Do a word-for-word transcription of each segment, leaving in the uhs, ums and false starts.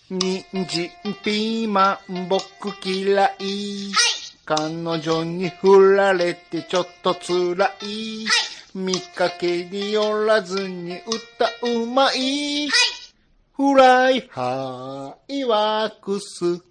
人参、ピーマン、僕嫌い。はい。彼女に振られてちょっと辛い。はい。見かけによらずに歌うまい。はい。フライハイワークス。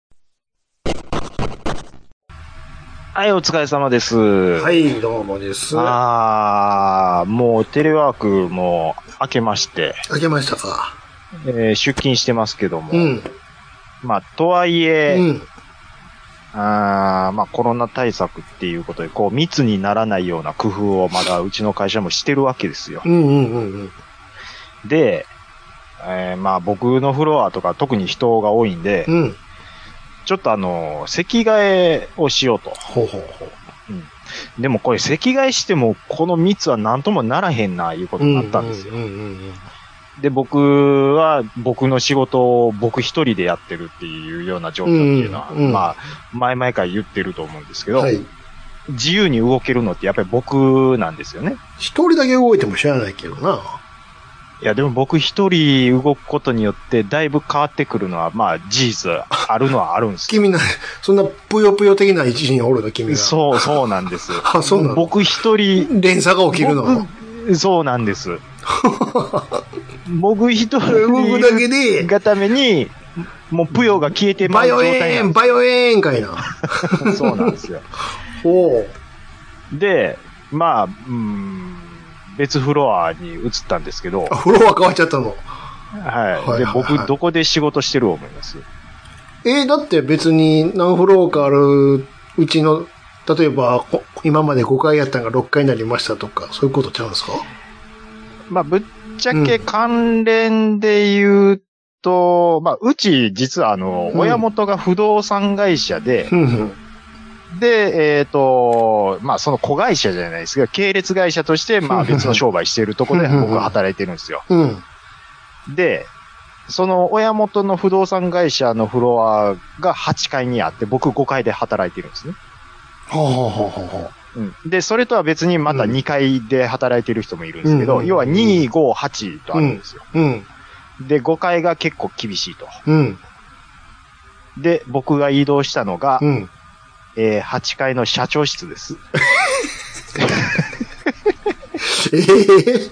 はい、お疲れ様です。 はい、どうもです。 ああ、もうテレワークも明けまして。 明けましたか。 えー、出勤してますけども。 うん。 まあ、とはいえ、 うん。 あまあ、コロナ対策っていうことで、こう、密にならないような工夫をまだうちの会社もしてるわけですよ。 うんうんうんうん。で、 えー、まあ、僕のフロアとか特に人が多いんで、 うん。 ちょっとあの、席替えをしようと。 ほうほうほう。 うん。でもこれ席替えしてもこの密はなんともならへんな、いうことになったんですよ。 うんうんうんうん、 で、僕は僕の仕事を僕一人でやってるっていうような状況っていうのは、うんうん、まあ、前々から言ってると思うんですけど、はい、自由に動けるのってやっぱり僕なんですよね。 一人だけ動いても知らないけどな。 いや、でも僕一人動くことによってだいぶ変わってくるのは、まあ事実あるのはあるんですよ。 君な、そんなぷよぷよ的な位置におるの君が。 そう、そうなんです。 あ、そうなの。 僕一人。 連鎖が起きるの。 そうなんです。僕一人動くだけで、 がために、もうぷよが消えてまう状態なんです。 バイオエーン、バイオエーンかいな。 そうなんですよ。 おう。 で、まあ、うん別フロアに移ったんですけど。 あ、フロア変わっちゃったの。 はい。はいはいはい、で、僕、どこで仕事してる思います？ えー、だって別に何フロアかあるうちの、例えば、今までごかいやったのがろっかいになりましたとか、そういうことちゃうんですか？ まあ、ぶっちゃけ関連で言うと、うん、まあ、うち、実はあの、うん、親元が不動産会社で、うんで、えっ、ー、と、まあ、その子会社じゃないですけど、系列会社として、まあ、別の商売しているところで僕は働いてるんですよ。うん、で、その親元の不動産会社のフロアがはちかいにあって、僕ごかいで働いてるんですね。 はあはあはあうん、で、それとは別にまたにかいで働いてる人もいるんですけど、うん、要はに、ご、はちとあるんですよ。うんうん、で、ごかいが結構厳しいと。うん、で、僕が移動したのが、うんえー、はちかいの社長室です。 えー、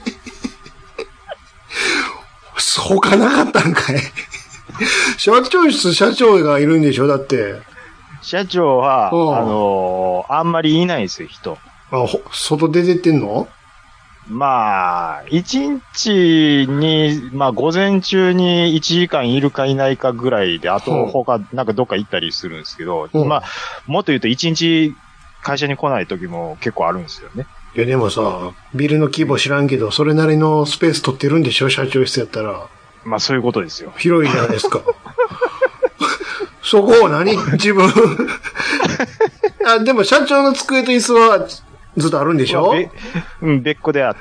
他なかったんかい。社長室、社長がいるんでしょだって。 社長は、あのー、あんまりいないんですよ、人。 あ、外出てってんの？ まあ、一日に、まあ、午前中にいちじかんいるかいないかぐらいで、あと他、なんかどっか行ったりするんですけど、うん、まあ、もっと言うと一日会社に来ない時も結構あるんですよね。 いや、でもさ、ビルの規模知らんけど、それなりのスペース取ってるんでしょ社長室やったら。 まあ、そういうことですよ。 広いじゃないですか。そこを何自分。あ、でも社長の机と椅子は、ずっとあるんでしょ？ うん、別個であって。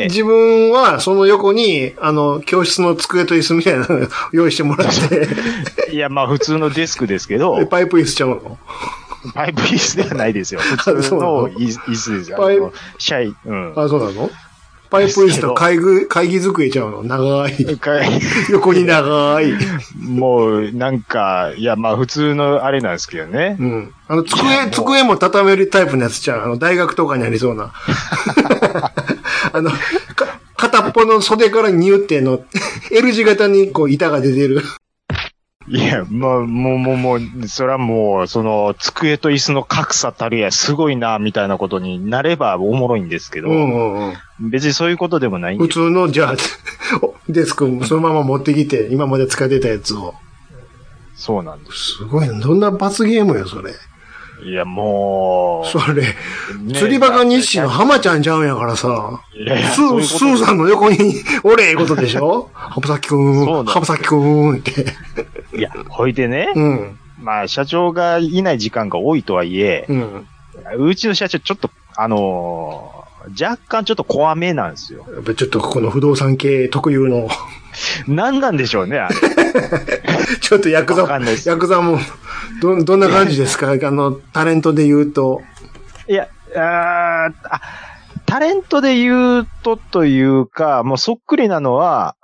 自分はその横に、あの、教室の机と椅子みたいなのを用意してもらって。 いや、まあ普通のデスクですけど。 パイプ椅子ちゃうの？ パイプ椅子ではないですよ。普通の椅子ですよ。パイプ。シャイ。うん。 あ、そうなの？パイプ椅子と会議、会議机ちゃうの？長い。横に長い。 もう、なんか、いや、まあ普通のあれなんですけどね。 うん。あの、机、机も畳めるタイプのやつちゃう。あの、大学とかにありそうな。あの、か、片っぽの袖からニュっての、L 字型にこう板が出てる。 いや、まあ、もう、もう、もう、それはもう、その、机と椅子の格差たるや、すごいな、みたいなことになればおもろいんですけど、うんうんうん、別にそういうことでもないんです。 普通の、じゃあ、デスク、そのまま持ってきて、今まで使ってたやつを。 そうなんです。 すごいな。どんな罰ゲームよ、それ。 いや、もう。 それ、ね、釣りバカ日誌の浜ちゃんちゃうんやからさ。いやいやスー、スーさんの横に、おれえことでしょ浜崎くん、浜崎くんって。 いや、ほいでね。うん。まあ、社長がいない時間が多いとはいえ、うん。うちの社長ちょっと、あのー、若干ちょっと怖めなんですよ。 やっぱちょっとこの不動産系特有の。 何なんでしょうね、あれ。 ちょっとヤクザ、ヤクザも、ど、どんな感じですかあの、タレントで言うと。 いや、ああ、タレントで言うとというか、もうそっくりなのは、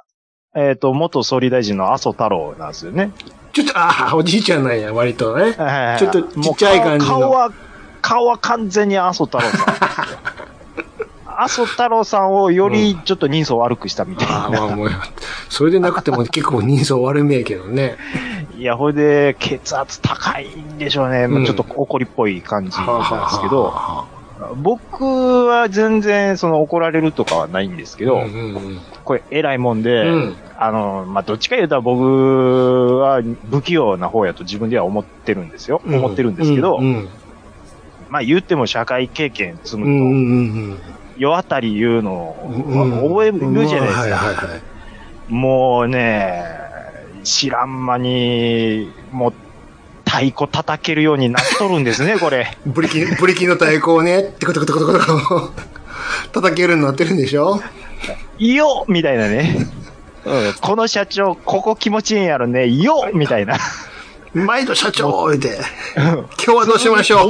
えっ、ー、と、元総理大臣の麻生太郎なんですよね。 ちょっと、ああ、おじいちゃんなんや、割とね。 はい、 ちょっとちっちゃい感じの。 顔は、顔は完全に麻生太郎さん。麻生太郎さんをよりちょっと人相悪くしたみたいな。うん、あまあもう、 それでなくても結構人相悪めえけどね。 いや、ほいで、血圧高いんでしょうね。うん、ちょっと怒りっぽい感じなんですけど、はははは僕は全然その怒られるとかはないんですけど、うんうんうん、これ偉いもんで、うん、あの、まあ、どっちか言うたら僕は不器用な方やと自分では思ってるんですよ。うん、思ってるんですけど、うんうん、まあ言っても社会経験積むと、うんうんうん、世当たり言うのを覚えるじゃないですか。もうね、知らん間に、もう、太鼓叩けるようになっとるんですね、これ。 ブリキ、ブリキの太鼓をね、テコテコテコテコテコ叩けるようになってるんでしょ？ いいよみたいなね、うん。この社長、ここ気持ちいいんやろね、いいよみたいな。 毎度社長言うて、今日はどうしましょう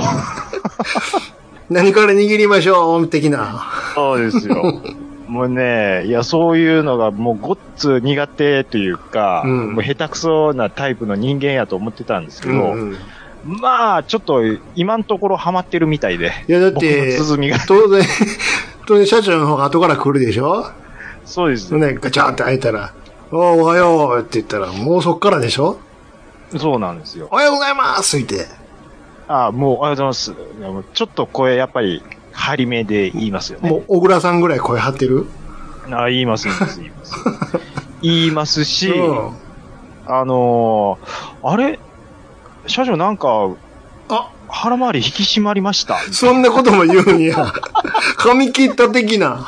何から握りましょう的な。 そうですよ。もうね、いや、そういうのがもうごっつ苦手というか、うん、もう下手くそなタイプの人間やと思ってたんですけど、うんうん、まあ、ちょっと今のところハマってるみたいで。 いや、だって、当然、当然社長の方が後から来るでしょ？ そうです。 ね、ガチャって開いたら、おーおはようって言ったら、もうそっからでしょ？ そうなんですよ。 おはようございますって言って。 ああ、もうおはようございます。ちょっと声やっぱり、張り目で言いますよね。 もう、小倉さんぐらい声張ってる？ ああ、言います、言います、言います。言いますし、うん、あのー、あれ社長なんか、あ、腹回り引き締まりました。 そんなことも言うんや。髪切った的な。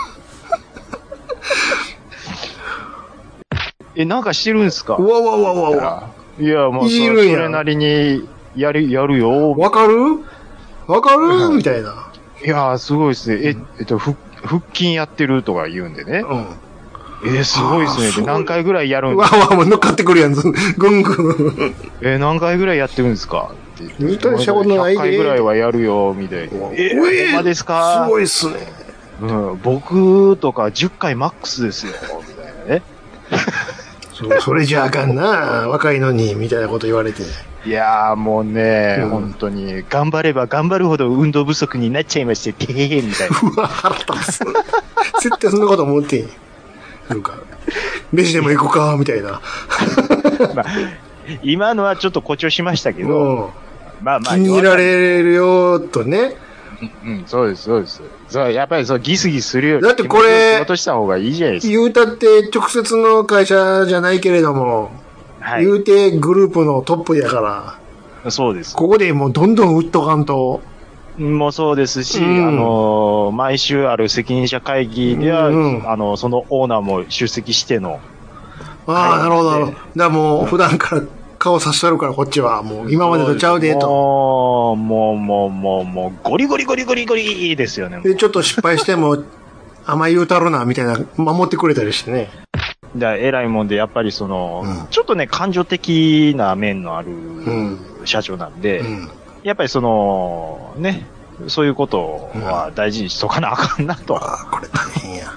え、なんかしてるんですか？ うわわわわわ。 いや、もう、それなりに、やる、やるよ。 わかる？わかる？みたいな。 いやー、すごいですね。え、えっと、腹、腹筋やってるとか言うんでね。うん。えー、すごいですね。何回ぐらいやるんですか？ わわ、もう乗っかってくるやん。ぐんぐん。 えー、何回ぐらいやってるんですか？って言って。したことないで。 ひゃっかいぐらいはやるよ、みたいな。えー、ほんまですか？ すごいっすね。 うん。僕とかじゅっかいマックスですよ、みたいなね。 そ, それじゃあかんな。若いのに、みたいなこと言われて。 いやーもうね、うん、本当に、頑張れば頑張るほど運動不足になっちゃいまして、てへへみたいな。 うわ、腹立つ。絶対そんなこと思ってん。なんか、飯でも行こうか、みたいな。 まあ、今のはちょっと誇張しましたけど、 まあまあ。気に入られるよ、とね。 うん、そうです、そうです。そう、やっぱりそう、ギスギスするより。 だってこれ、 仕事した方がいいじゃないですか。 言うたって直接の会社じゃないけれども、はい、言うてグループのトップやから。そうです。 ここでもうどんどん打っとかんと。 もうそうですし、うん、あの、毎週ある責任者会議では、うんうん、あの、そのオーナーも出席しての。 ああ、なるほど、なるほど。だからもう普段から顔さしとるからこっちは、もう今までとちゃうで、と。 もう、もう、もう、もう、もう、ゴリゴリゴリゴリゴリですよね。 で、ちょっと失敗しても、甘い言うたろな、みたいな、守ってくれたりしてね。 だ偉いもんで、やっぱりその、うん、ちょっとね、感情的な面のある社長なんで、うんうん、やっぱりその、ね、そういうことは大事にしとかなあかんなと。 ああ、これ大変や。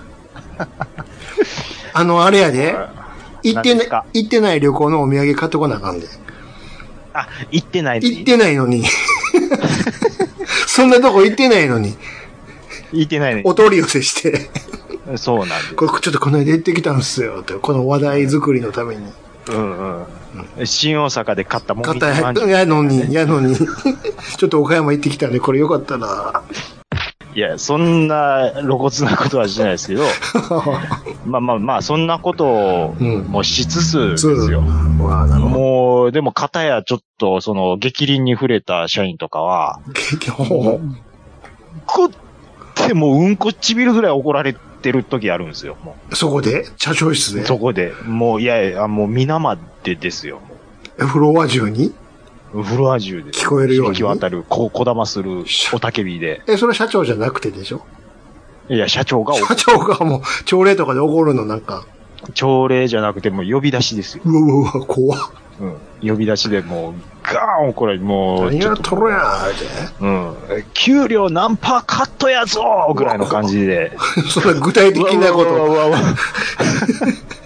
あの、あれやで、行ってな、行ってない旅行のお土産買ってこなあかんで。 あ、行ってないのに。行ってないのに。そんなとこ行ってないのに。 行ってないのに。 お取り寄せして。 そうなんです。 これちょっとこの間行ってきたんですよ。この話題作りのために。 うんうん。うん、新大阪で買ったもん。 買ったやのに、やのに。ちょっと岡山行ってきたんで、これよかったな。 いや、そんな露骨なことはしないですけど、まあまあまあ、そんなことをもしつつですよ。うん、もう、でも、片やちょっと、その、激鱗に触れた社員とかは、 激鱗こってもううんこちびるぐらい怒られてる時あるんですよ。もうそこで社長室でそこで。もう、いやいや、もう皆までですよ。 フロア中にフロア中で。 聞こえるように。 響き渡る、こ、こだまする、おたけびで。 え、それは社長じゃなくてでしょ？ いや、社長が。 社長がもう、朝礼とかで怒るのなんか。 朝礼じゃなくてもう呼び出しですよ。 うわうわ、怖っ。 うん。呼び出しでもう、ガーン怒られ、もう。 何やっとるやん、って。 うん。給料何パーカットやぞぐらいの感じで。 それ具体的なこと。 うわうわうわ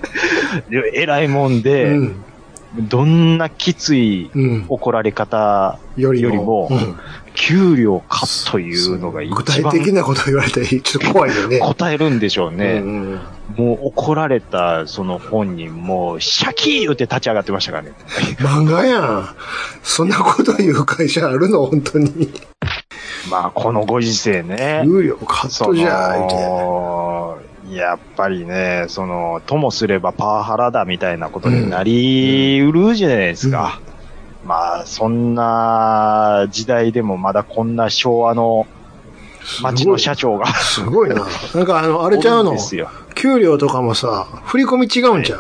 偉いもんで、うん、どんなきつい怒られ方よりも、うんうん、給料カッというのが一番。 具体的なこと言われたらちょっと怖いよね。 答えるんでしょうね。うんうん、もう怒られたその本人も、シャキー言って立ち上がってましたからね。 漫画やん。そんなこと言う会社あるの本当に。 まあ、このご時世ね。 給料カットじゃん。やっぱりね、その、ともすればパワハラだみたいなことになりうるじゃないですか。うんうん、まあ、そんな時代でもまだこんな昭和の町の社長が。 すごいな。なんかあの、あれちゃうの給料とかもさ、振り込み違うんちゃう、はい、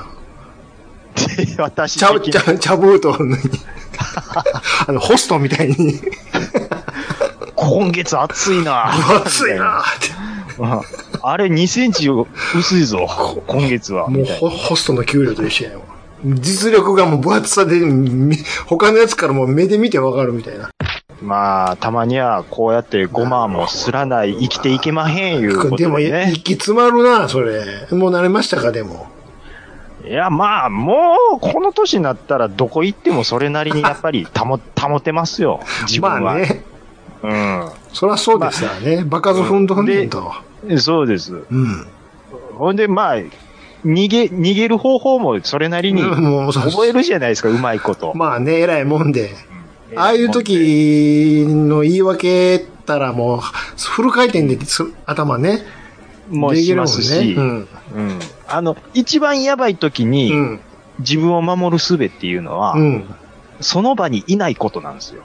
私ちゃう、ちゃう、ちゃぶーと、あの、ホストみたいに。 今月暑いな暑いなって。 あれにセンチ薄いぞ、今月は。 もうホ、ホストの給料と一緒やん。実力がもう分厚さで、他のやつからもう目で見てわかるみたいな。 まあ、たまにはこうやってごまもすらない、生きていけまへんいうことで、ね。でも、 息詰まるな、それ。もう慣れましたか、でも。 いや、まあ、もう、この年になったらどこ行ってもそれなりにやっぱり保、保てますよ、自分は。まあね。うん。 そりゃそうですよね。場数踏んどんねんと。 そうです。うん。ほんで、まあ、逃げ、逃げる方法もそれなりに覚えるじゃないですか、うまいこと。 まあね、偉いもんで。ああいう時の言い訳ったらもう、フル回転で頭ね。 もうしますし、うん。うん。あの、一番やばい時に、うん、自分を守る術っていうのは、うん、その場にいないことなんですよ。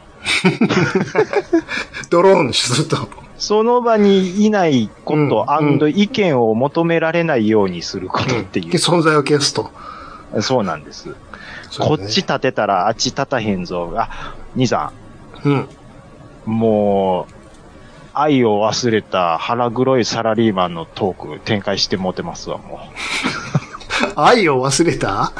ドローンすると。 その場にいないこと、うん、意見を求められないようにすることっていう。うん、 存在を消すと。 そうなんです。ね、こっち立てたらあっち立たへんぞ。あ、兄さん。うん。もう、愛を忘れた腹黒いサラリーマンのトーク展開してもてますわ、もう。愛を忘れた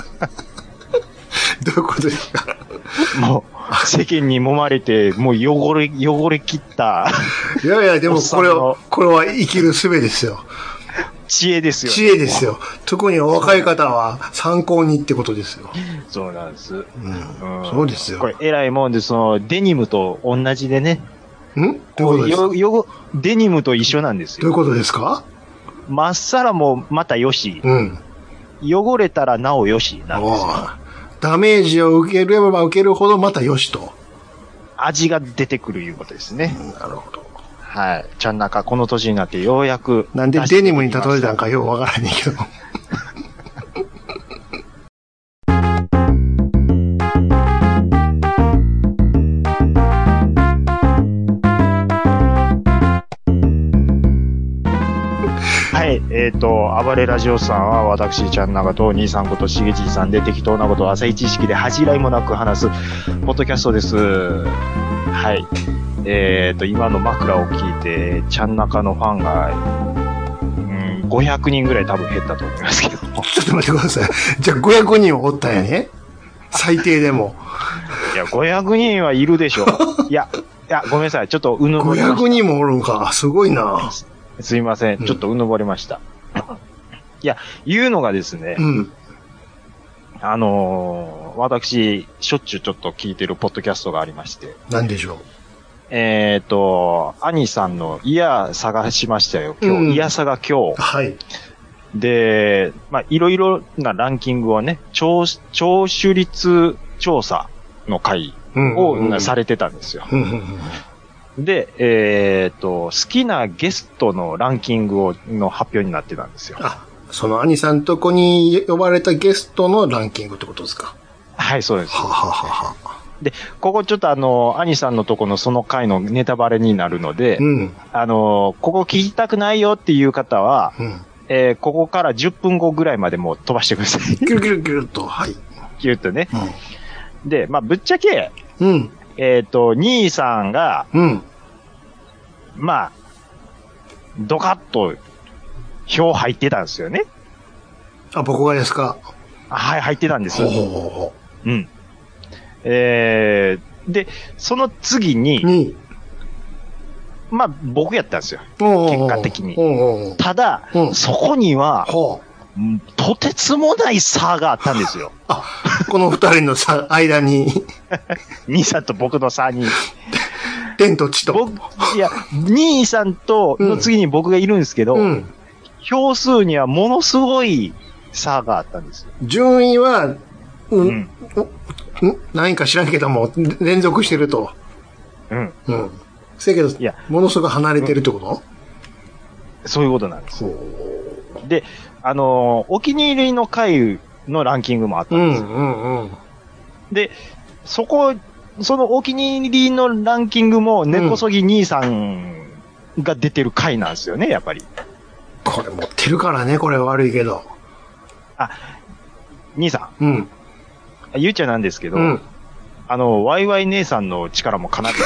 どういうことですか？ もう、世間に揉まれて、もう汚れ、汚れ切った。 いやいや、でもこれは、これは生きる術ですよ。 知恵ですよ。 知恵ですよ。特にお若い方は参考にってことですよ。 そうなんです。うん。 うん、そうですよ。 これ偉いもんで、その、デニムと同じでね。 んどういうことですか？よ、 よ、デニムと一緒なんですよ。 どういうことですか？ まっさらもまたよし。うん。汚れたらなおよしなんですよ。 ダメージを受ければ受けるほどまたよしと。 味が出てくるいうことですね。 うん、なるほど。 はい。ちゃんなかこの年になってようやく。 なんでデニムに例えたんかようわからへんけど。 はい。えっ、ー、と、暴れラジオさんは私、ちゃんなかと兄さんことしげちさんで適当なことを浅い知識で恥じらいもなく話す、ポッドキャストです。はい。えっ、ー、と、今の枕を聞いて、ちゃんなかのファンが、うん、ごひゃくにんぐらい多分減ったと思いますけど。ちょっと待ってください。じゃあごひゃくにんおったんやね。最低でも。 いや、ごひゃくにんはいるでしょ。いや、いや、ごめんなさい。ちょっとうぬぼれました。 ごひゃくにんもおるんか。すごいな。 すいません。ちょっとうぬぼれました。うん、いや、言うのがですね。うん。あのー、私、しょっちゅうちょっと聞いてるポッドキャストがありまして。 何でしょう？ えっ、ー、と、兄さんのイヤー探しましたよ、今日。うん、イヤサが今日。 はい。 で、まあ、いろいろなランキングをね、聴、聴取率調査の回を、うんうん、されてたんですよ。うんうんうん、で、えっ、ー、と、好きなゲストのランキングを、の発表になってたんですよ。 あ、その兄さんとこに呼ばれたゲストのランキングってことですか？ はい、そうです。 はははは。 で、ここちょっとあの、兄さんのとこのその回のネタバレになるので、うん、あの、ここ聞きたくないよっていう方は、うん、えー、ここからじゅっぷんごぐらいまでもう飛ばしてください。 キュルキュルキュルと、はい。 キュルとね。うん、で、まあ、ぶっちゃけ、 うん、 えっ、ー、と、兄さんが、 うん、 まあ、ドカッと票入ってたんですよね。 あ、僕がですか？ はい、入ってたんです。 ほうほうほう。うん。えー、で、その次に、うん、まあ、僕やったんですよ。結果的に。ただ、うん、そこには、 とてつもない差があったんですよ。 あ、この二人の差、間に。 兄さんと僕の差に。 天と地と。 僕、いや、兄さんとの次に僕がいるんですけど、うん、票数にはものすごい差があったんですよ。 順位は、うん、うん、何か知らんけども、連続してると。うん。うん。せやけど、いや、ものすごく離れてるってこと、 うん、そういうことなんです。で、あのー、お気に入りの回のランキングもあったんですよ。うんうんうん。で、そこ、そのお気に入りのランキングも、根こそぎ兄さんが出てる回なんですよね、やっぱり。 これ持ってるからね、これ悪いけど。 あ、兄さん。うん。ゆうちゃんなんですけど、うん、あの、ワイワイ姉さんの力もかなり。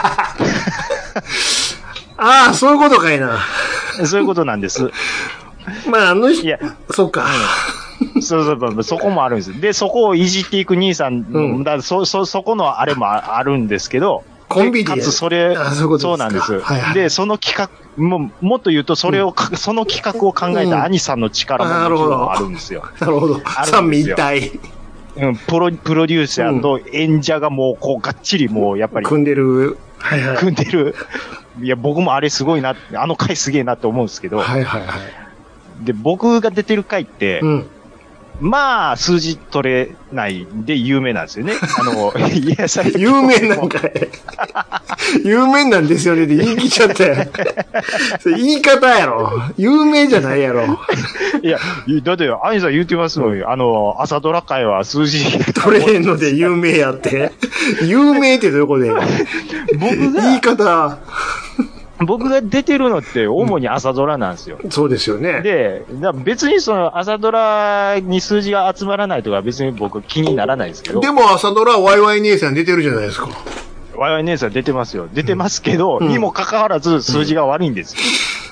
ああ、そういうことかいな。 そういうことなんです。 まあ、あの人、いや、そうか。 うん、そうそうそう、そこもあるんです。で、そこをいじっていく兄さん、うん、だそ、そ、そこのあれもあるんですけど、 コンビで。 かつそれ、 あ、そういうことですか。 そうなんです。 はいはい、 で、その企画、も、もっと言うと、それを、うん、その企画を考えた兄さんの力ももちろんあるんですよ。 なるほど。三位一体。 うん、プロ、プロデューサーと演者がもう、こう、がっちりもう、やっぱり。 組んでる。はいはい。 組んでる。いや、僕もあれすごいな、あの回すげえなって思うんですけど。 はいはいはい。 で、僕が出てる回って、うん、まあ、数字取れないで有名なんですよね。あの、いや、さ有名なんかい。有名なんですよねって言い切っちゃったよ。それ言い方やろ。有名じゃないやろ。 いや、だって、アニさん言ってますのに、あの、朝ドラ界は数字取れへんので有名やって。有名ってどういうことで僕が、言い方。 僕が出てるのって主に朝ドラなんですよ。 うん、そうですよね。 で、別にその朝ドラに数字が集まらないとか別に僕気にならないですけど。 でも朝ドラワイワイ姉さん出てるじゃないですか。 ワイワイ姉さん出てますよ。出てますけど、うん、にもかかわらず数字が悪いんですよ。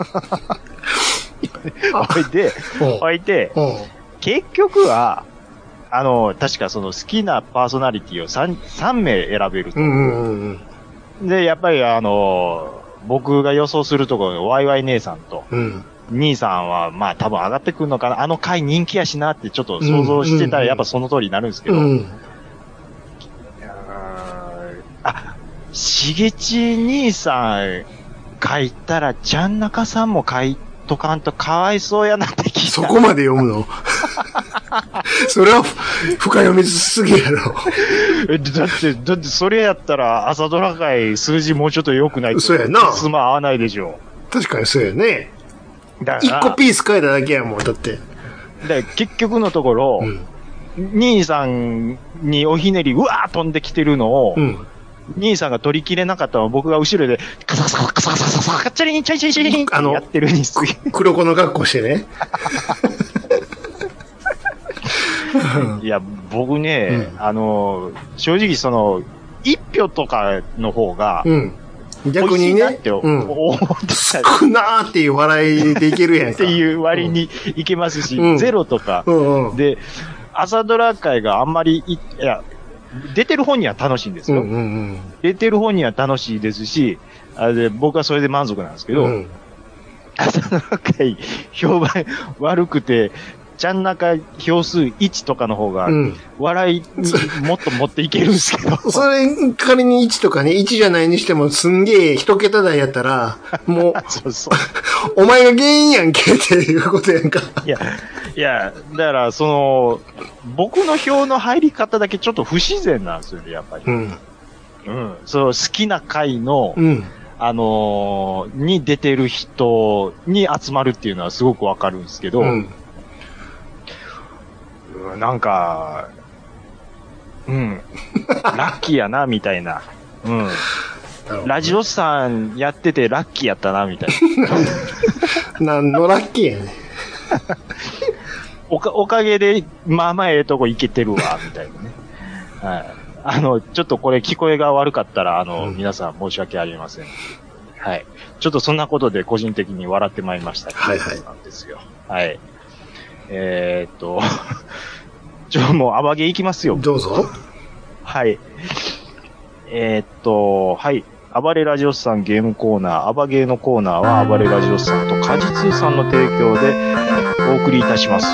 おいで、おいで、結局は、あの、確かその好きなパーソナリティを 3, 3名選べると。うんうんうん、で、やっぱりあの、僕が予想するところ、ワイワイ姉さんと、うん、兄さんは、まあ多分上がってくるのかな。あの回人気やしなってちょっと想像してたら、やっぱその通りになるんですけど。うんうん、あ、しげち兄さん書いたら、ちゃんなかさんも書いとかんとかわいそうやなって聞いた。 そこまで読むのそれは深読みすぎやろ。 え、だって、だってそれやったら朝ドラ界数字もうちょっと良くないと。 そうやな。 すま合わないでしょ。 確かにそうやね。だから。一個ピース変えただけやもん、だって。 で、結局のところ、うん、兄さんにおひねりうわー飛んできてるのを、うん、兄さんが取り切れなかったのを僕が後ろでカサカサカサカサカサカサカチャリンチャリチャリチャリンってやってるにすげえ。 黒子の格好してね。 いや、僕ね、うん、あの、正直その、一票とかの方が、うん、 逆にね、 って思ってた。 少なーっていう笑いでいけるやんか。 っていう割にいけますし、うん、ゼロとか、うんうん、で、朝ドラ界があんまりい、いや、出てる本には楽しいんですよ。うんうんうん、出てる本には楽しいですし、あれ僕はそれで満足なんですけど、うん、朝ドラ界評判悪くて、ちゃんなか票数いちとかの方が、笑いにもっと持っていけるんですけど。 それ、仮にいちとかね、いちじゃないにしてもすんげえ一桁台やったら、もう、そうそうお前が原因やんけっていうことやんか。 いや、いや、だからその、僕の票の入り方だけちょっと不自然なんですよね、やっぱり。うん。うん。その好きな回の、うん、あのー、に出てる人に集まるっていうのはすごくわかるんですけど、うんなんか、うん。ラッキーやな、みたいな。うん。ラジオさんやっててラッキーやったな、みたいな。何のラッキーやねん。 おか、おかげで、まあまあええとこ行けてるわ、みたいなね。はい。あの、ちょっとこれ聞こえが悪かったら、あの、うん、皆さん申し訳ありません。はい。ちょっとそんなことで個人的に笑ってまいりました。 はいはい。 なんですよ。はい。えー、っと、ちょ、もう、アバゲー行きますよ。 どうぞ。 はい。えー、っと、はい。暴れラジオスさんゲームコーナー、アバゲーのコーナーは、暴れラジオスさんと果実さんの提供でお送りいたします。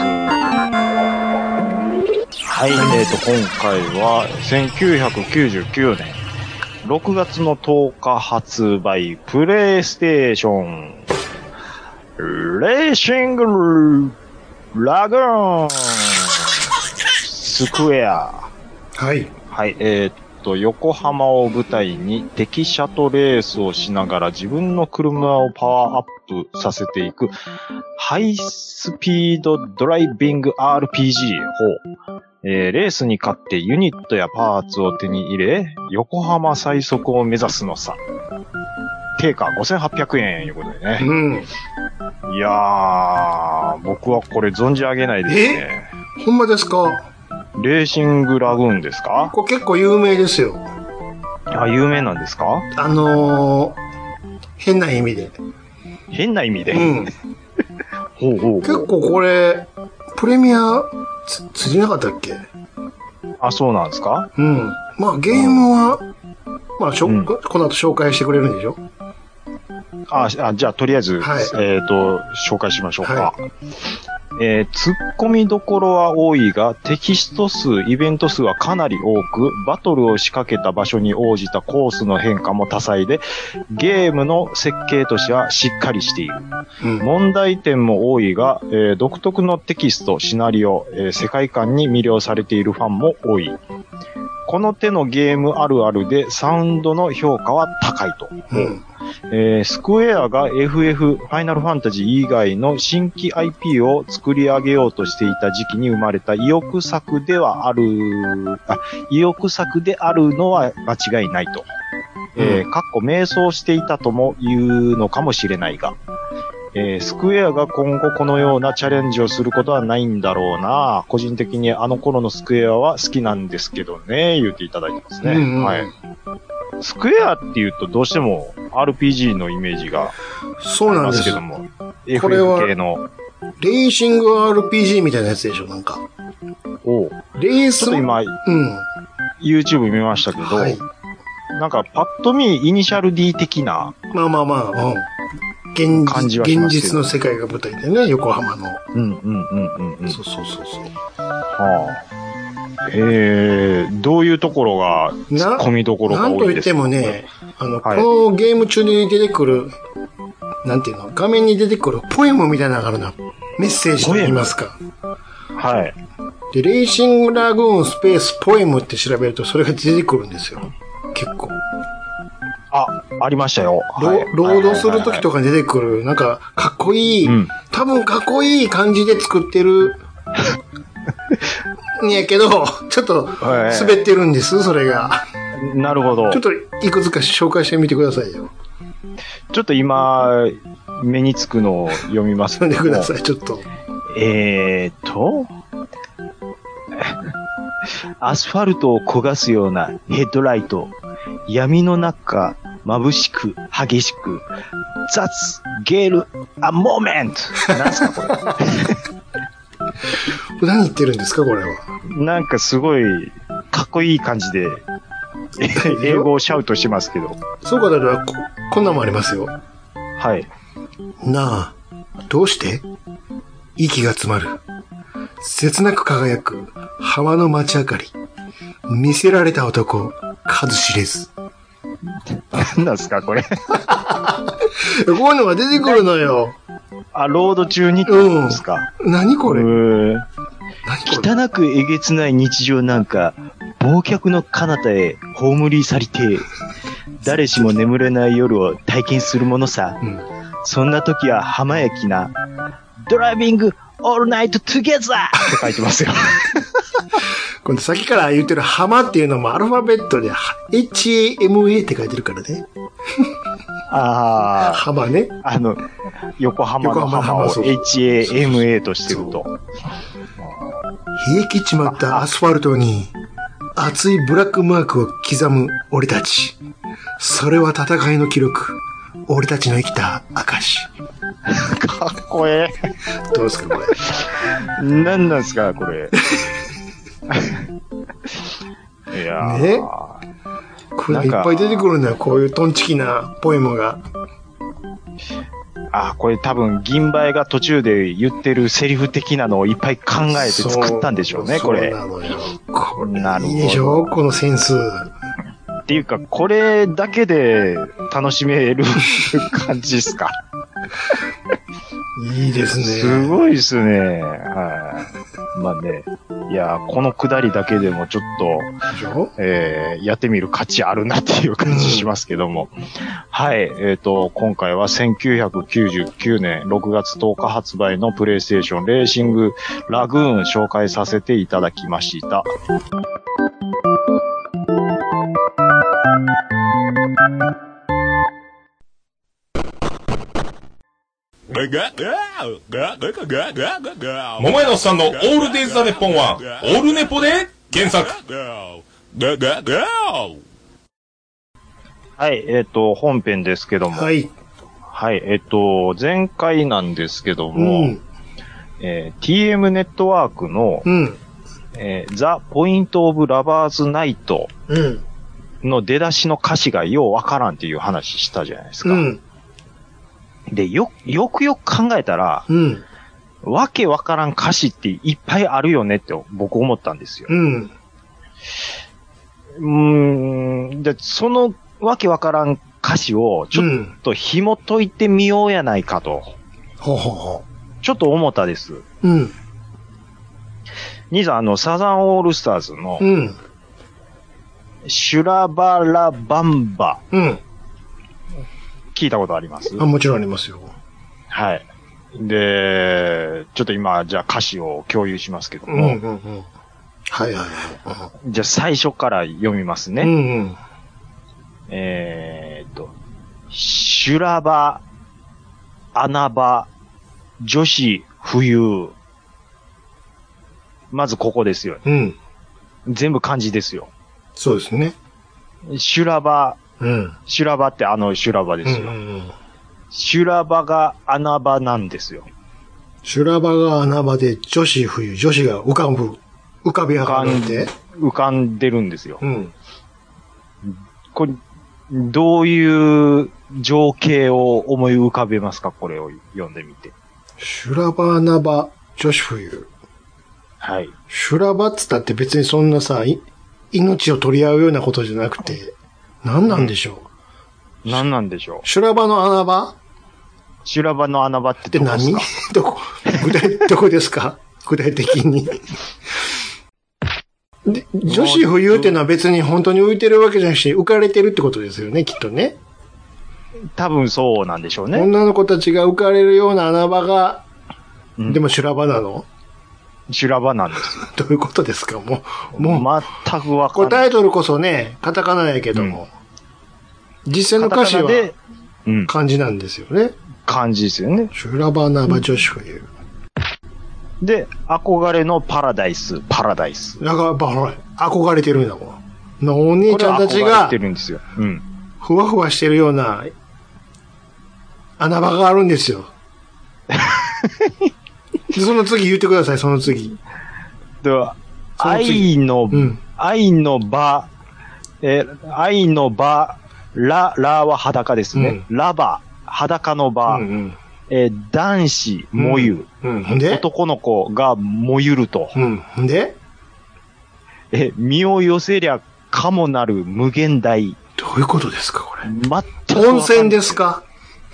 はい、えーと、今回はせんきゅうひゃくきゅうじゅうきゅうねんろくがつのとおか発売、プレイステーション、レーシングラグーンスクエア。 はい。 はい、えーと、横浜を舞台に敵車とレースをしながら自分の車をパワーアップさせていくハイスピードドライビング アールピージー。ほう。えー、レースに勝ってユニットやパーツを手に入れ、横浜最速を目指すのさ。定価ごせんはっぴゃくえんいうことでね。 うん。 いやー、僕はこれ存じ上げないですね。 え？ほんまですか？ レーシングラグーンですか？ これ結構有名ですよ。 あ、有名なんですか？ あのー、変な意味で。 変な意味で？ うん。 ほうほうほう。 結構これ、プレミアつ、ついてなかったっけ？ あ、そうなんですか？ うん。まあゲームは、まあしょ、 うん、 この後紹介してくれるんでしょ？ あ、あじゃあとりあえず、 はい、 えっと、紹介しましょうか。 はい、 えー、突っ込みどころは多いが、テキスト数、イベント数はかなり多く、バトルを仕掛けた場所に応じたコースの変化も多彩で、ゲームの設計としてはしっかりしている。うん、問題点も多いが、えー、独特のテキスト、シナリオ、えー、世界観に魅了されているファンも多い。この手のゲームあるあるでサウンドの評価は高いと。うんえー、スクエアが エフエフ、ファイナルファンタジー以外の新規 アイピー を作り上げようとしていた時期に生まれた意欲作ではある、あ、意欲作であるのは間違いないと。えー、かっこ迷走していたとも言うのかもしれないが、えー、スクエアが今後このようなチャレンジをすることはないんだろうな。個人的にあの頃のスクエアは好きなんですけどね、言っていただいてますね。うんうん、はい。スクエアって言うとどうしても アールピージー のイメージがありますけども。エフエフ 系の。 レーシング アールピージー みたいなやつでしょ、なんか。 おう。 レースちょっと今、うん、YouTube 見ましたけど、はい、なんかパッと見イニシャル D 的な。 まあまあまあ、うん。現実、現実の世界が舞台でね、横浜の。 うんうんうんうんうん。 そうそうそうそう。 はあ。えー、どういうところが、突っ込みどころが多いですか？なんと言ってもね、あの、はい、このゲーム中に出てくる、なんていうの、画面に出てくるポエムみたいなのがあるな。メッセージと言いますか。 はい。 で、レーシングラグーンスペースポエムって調べるとそれが出てくるんですよ。結構。 あ、ありましたよ。 ロ, はい、ロードするときとかに出てくる、なんか、かっこいい、うん、多分かっこいい感じで作ってる、んやけど、ちょっと、滑ってるんです、それが。 なるほど。 ちょっと、いくつか紹介してみてくださいよ。 ちょっと今、目につくのを読みますけど。 読んでください、ちょっと。 えーと、アスファルトを焦がすようなヘッドライト。闇の中、眩しく、激しく、雑、ゲール、アモーメント。何すか、これ。 何言ってるんですか、これは。 なんかすごい、かっこいい感じで、英語をシャウトしますけど。 そうか、だからこ、こんなんもありますよ。 はい。 なあ、どうして息が詰まる。切なく輝く、浜の街明かり。見せられた男、数知れず。 何なんすか、これ。こういうのが出てくるのよ。 あ、ロード中にってことですか。 うん、何これ。 汚くえげつない日常なんか、忘却の彼方へ葬り去りて、誰しも眠れない夜を体験するものさ。うん、そんな時は浜やきな、ドライビングオールナイトトゥゲザーって書いてますよ。 今度さっきから言ってる浜っていうのもアルファベットで エイチエーエムエー って書いてるからね。 ああ。 浜ね。 あの、横浜の浜を エイチエーエムエー としてると。 冷え切っちまったアスファルトに熱いブラックマークを刻む俺たち。それは戦いの記録。俺たちの生きた証。 かっこええ。どうですか、これ。 何なんですか、これ。いやー。ね。 これいっぱい出てくるんだよ、こういうトンチキなポエムが。 あ、これ多分銀梅が途中で言ってるセリフ的なのをいっぱい考えて作ったんでしょうね、これ。 そうなのよ。これなるほど。 いいでしょこのセンス。 っていうか、これだけで楽しめる感じですか。 いいですね。 すごいですね。はい。まあね。いや、このくだりだけでもちょっと、 でしょえー、やってみる価値あるなっていう感じしますけども。うん、はい。えっと、今回はせんきゅうひゃくきゅうじゅうきゅうねんろくがつとおか発売のプレイステーションレーシングラグーン紹介させていただきました。 桃屋のおっさんのオールデイズ・ザ・ネッポンはオールネポで検索。 はい、えっと、本編ですけども。 はい。 はい、えっと、前回なんですけども、うんえー、ティーエム ネットワークの、うんえー、ザ・ポイント・オブ・ラバーズ・ナイトの出だしの歌詞がようわからんっていう話したじゃないですか。うんで、よ、よくよく考えたら、うん、わけわからん歌詞っていっぱいあるよねって僕思ったんですよ。うん。うーん、で、そのわけわからん歌詞をちょっと紐解いてみようやないかと。ほうほうほう。ちょっと思ったです。うん。兄さん、あの、サザンオールスターズの、うん。シュラバラバンバ。うん。聞いたことあります？ あ、もちろんありますよ。 はい。で、ちょっと今、じゃあ歌詞を共有しますけども。うんうんうん。 はいはいはい。 じゃあ最初から読みますね。うんうん。えーっと、修羅場、穴場、女子、冬。まずここですよ。うん。全部漢字ですよ。 そうですね。 修羅場、うん。修羅場ってあの修羅場ですよ。うんうんうん、修羅場が穴場なんですよ。 修羅場が穴場で女子冬、女子が浮かぶ、浮かび上がるって？ 浮かんでるんですよ。うん。これ、どういう情景を思い浮かべますか？これを読んでみて。 修羅場穴場、女子冬。はい。修羅場っつったって別にそんなさ、命を取り合うようなことじゃなくて、何なんでしょう、うん、何なんでしょう修羅場の穴場修羅場の穴場ってどこですか？ 何どこ具体、どこですか具体的に。で、女子浮遊っていうのは別に本当に浮いてるわけじゃなくて浮かれてるってことですよね、きっとね。 多分そうなんでしょうね。 女の子たちが浮かれるような穴場が、うん、でも修羅場なの？ 修羅場なんですよ。 どういうことですか？もう、もう。全くわかんない。 これタイトルこそね、カタカナやけども、うん、実際の歌詞は漢字なんですよね。 漢字ですよね。 修羅場穴場女子冬。 で、憧れのパラダイス、パラダイス。 だからやっぱほら、憧れてるんだもん。のお姉ちゃんたちが、 憧れてるんですよ。うん。 ふわふわしてるような穴場があるんですよ。でその次言ってください、その次。 では、愛の、うん、愛の場、えー、愛の場、ラ、ラは裸ですね。うん、ラバ、裸の場、うんうんえー、男子、もゆ、うんうん、で男の子がもゆると。 うん、でえ、身を寄せりゃかもなる無限大。 どういうことですか、これ。 全く。温泉ですか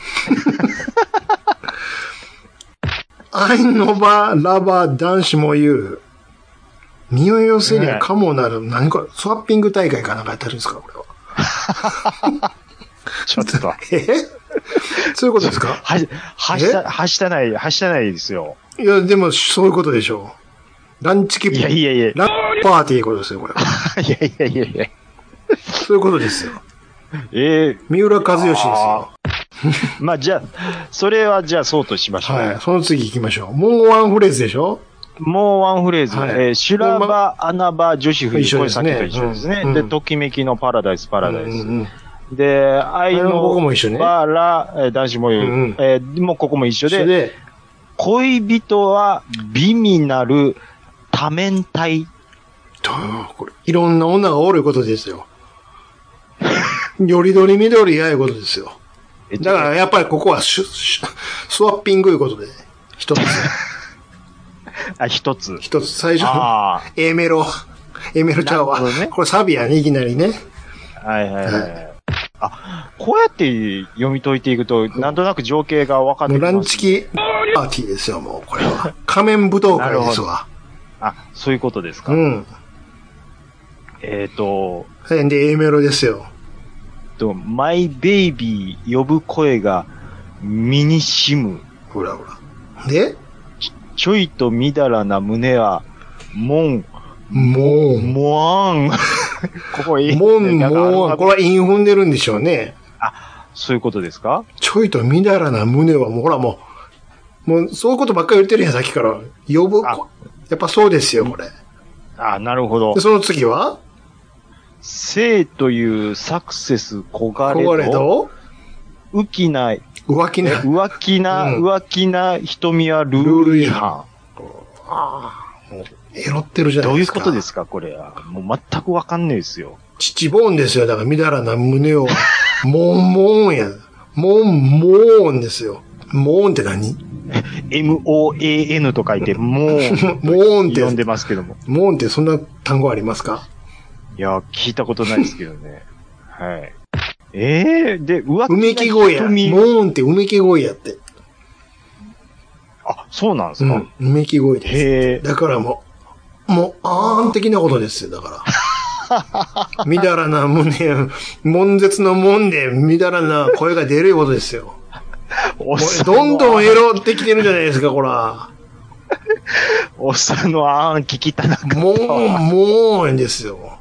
愛の場、ラバ、男子も言う。身を寄せりゃかもなる。ね、何これ、スワッピング大会かなんかやってるんですか、これは。 ちょっと。 えそういうことですか？ は、はした、はしたない、はしたないですよ。 いや、でも、そういうことでしょう。ランチキップ。 いやいやいや。 ランパーティーいうことですよ、これ。 いやいやいやいや。 そういうことですよ。 ええー。 三浦和義ですよ。 まあ、じゃあ、それはじゃあそうとしましょう。 はい。その次行きましょう。もうワンフレーズでしょ？ もうワンフレーズ。はい、えー、修羅場、穴場、女子冬。これさっきと一緒ですね。うん、で、ときめきのパラダイス、パラダイス。うんうんで、愛のバラ、ね、男子も言う。うん、えー、もうここも一緒で、で恋人は美味なる多面体。 これいろんな女がおることですよ。よりどりみどりやいうことですよ。 だからやっぱりここはシュシュスワッピングいうことで、一つ。 あ、一つ。 一つ、最初のあ A メロ、A メロちゃうわ。 ね、 これサビやね、いきなりね。 はいはいはい。はい、あ、こうやって読み解いていくと、なんとなく情景が分かってきます。 ランチキパーティーですよ、もう、これは。仮面舞踏会ですわ。 あ、そういうことですか。 うん。 えっ、ー、と。 で、A メロですよ。 と、マイベイビー呼ぶ声が身にしむ。 ほらほら。でち、ちょいとみだらな胸は、もん、 もん。 もん。ここいい。 もん、もん。これは韻踏んでるんでしょうね。 あ、そういうことですか？ ちょいとみだらな胸は、もうほらもう、もうそういうことばっかり言ってるやん、さっきから。呼ぶ。やっぱそうですよ、これ。 あ、なるほど。 で、その次は生というサクセス焦がれど。焦がれど浮きない。 浮気な。 浮気な、うん、浮気な瞳はルール違反。 ああ。もうエロってるじゃないですか。 どういうことですか、これは。もう全くわかんないですよ。 父ボーンですよ。だから、みだらな胸を、もんもんや。もんもんですよ。もんって何？ エムオーエーエヌ と書いて、もん。 もんって。 読んでますけども。 もんってそんな単語ありますか？ いや、聞いたことないですけどね。はい。ええー、で、浮気な瞳。 うめき声や。もんってうめき声やって。 あ、そうなんですか？うん。 うめき声です。 へえ。 だからもう、もう、あーん的なことですよ、だから。みだらな胸、悶絶のもんで、みだらな声が出ることですよ。もうどんどんエロってきてるじゃないですか、こら。 おっさんのあーん聞きたなかった。 もん、もんですよ。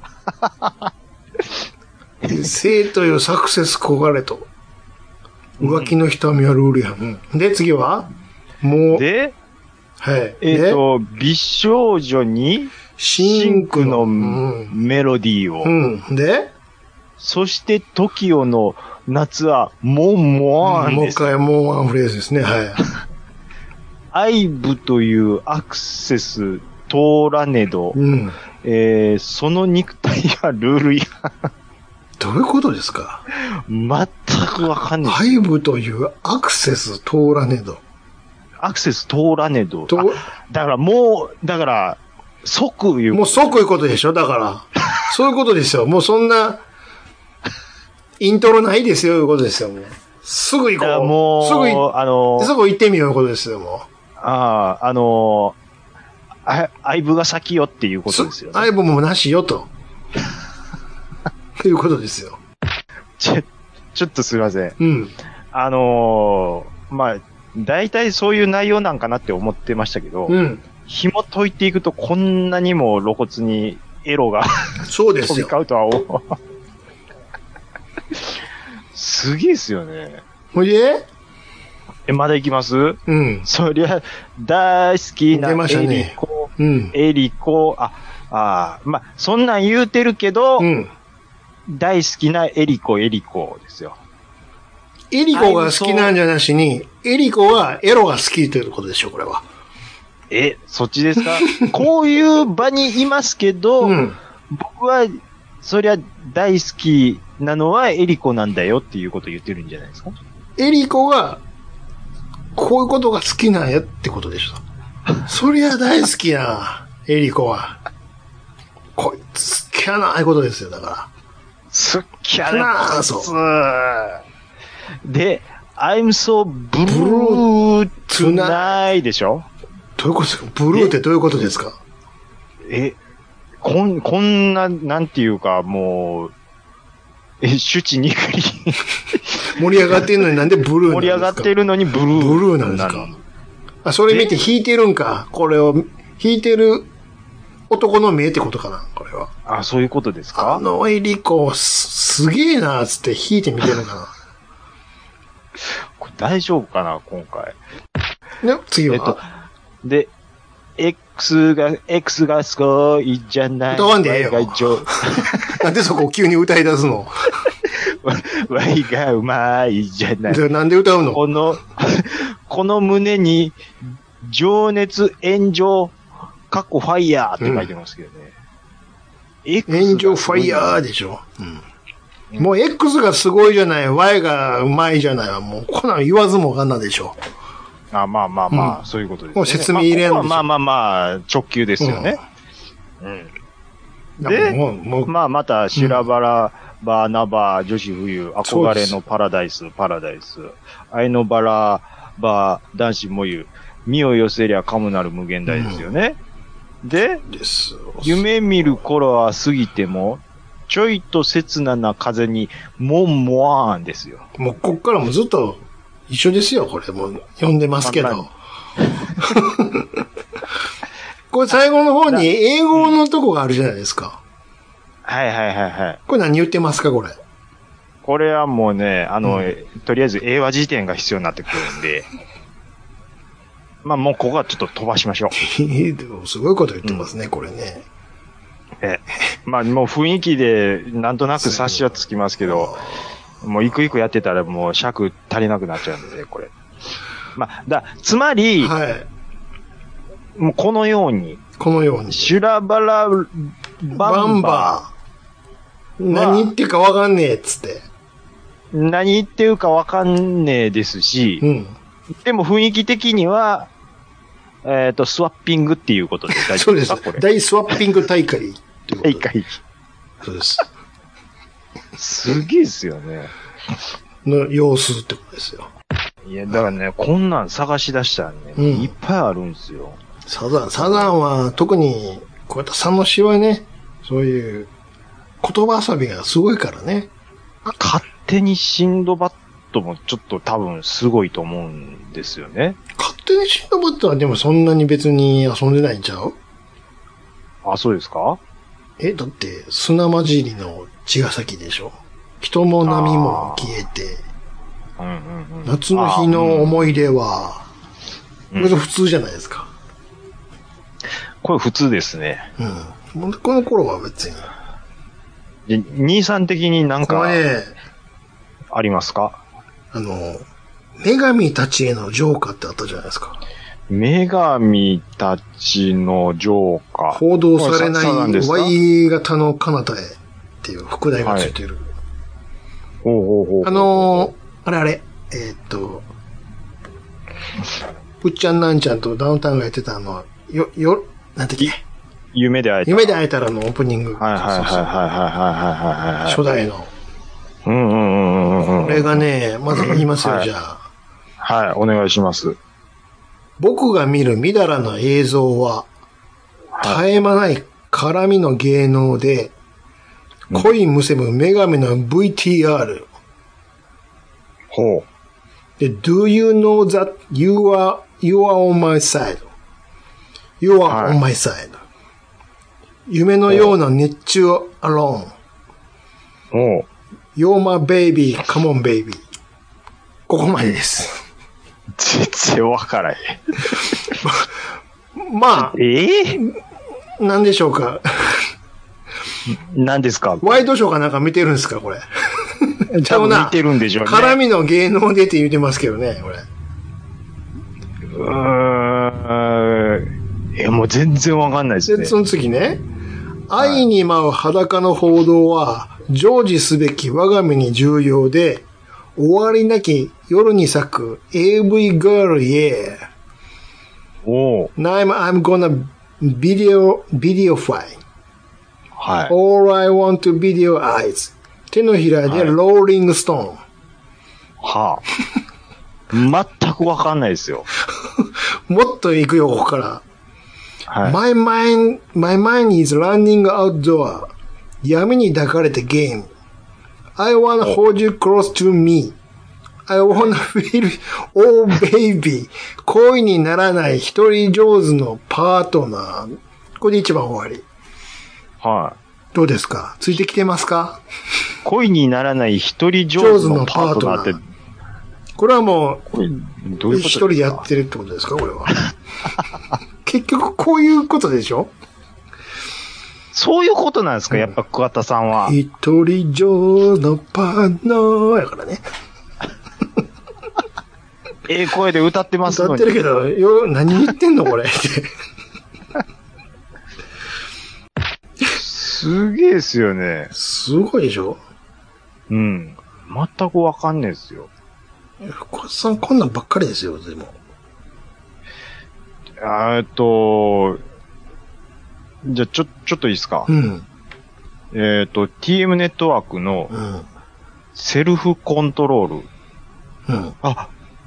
生というサクセス焦がれと。浮気の瞳はルールやん。うん、で、次はもう。 ではい。 えっ、ー、と、美少女にシンクのメロディーを。 うん。でそして、トキオの夏は、もんもん、 うん。もう一回、もうワンフレーズですね。はい。 アイブというアクセス通らねど、うん、えー、その肉体はルール違反。 どういうことですか？ 全くわかんない。 アイブというアクセス通らねど。 アクセス通らねど。だからもう、だから、即いう。 もう即いうことでしょ？だから。そういうことですよ。もうそんな、イントロないですよ、いうことですよ、もう。すぐ行こう。 もう、 すぐ行、 あのー、 すぐ行ってみよういうことですよ、もう。 ああ、あのー、あ、アイブが先よっていうことですよ、ね。 アイブもなしよと。ということですよ。 ちょ、ちょっとすいません。 うん。 あのー、まあ、大体そういう内容なんかなって思ってましたけど、 うん。 紐解いていくとこんなにも露骨にエロがそうですよ。 飛び交うとは思う。すげえっすよね。 ほいでえ、まだ行きます？ うん。 そりゃ、大好きなエリコ、 ね、うん。 エリコ、あ、あまあ、そんなん言うてるけど、うん、大好きなエリコ、エリコですよ。 エリコが好きなんじゃなしに、エリコはエロが好きということでしょ、これは。 え、そっちですか？こういう場にいますけど、うん、僕は、そりゃ大好きなのはエリコなんだよっていうことを言ってるんじゃないですか？エリコが、こういうことが好きなんやってことでしょ。そりゃ大好きな、エリコは。こいつ好きやな、ああいうことですよ、だから。 好きやな、そう。で、I'm so blue tonight でしょ？ どういうことですか？ブルーってどういうことですか？ え、こん、こんな、なんていうか、もう、え、周知にくり。 盛り上がってるのになんでブルーなんですか？ 盛り上がってるのにブルー。 ブルーなんですか？あ、それ見て弾いてるんか。これを、弾いてる男の目ってことかな、これは。 あ、そういうことですか？ あのエリコ、す、すげえな、つって弾いてみてるのかな。 これ大丈夫かな、今回。 ね、次は。えっと、 で、X が、X がすごいじゃない。 歌わんでええよ。なんでそこ急に歌い出すの？ ワイがうまいじゃない。 なんで歌うの？ この、この胸に、情熱炎上、過去ファイヤーって書いてますけどね。 うん、炎上ファイヤーでしょ。うん。 もう X がすごいじゃない、Y がうまいじゃないわ。もうこんなん言わずもがなでしょ。 あまあまあまあ、うん、そういうことですね。もう説明入れんでしょ。まあまあまあ、直球ですよね。うん。うん、で、もうもうまあまた、修羅原、うん、バーナバー、女子冬、憧れのパラダイス、パラダイス、愛のバラ、バー、男子もゆ、身を寄せりゃかもなる無限大ですよね。うん、で、です夢見る頃は過ぎても、ちょいと切なな風に、もんもわーんですよ。 もうこっからもずっと一緒ですよ、これ。もう読んでますけど。これ最後の方に英語のとこがあるじゃないですか。 はいはいはいはい。 これ何言ってますか、これ。 これはもうね、あの、うん、とりあえず英和辞典が必要になってくるんで。まあもうここはちょっと飛ばしましょう。 でもすごいこと言ってますね、うん、これね。 え、まあもう雰囲気でなんとなく察しはつきますけど、もういくいくやってたらもう尺足りなくなっちゃうんで、これ。まあ、だ、つまり、はい。もうこのように、 このように。 修羅原バンバー。バンバー。何言ってるかわかんねえっつって。 何言ってるかわかんねえですし、うん。でも雰囲気的には、えっ、ー、と、スワッピングっていうことで大丈夫ですか？ そうです。大スワッピング大会。 大会。 そうです。 すげえですよね。 の様子ってことですよ。 いや、だからね、こんなん探し出したらね、うん、いっぱいあるんですよ。 サザン、サザンは特に、こういった佐野氏はね、そういう言葉遊びがすごいからね。 勝手にシンドバッドもちょっと多分すごいと思うんですよね。 勝手にシンドバッドはでもそんなに別に遊んでないんちゃう？ あ、そうですか？ え、だって砂混じりの茅ヶ崎でしょ。人も波も消えて、うんうんうん、夏の日の思い出は、これ普通じゃないですか。 これ普通ですね。 うん。この頃は別に。 兄さん的になんか、ありますか？ あの、女神たちへの浄化ってあったじゃないですか。 女神たちの浄化。 報道されない Y 型の彼方へっていう副題がついてる。はい、 ほうほうほう。 あのー、あれあれ、えー、っと、うっちゃんなんちゃんとダウンタウンがやってたあの、よ、よ、なんて言っけ？ 夢で会えたら。 夢で会えたらのオープニング。 はいはいはいはいはいはいはい。 初代の。 うんうんうんうんうん。 これがね、まず言いますよ、はい、じゃあ。 はい、お願いします。 僕が見るみだらな映像は、絶え間ない絡みの芸能で、恋むせむ女神の ブイティーアール。 ほう。 で、Do you know that you are, you are on my side?You are on my side.、はい、夢のような熱中 alone. おう。 You're my baby, come on baby. ここまでです。 全然わからへん。まあ。 ええー、なんでしょうか。 何ですか？ ワイドショーかなんか見てるんですかこれ。 多分見てるんでしょうね。 絡みの芸能でって言ってますけどね、これ。 うーん。いや、もう全然わかんないですね。 で、その次ね。愛に舞う裸の報道は、成就すべき我が身に重要で、終わりなき夜に咲く エーブイ girl, yeah. おう。 Now I'm, I'm gonna video, videofy. はい。 All I want to video eyes. 手のひらでローリングストーン。 はあ。全くわかんないですよ。 もっと行くよ、ここから。 はい。 My mind, my mind is running outdoor. 闇に抱かれてゲーム。I wanna hold you close to me. I wanna feel, oh baby. 恋にならない一人上手のパートナー。これで一番終わり。 はい。 どうですか？ついてきてますか？ 恋にならない一人上手のパートナーって。 これはもう、 どういうことですか？ 一人でやってるってことですか？これは。結局こういうことでしょ？ そういうことなんですか、うん、やっぱ桑田さんは。 一人上手のパートナーやからね。 ええ声で歌ってますのに。 歌ってるけど、よ、何言ってんのこれって。 すげえですよね。 すごいでしょ？ うん。全くわかんねえですよ。 福田さんこんなんばっかりですよ、でも。 えっと、じゃあ、ちょ、ちょっといいですか。 うん。 えっと、ティーエム ネットワークの、セルフコントロール。 うん。 あ、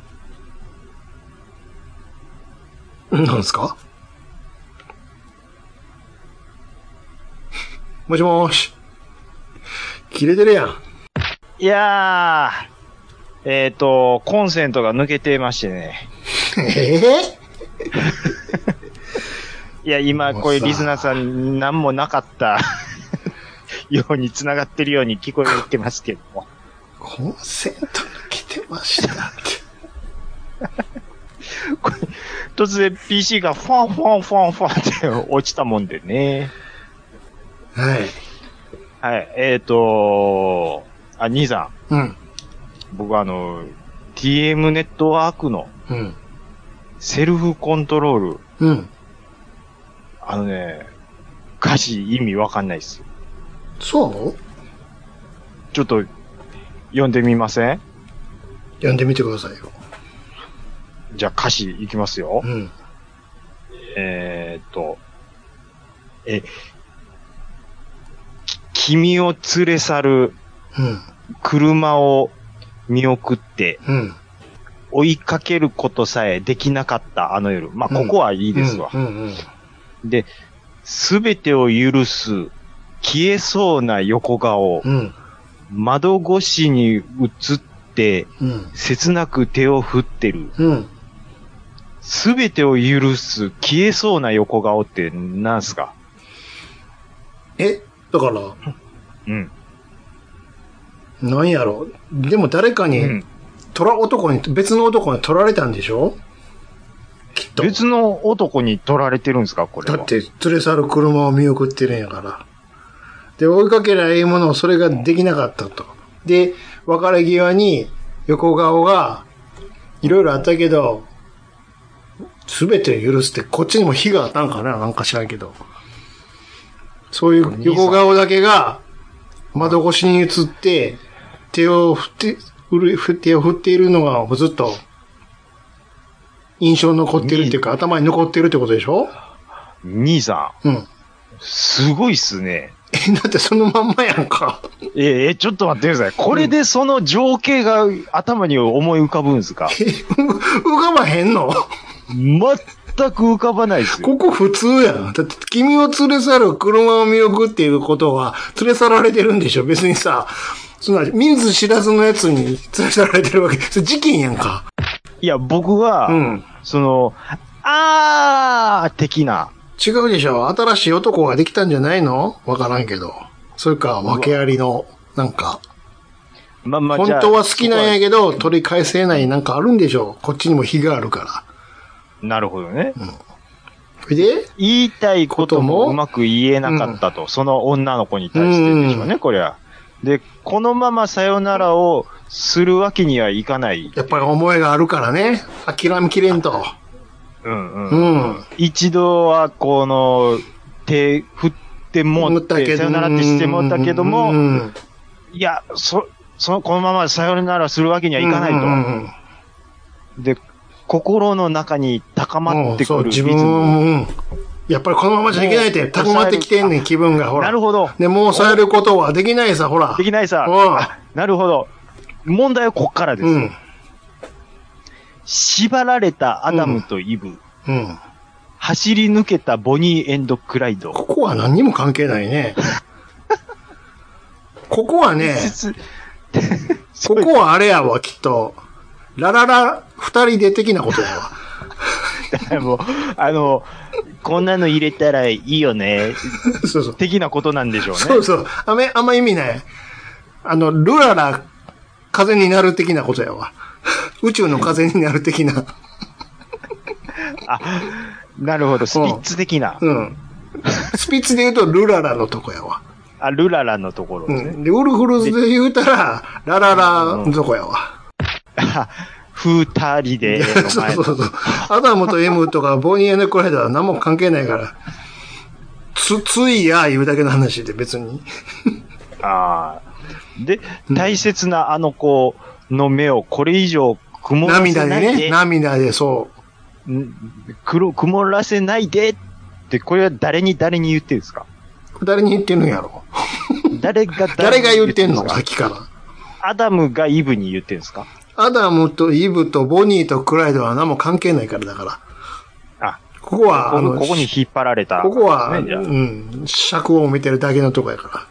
なんですか？もしもーし。切れてるやん。 いやー、えっと、コンセントが抜けてましてね。 えぇいや、今、これリスナーさん何もなかったように繋がってるように聞こえてますけども。 コンセント抜けてましたって。 これ突然 ピーシー がファンファンファンファンって落ちたもんでね。 はい。 はい、えっと、あ、兄さん。うん。 僕あの、ティーエム ネットワークの、 うん。 セルフコントロール。 うん。 あのね、歌詞意味わかんないっす。 そう？ ちょっと、読んでみません？ 読んでみてくださいよ。 じゃあ歌詞いきますよ。 うん。 えーっと、え、君を連れ去る、 うん。 車を見送って、 うん。 追いかけることさえできなかったあの夜。まあ、ここはいいですわ。 うんうんうん、 で、すべてを許す、消えそうな横顔。 うん、 窓越しに映って、 うん、 切なく手を振ってる。す、 う、 べ、ん、てを許す、消えそうな横顔って何すか？ え、だから、 うん。 なんやろ。でも誰かに、うん、取ら、男に、別の男に取られたんでしょ？きっと。 別の男に取られてるんですかこれは。 だって、連れ去る車を見送ってるんやから。で、追いかけりゃええものをそれができなかったと。で、別れ際に、横顔が、いろいろあったけど、すべてを許すって、こっちにも火があったんかな？なんか知らんけど。そういう横顔だけが、窓越しに映って、手を振って、手を振っているのがずっと、印象に残ってるっていうか、頭に残ってるってことでしょ？ 兄さん。うん。 すごいっすね。 え、だってそのまんまやんか。 ええ、ちょっと待ってください。これでその情景が頭に思い浮かぶんですか？ え、浮かばへんの？ 全く浮かばないですよ。 ここ普通やん。だって君を連れ去る車を見送っていることは、連れ去られてるんでしょ？別にさ、そんな、見ず知らずのやつに連れ去られてるわけ。それ事件やんか。 いや、僕は、うん、その、あー的な。 違うでしょ。新しい男ができたんじゃないの？わからんけど。それか、訳ありの、なんか。まあまあ、本当は好きなんやけど、取り返せないなんかあるんでしょ。こっちにも火があるから。 なるほどね。うん。 それで言いたいこともうまく言えなかったと。うん、その女の子に対してでしょうね、これは。で、このままさよならをするわけにはいかない。 やっぱり思いがあるからね。諦めきれんと。 うんうん。うん。一度は、この、手振ってもって、さよならってしてもったけども、うん、いや、そ、その、このままさよならするわけにはいかないと。うんうん、で、心の中に高まってくる。そう、自分、 うん。やっぱりこのままじゃいけないって、高まってきてんねん、気分が、ほら。 なるほど。 で、もうされることはできないさ、ほら。 できないさ。なるほど。問題はこっからです。うん、縛られたアダムとイブ。うんうん、走り抜けたボニー&クライド。 ここは何にも関係ないね。ここはね、ここはあれやわ、きっと。ラララ二人で的なことやわ。 だからもう、あの、こんなの入れたらいいよね。 そうそう。 的なことなんでしょうね。 そうそう。あんま、あんま意味ない。あの、ルララ風になる的なことやわ。宇宙の風になる的な。 あ、なるほど。スピッツ的な。 うん。うん、スピッツで言うとルララのとこやわ。 あ、ルララのところですね。 うん、で、ウルフルズで言うたら、ラララのとこやわ。 あ、二人で。 そうそうそう。アダムとエムとかボニー&クライドは何も関係ないから。つ、ついや言うだけの話で別に。 ああ。 で、大切なあの子の目をこれ以上曇らせないで。 涙でね、涙でそう。 黒、曇らせないでって、これは誰に誰に言ってるんですか？ 誰に言ってんのやろ誰が誰が言ってんのさっきから。 アダムがイブに言ってるんですか？ アダムとイブとボニーとクライドは何も関係ないからだから。あ、ここは、 ここあのここに引っ張られた、 ね。ここは、うん、尺を埋めてるだけのとこやから。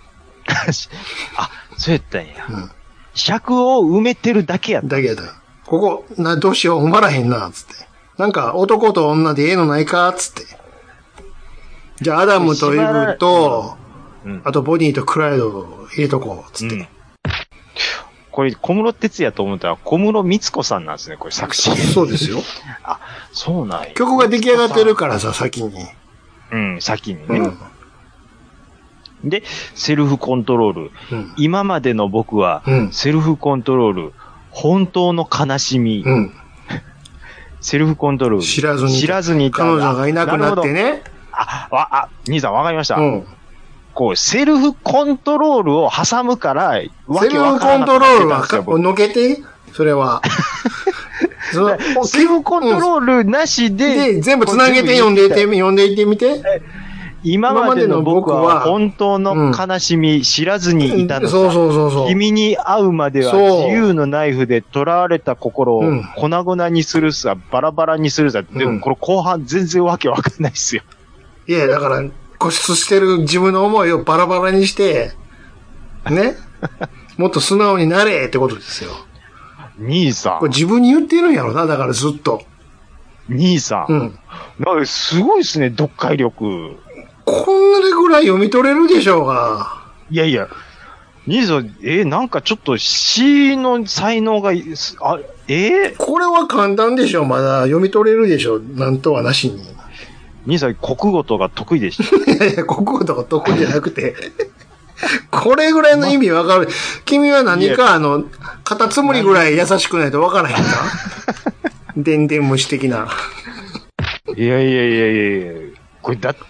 あ、そうやったんや。うん、尺を埋めてるだけやった。 だけやった。ここ、な、どうしよう、埋まらへんな、つって。なんか、男と女でええのないか、つって。じゃあ、アダムとイブと、うん、あとボニーとクライドを入れとこう、つって。うん、 これ、小室哲也と思ったら、小室光子さんなんですね、これ作詞。 そうですよ。 あ、そうなんや。 曲が出来上がってるからさ、先に。 うん、先にね。うん、で、セルフコントロール。うん、今までの僕は、うん、セルフコントロール、本当の悲しみ。うん、セルフコントロール。 知らずに。 知らずに。 彼女がいなくなってね。 あ、わ、あ、兄さんわかりました。うん。こう、セルフコントロールを挟むから、わけわからなくなってたんですよ。セルフコントロールは、のけてそれは。 セルフコントロールなしで。 で、全部繋げて読んでいて、読んでいってみて。 今までの僕は本当の悲しみ知らずにいたのだ。 そうそうそうそう。 君に会うまでは自由のナイフで囚われた心を粉々にするさ、バラバラにするさ。でもこれ後半全然わけわかんないっすよ。 いや、だから、固執してる自分の思いをバラバラにして、ね。もっと素直になれってことですよ。 兄さん。 これ自分に言ってるんやろな、だからずっと。 兄さん。うん。なんかすごいっすね、読解力。 こんなぐらい読み取れるでしょうが。 いやいや、兄さん、えー、なんかちょっと詩の才能が、あ、えー、 これは簡単でしょ、まだ読み取れるでしょ、なんとはなしに。 兄さん、国語とか得意でした。 いやいや、国語とか得意じゃなくて。これぐらいの意味わかる。君は何かあの、カタツムリぐらい優しくないとわからへんかでんでん虫的な。 いやいやいやいやこれだって、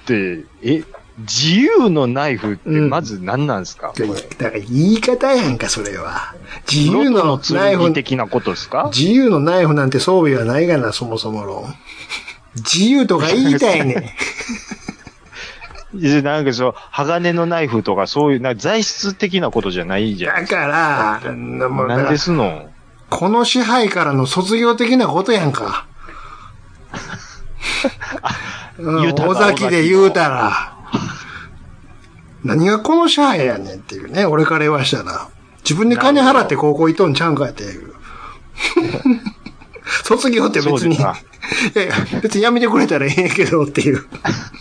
え、自由のナイフってまず何なんですか、 うん、だから言い方やんか、それは。自由のナイフ。 的なことですか？ 自由のナイフなんて装備はないがな、そもそも論。自由とか言いたいね。 なんかそう、鋼のナイフとかそういう、な材質的なことじゃないじゃん。 だから、 なんですの？ この支配からの卒業的なことやんか。うん、尾崎で言うたら、何がこの支配やねんっていうね、俺から言わしたら。自分で金払って高校行っとんちゃうんかっていう。卒業って別に、いやいや、別にやめてくれたらええけどっていう。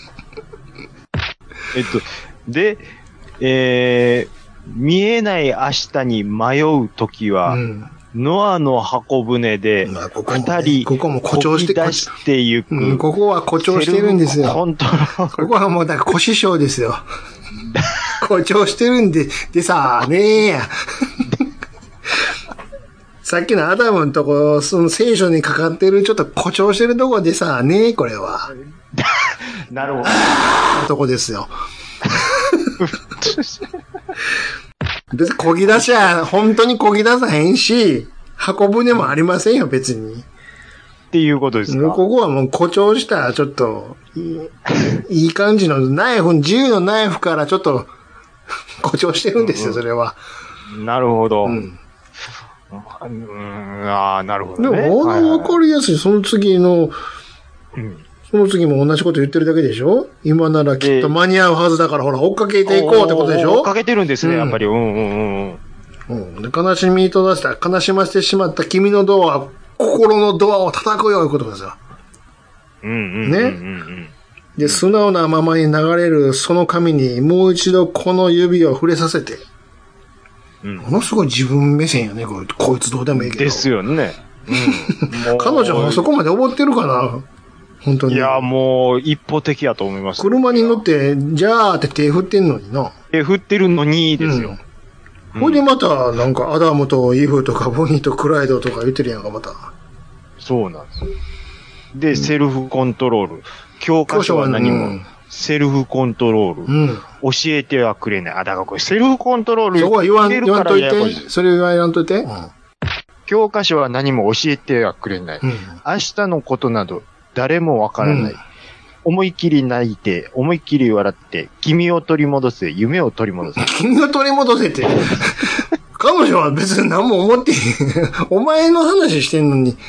えっと、で、えー、見えない明日に迷うときは、うん、ノアの箱舟で、二人、 ここも誇張して、 出していく、 うん。ここは誇張してるんですよ。 本当ここはもう、だから、小師匠ですよ。誇張してるんで、でさ、ねえや。さっきのアダムのとこ、その聖書にかかってるちょっと誇張してるとこでさ、ねえ、これは。 なるほど。 とこですよ。別に漕ぎ出しゃ、本当に漕ぎ出さへんし、箱舟もありませんよ、別に。 っていうことですか？ ここはもう誇張した、ちょっと、いい、いい感じのナイフ、自由のナイフからちょっと、誇張してるんですよ、それは。 なるほど。うん。うん、ああ、なるほど、ね。 でも、わかりやすい。その次の、うん、その次も同じこと言ってるだけでしょ？今ならきっと間に合うはずだから、ほら、追っかけていこうってことでしょ？ 追っかけてるんですね、うん、やっぱり。うんうんうんうん。で、悲しみと出した、悲しませてしまった君のドア、心のドアを叩くよ、いうことですよ。 うんうんうんうん、ね。 で、素直なままに流れるその紙にもう一度この指を触れさせて、うん、ものすごい自分目線やね、こい、こいつどうでもいいけど。 ですよね。 うん、彼女もそこまで思ってるかな？本当に。 いや、もう、一方的やと思います。 車に乗って、じゃーって手振ってんのにな。 手振ってるのにですよ。 うん。ほ、うん、いでまた、なんか、アダムとイブとか、ボニーとクライドとか言ってるやんか、また。 そうなんですよ。で、うん、セルフコントロール。教科書は何も、 セルフコントロール。うん。教えてはくれない。あ、だからこれセルフコントロール。 そこは言わん、言わんといて。それは言わんといて。うん。 教科書は何も教えてはくれない。うん、明日のことなど誰もわからない。うん、思い切り泣いて、思い切り笑って、君を取り戻せ、夢を取り戻せ。 君を取り戻せって。彼女は別に何も思ってへん。お前の話してんのに。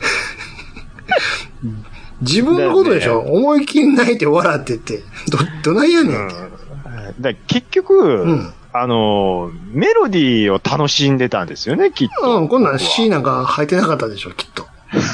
自分のことでしょ、ね、思い切り泣いて笑ってって。ど、どないやねんって。うん、 だ結局、うん、あの、メロディーを楽しんでたんですよね、きっと。 うん、こんなん C なんか入ってなかったでしょ、きっと。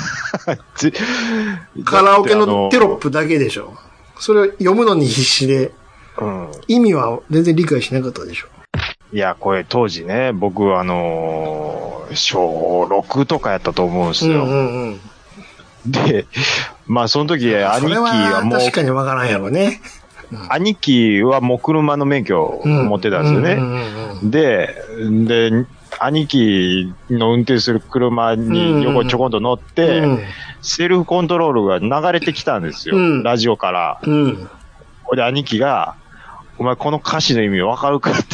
カラオケのテロップだけでしょ。それを読むのに必死で、うん、意味は全然理解しなかったでしょ。 いや、これ当時ね、僕あのー、小ろくとかやったと思うんですよ。うんうんうん、で、まあその時、兄貴はもう。 確かにわからんやろね。 兄貴はもう車の免許を持ってたんですよね。で、で、兄貴の運転する車に横ちょこんと乗って、うんうん、セルフコントロールが流れてきたんですよ。うん、ラジオから。うん、で、兄貴が、お前この歌詞の意味わかるかって。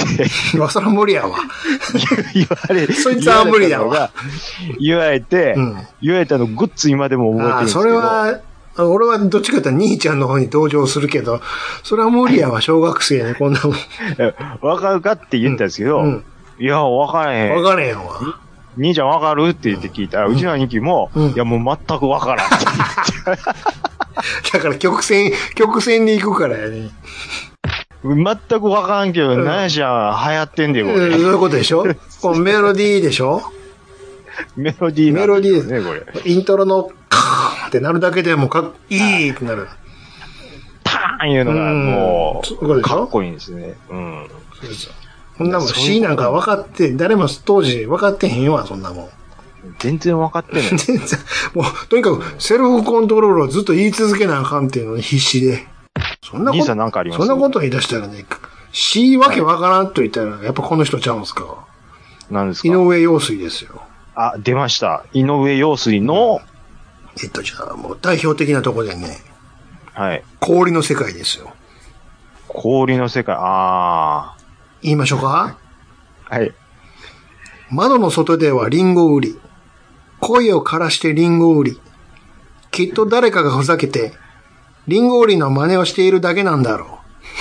いや、それは無理やわ。 言われ、 そいつは無理やわ。 言われて、うん、言われたのグッズ今でも覚えてるんですけど。 それは、俺はどっちかというと兄ちゃんの方に同情するけど、それは無理やわ、小学生ね、こんなもん。 わかるかって言ったんですけど、うんうん、いや、わからへん。 わからへんわ。 兄ちゃんわかるって言って聞いたら、うん、うちの兄貴も、うん、いや、もう全くわからんって言って。 だから曲線、曲線に行くからやね。 全くわからんけど、うん、何やしゃ流行ってんだよ、これ。 そういうことでしょこのメロディーでしょメロディーメロディーですね、これ。イントロのカーンってなるだけでもかっいいってなる。 ターンいうのがもう、うかっこいいんですね。うん。 そうです。そんなもん C なんか分かって、誰も当時分かってへんわ、そんなもん。 全然分かってない。全然。 もう、とにかくセルフコントロールをずっと言い続けなあかんっていうのに必死で。そんなこと、 なんかあります？ そんなこと言い出したらね、C わけ分からんと言ったら、やっぱこの人ちゃうんすか。 何ですか？ 井上陽水ですよ。 あ、出ました。井上陽水の、 えっと、じゃあ、もう代表的なところでね。 はい。 氷の世界ですよ。 氷の世界、あー。 言いましょうか？ はい。 窓の外ではリンゴ売り。声を枯らしてリンゴ売り。きっと誰かがふざけて、リンゴ売りの真似をしているだけなんだろう。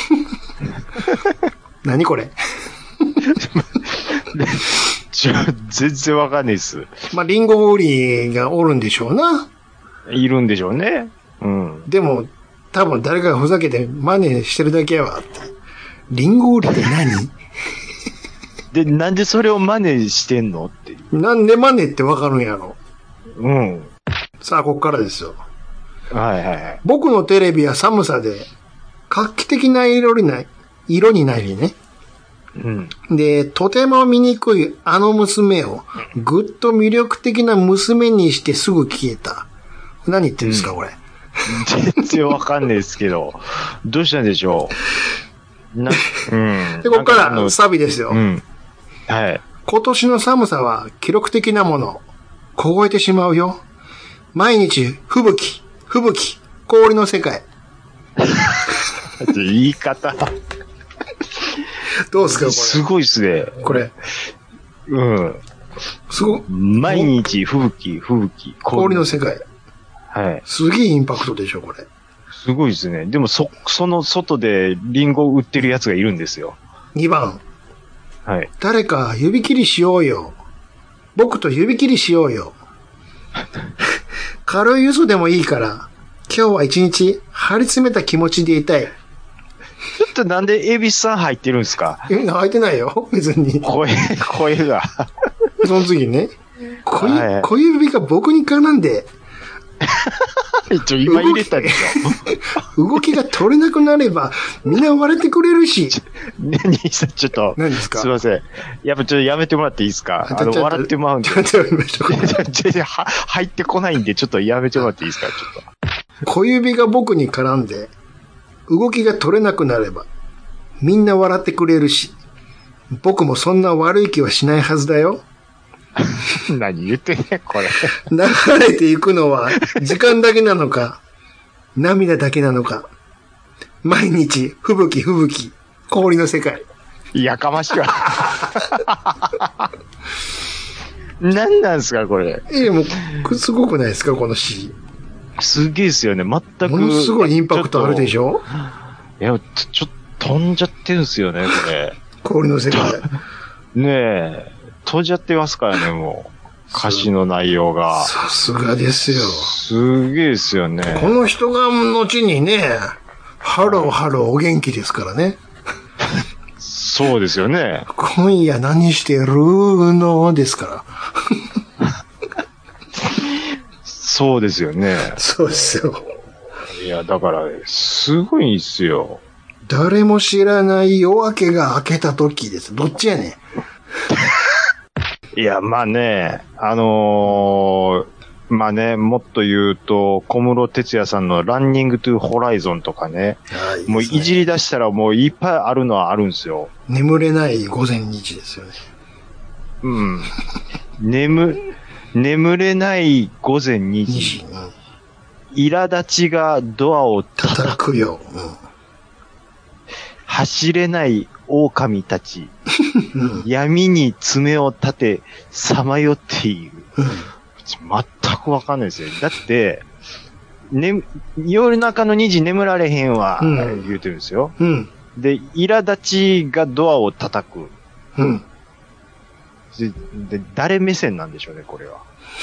何これちょ全然わかんないっす。 まあ、リンゴ売りがおるんでしょうな。 いるんでしょうね。うん。 でも、多分誰かがふざけて真似してるだけやわって。リンゴ売りって何で、なんでそれを真似してんのっていう。 なんで真似ってわかるんやろ。 うん。 さあ、こっからですよ。 はいはいはい。 僕のテレビは寒さで、画期的な色にない、色になりね。うん。で、とても醜いあの娘を、ぐっと魅力的な娘にしてすぐ消えた。何言ってるんですか、うん、これ。 全然わかんないですけど。どうしたんでしょう。な、うん。 で、ここからサビですよ。うん。 はい。 今年の寒さは記録的なもの。凍えてしまうよ。毎日、吹雪、吹雪、氷の世界。 言い方。 どうですか、これ。 すごいっすね。 これ。 うん。 すご毎日、吹雪、吹雪、 氷の世界。 はい。 すげえインパクトでしょ、これ。 すごいですね。でも、そ、その外でリンゴを売ってるやつがいるんですよ。 にばん。 はい。 誰か指切りしようよ。僕と指切りしようよ。軽い嘘でもいいから、今日は一日張り詰めた気持ちでいたい。 ちょっとなんでエビスさん入ってるんですか？ 入ってないよ、別に。 声、声が。 その次ね。小, はい、小指が僕に絡んで、 一応今入れたでしょ。動きが取れなくなれば、みんな割れてくれるし。 ね、兄さん、ちょっと。 何ですか？ すいません。やっぱちょっとやめてもらっていいですか？あの、笑ってもらうんで。ちょっとやめましょう。全然入ってこないんで、ちょっとやめてもらっていいですか？ちょっと。小指が僕に絡んで、動きが取れなくなれば、みんな笑ってくれるし、僕もそんな悪い気はしないはずだよ。 何言ってんねん、これ。 流れていくのは時間だけなのか、涙だけなのか。 毎日、吹雪、吹雪、氷の世界。 やかましいわ。何なんですか、これ。 ええ、もう、すごくないですか、この詩。 すげえですよね、全く。 ものすごいインパクトあるでしょ？ いや、ちょっと飛んじゃってるんですよね、これ。 氷の世界。 ねえ、飛んじゃってますからね、もう。歌詞の内容が。 さすがですよ。 すげえですよね。 この人が後にね、ハローハローお元気ですからね。 そうですよね。 今夜何してるのですから。 そうですよね。 そうですよ。 いや、だから、すごいんですよ。 誰も知らない夜明けが明けた時です。どっちやねん。いや、まあね、あのー、まあね、もっと言うと、小室哲哉さんのランニングトゥホライゾンとかね、いいね、もういじり出したらもういっぱいあるのはあるんですよ。 眠れない午前にじですよね。 うん。眠、眠れない午前にじ。うん、苛立ちがドアを叩く。叩くよ。うん、走れない狼たち。うん、闇に爪を立て、さまよっている。うん全くわかんないですよ。だって、ね、夜中のにじ眠られへんわ、うん、言うてるんですよ。うん、で、苛立ちがドアを叩く。うん、で, で、誰目線なんでしょうね、これは。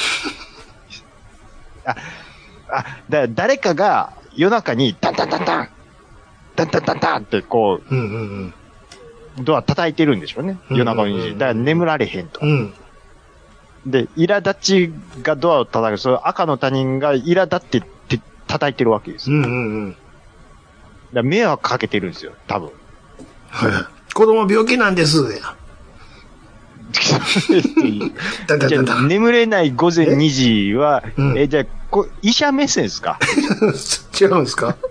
あ、あ、だ誰かが夜中にダンダンダンダン、ダンダンダンダンってこう、うんうんうん、ドア叩いてるんでしょうね。夜中のにじ。だから眠られへんと。うんで、苛立ちがドアを叩く、その赤の他人が苛立ってって叩いてるわけですよ。うんうんうん。だ迷惑かけてるんですよ、多分。 はい。子供病気なんです、や。 だだだだ眠れない午前にじは、え、うん、えじゃあこ、医者目線ですか違うんですか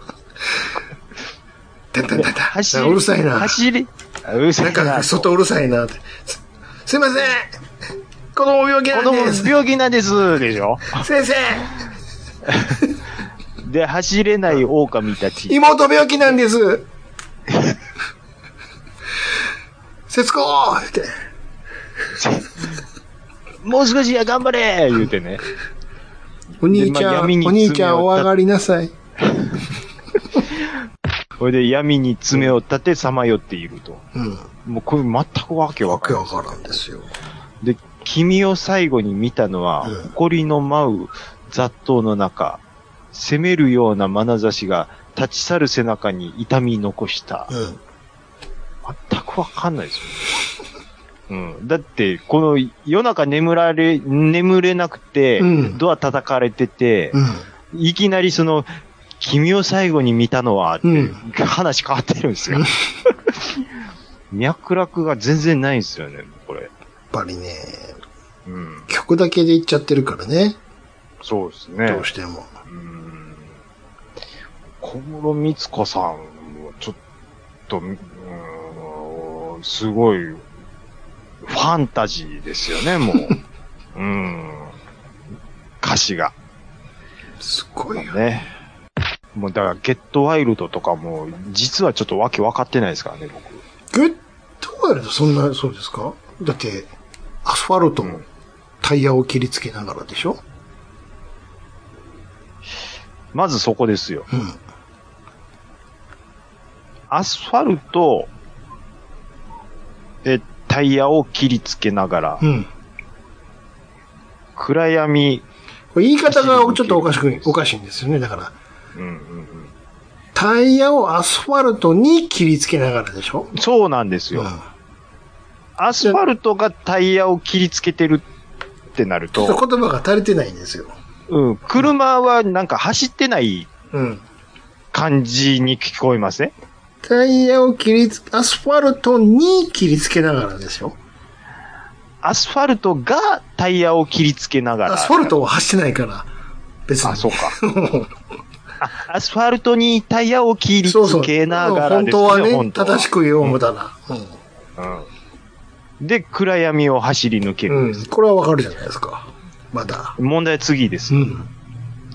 だだだだ走りうるさいな。 走りうるさいな。 なんか外うるさいなって。す、すいません子供病気なんです。 子供病気なんです、でしょ先生で、走れない狼たち。 妹病気なんです。節子ーって。 もう少しや頑張れ言うてね。 お兄ちゃん、まあ、お兄ちゃんお上がりなさい。 これで闇に爪を立てさまよっていると。うん。もうこれ全くわけわからん。 わけわからんですよ。 で、君を最後に見たのは、うん、埃の舞う雑踏の中、攻めるような眼差しが立ち去る背中に痛み残した。うん、全くわかんないですよ、ね。うん。だって、この夜中眠られ、眠れなくて、うん、ドア叩かれてて、うん、いきなりその、君を最後に見たのは、って、うん、話変わってるんですよ。脈絡が全然ないんですよね、これ。 やっぱりね、うん、曲だけで言っちゃってるからね。 そうですね。 どうしても。うん、 小室光子さんもちょっと、うん、すごい、ファンタジーですよね、もう。うん、歌詞が。 すごいよね。もうだから、ゲットワイルドとかも、実はちょっとわけ分かってないですからね、僕。 ゲットワイルドそんな、そうですか？だって、アスファルトもタイヤを切りつけながらでしょ？ まずそこですよ。 うん。 アスファルト、え、タイヤを切りつけながら、うん。暗闇。 これ言い方がちょっとおかしく、おかしいんですよね、だから。うんうんうん。タイヤをアスファルトに切りつけながらでしょ？ そうなんですよ。うん、アスファルトがタイヤを切りつけてるってなると。 ちょっと言葉が足りてないんですよ。 うん。車はなんか走ってない感じに聞こえますね。 タイヤを切りつけ、アスファルトに切りつけながらでしょ？ アスファルトがタイヤを切りつけながら。 アスファルトを走ってないから。別に。 あ、そうか。アスファルトにタイヤを切りつけながらですね。 そうそう本当はね、正しく言おう思たら。うんうんうん、で、暗闇を走り抜けるんです。 うん、これはわかるじゃないですか。まだ。 問題は次です。うん、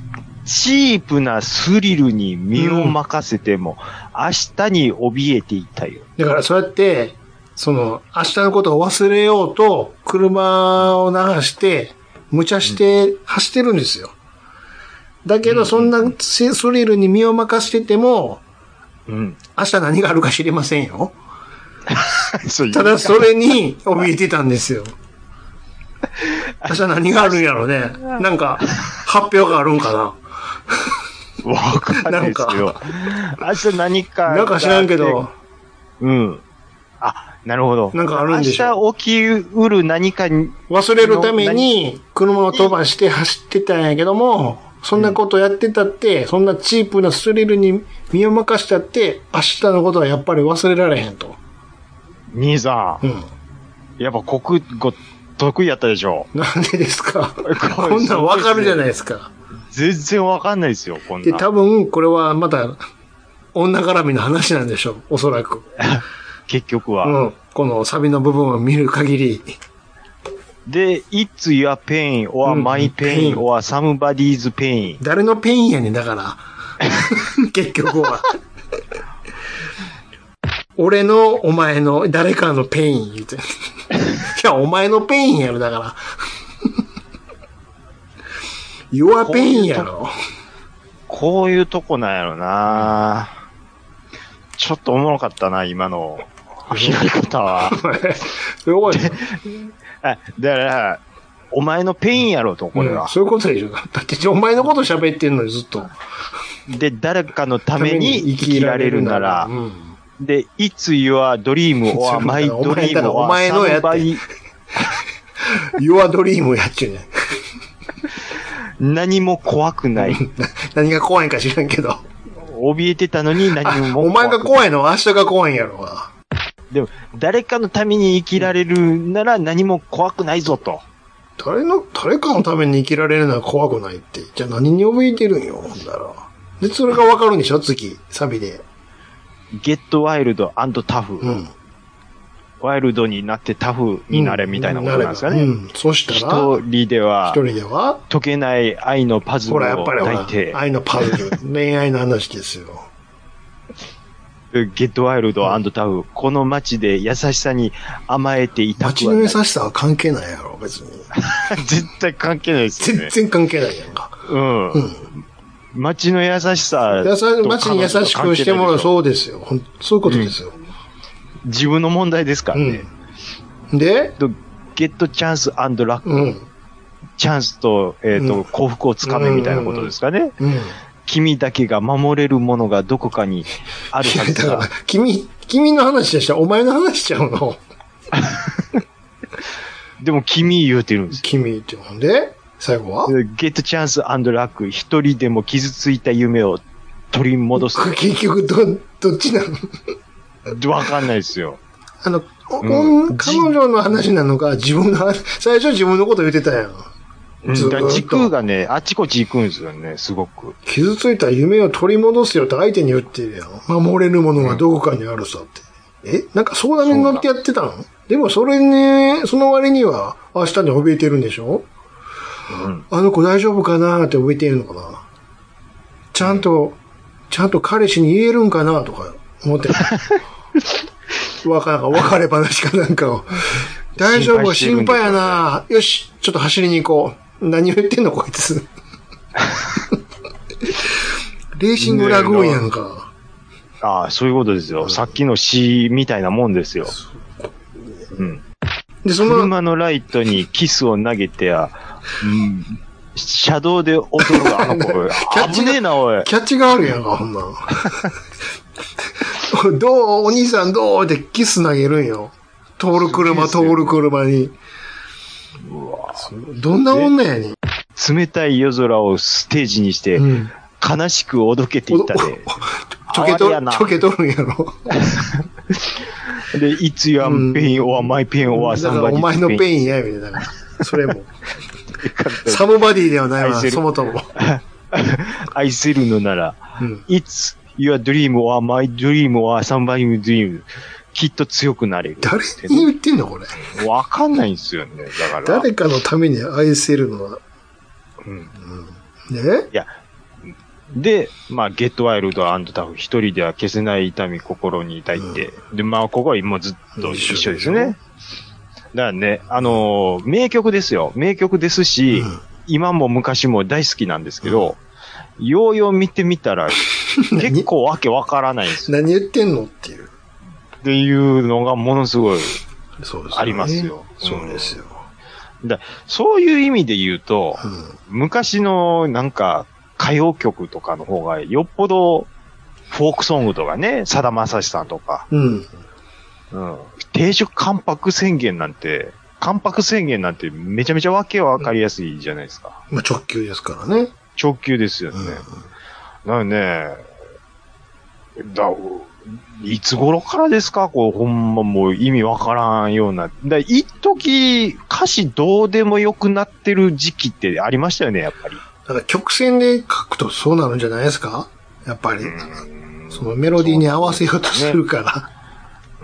チープなスリルに身を任せても、うん、明日に怯えていたよ。 だからそうやって、その、明日のことを忘れようと、車を流して、無茶して走ってるんですよ。だけど、そんなスリルに身を任せてても、うん、明日何があるか知りませんよ。ただ、それに怯えてたんですよ。明日何があるんやろうね。なんか、発表があるんかな。 わかんないですよ。明日何か。 なんか知らんけど。 うん。あ、なるほど。 なんかあるんでしょ。 明日起きうる何かに。 忘れるために車を飛ばして走ってたんやけども、そんなことやってたって、そんなチープなスリルに身を任したって、明日のことはやっぱり忘れられへんと。 兄さん。うん。やっぱ国語得意やったでしょ。 なんでですかこんなんわかるじゃないですか。 全然わかんないですよ、こんなん。 で、多分、これはまた、女絡みの話なんでしょう、おそらく。 結局は。 うん。このサビの部分を見る限り。 で、it's your pain or my pain or somebody's pain。 誰のペインやねん、だから。結局は。俺の、お前の、誰かのペイン言うて。いや、お前のペインやろ、だから。your pain やろ。 こういうとこなんやろな。ちょっとおもろかったな、今の。開き方は。 そういうことだから、お前のペインやろと、これは、 うん。そういうことでしょ。だってお前のこと喋ってんのにずっと。 で、誰かのために生きられるなら、うん、で、It's your dream or my dream or somebody your dream やっちゅうね。 何も怖くない。 何が怖いんか知らんけど。 怯えてたのに何も怖くない。 お前が怖いのは明日が怖いんやろが。 でも、誰かのために生きられるなら何も怖くないぞと。 誰の、誰かのために生きられるのは怖くないって。じゃあ何に怯えてるんよ、ほんだら。で、それがわかるんでしょ次、サビで。 Get wild and tough。うん。ワイルドになってタフになれみたいなことなんですかね。うん。うん、 そしたら。 一人では。 一人では。 解けない愛のパズルを抱いて。ほら、やっぱり愛のパズル。恋愛の話ですよ。 ゲットワイルド&タフ、うん。この街で優しさに甘えていたくはない。 街の優しさは関係ないやろ、別に。 絶対関係ないですよね。 全然関係ないやんか。 うん。うん。街の優しさ。 街に優しくしてもらう、そうですよ。そういうことですよ。うん、 自分の問題ですからね。 うん、で、 ゲットチャンス&ラック。うん、チャンスと、えっ、ー、と、うん、幸福をつかめみたいなことですかね。うんうんうん、君だけが守れるものがどこかにあるはずだ。だ君、君の話でしたらお前の話しちゃうの。 でも君言うてるんですよ。 君ってほんで最後はゲットチャンス&ラック。一人でも傷ついた夢を取り戻す。 結局ど、どっちなのわかんないですよ。 あの、うん、彼女の話なのか、自分の、最初自分のこと言ってたやん。 うん、だ軸がね、あっちこっち行くんですよね、すごく。 傷ついた夢を取り戻すよって相手に言ってるやん。守れるものがどこかにあるさって。うん、えなんか相談に乗ってやってたの？でもそれね、その割には明日に怯えてるんでしょ？うん、あの子大丈夫かなって怯えてるのかな？ちゃんと、ちゃんと彼氏に言えるんかなとか思ってる。わかんない。別れ話かなんかを。大丈夫、心配やな。よし、ちょっと走りに行こう。何を言ってんのこいつ。レーシングラグーンやんか。 ああ、そういうことですよ。うん、さっきの詩みたいなもんですよ。うん。で、その車のライトにキスを投げてや、うん、車道で踊るあの子。危ねえな、おい。 キャッチがあるやんか、ほんなの。どうお兄さんどうってキス投げるんよ。通る車、通る車に。うわどんな女やねん。 冷たい夜空をステージにして、うん、悲しくおどけていったで。 ちょけと、ちょけとるんやろ。 で、It's your pain or my pain or somebody's pain。だからお前のペインや、みたいな。それも。サムバディではないわ、そもそも。 愛せるのなら、うん、It's your dream or my dream or somebody's dream。きっと強くなれる。 誰に言ってんのこれ。 わかんないんですよね。だから。 誰かのために愛せるのは。うん。うん、ねいや、 で、まあ、ゲットワイルド&タフ、一人では消せない痛み心に抱いて、うん、で、まあ、ここはもうずっと一緒ですね。だからね、あのー、名曲ですよ。名曲ですし、うん、今も昔も大好きなんですけど、うん、ようよう見てみたら、結構わけわからないんですよ。 何言ってんのっていう。 っていうのがものすごい、ありますよ。 そうですよ。 だそういう意味で言うと、うん、昔のなんか、歌謡曲とかの方がよっぽどフォークソングとかね、さだまさしさんとか、うん。うん。定食関白宣言なんて、関白宣言なんてめちゃめちゃわけわかりやすいじゃないですか。 まあ直球ですからね。 直球ですよね。うん、なのでね、だ、いつ頃からですかこう、ほんまもう意味わからんような。だ一時歌詞どうでもよくなってる時期ってありましたよね、やっぱり。 だから曲線で書くとそうなるんじゃないですかやっぱり。そのメロディーに合わせようとするから。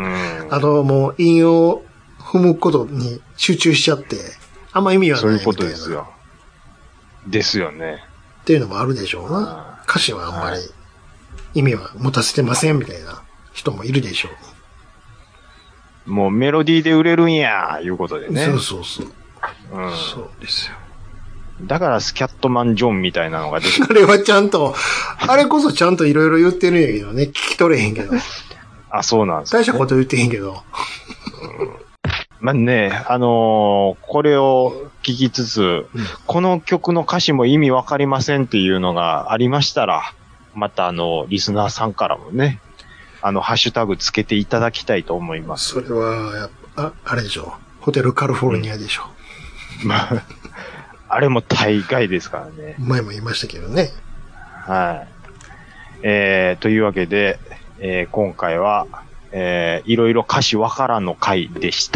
ね、あともう韻を踏むことに集中しちゃって、あんま意味はないみたいな。 そういうことですよ。ですよね。 っていうのもあるでしょうな。歌詞はあんまり意味は持たせてませんみたいな人もいるでしょう。もうメロディーで売れるんや、いうことでね。 そうそうそう。 うん、 そうですよ。 だからスキャットマン・ジョンみたいなのが出てあれはちゃんと、あれこそちゃんといろいろ言ってるんやけどね、聞き取れへんけど。 あ、そうなんです、ね。 大したこと言ってへんけど。 うん、まあね、あのー、これを聞きつつ、うん、この曲の歌詞も意味わかりませんっていうのがありましたら、またあの、リスナーさんからもね、あの、ハッシュタグつけていただきたいと思います。 それは、やっぱ、あ、あれでしょ。ホテルカリフォルニアでしょ。 うん、まああれも大概ですからね。 前も言いましたけどね。 はい。えー、というわけで、えー、今回は、えー、いろいろ歌詞わからんの回でした。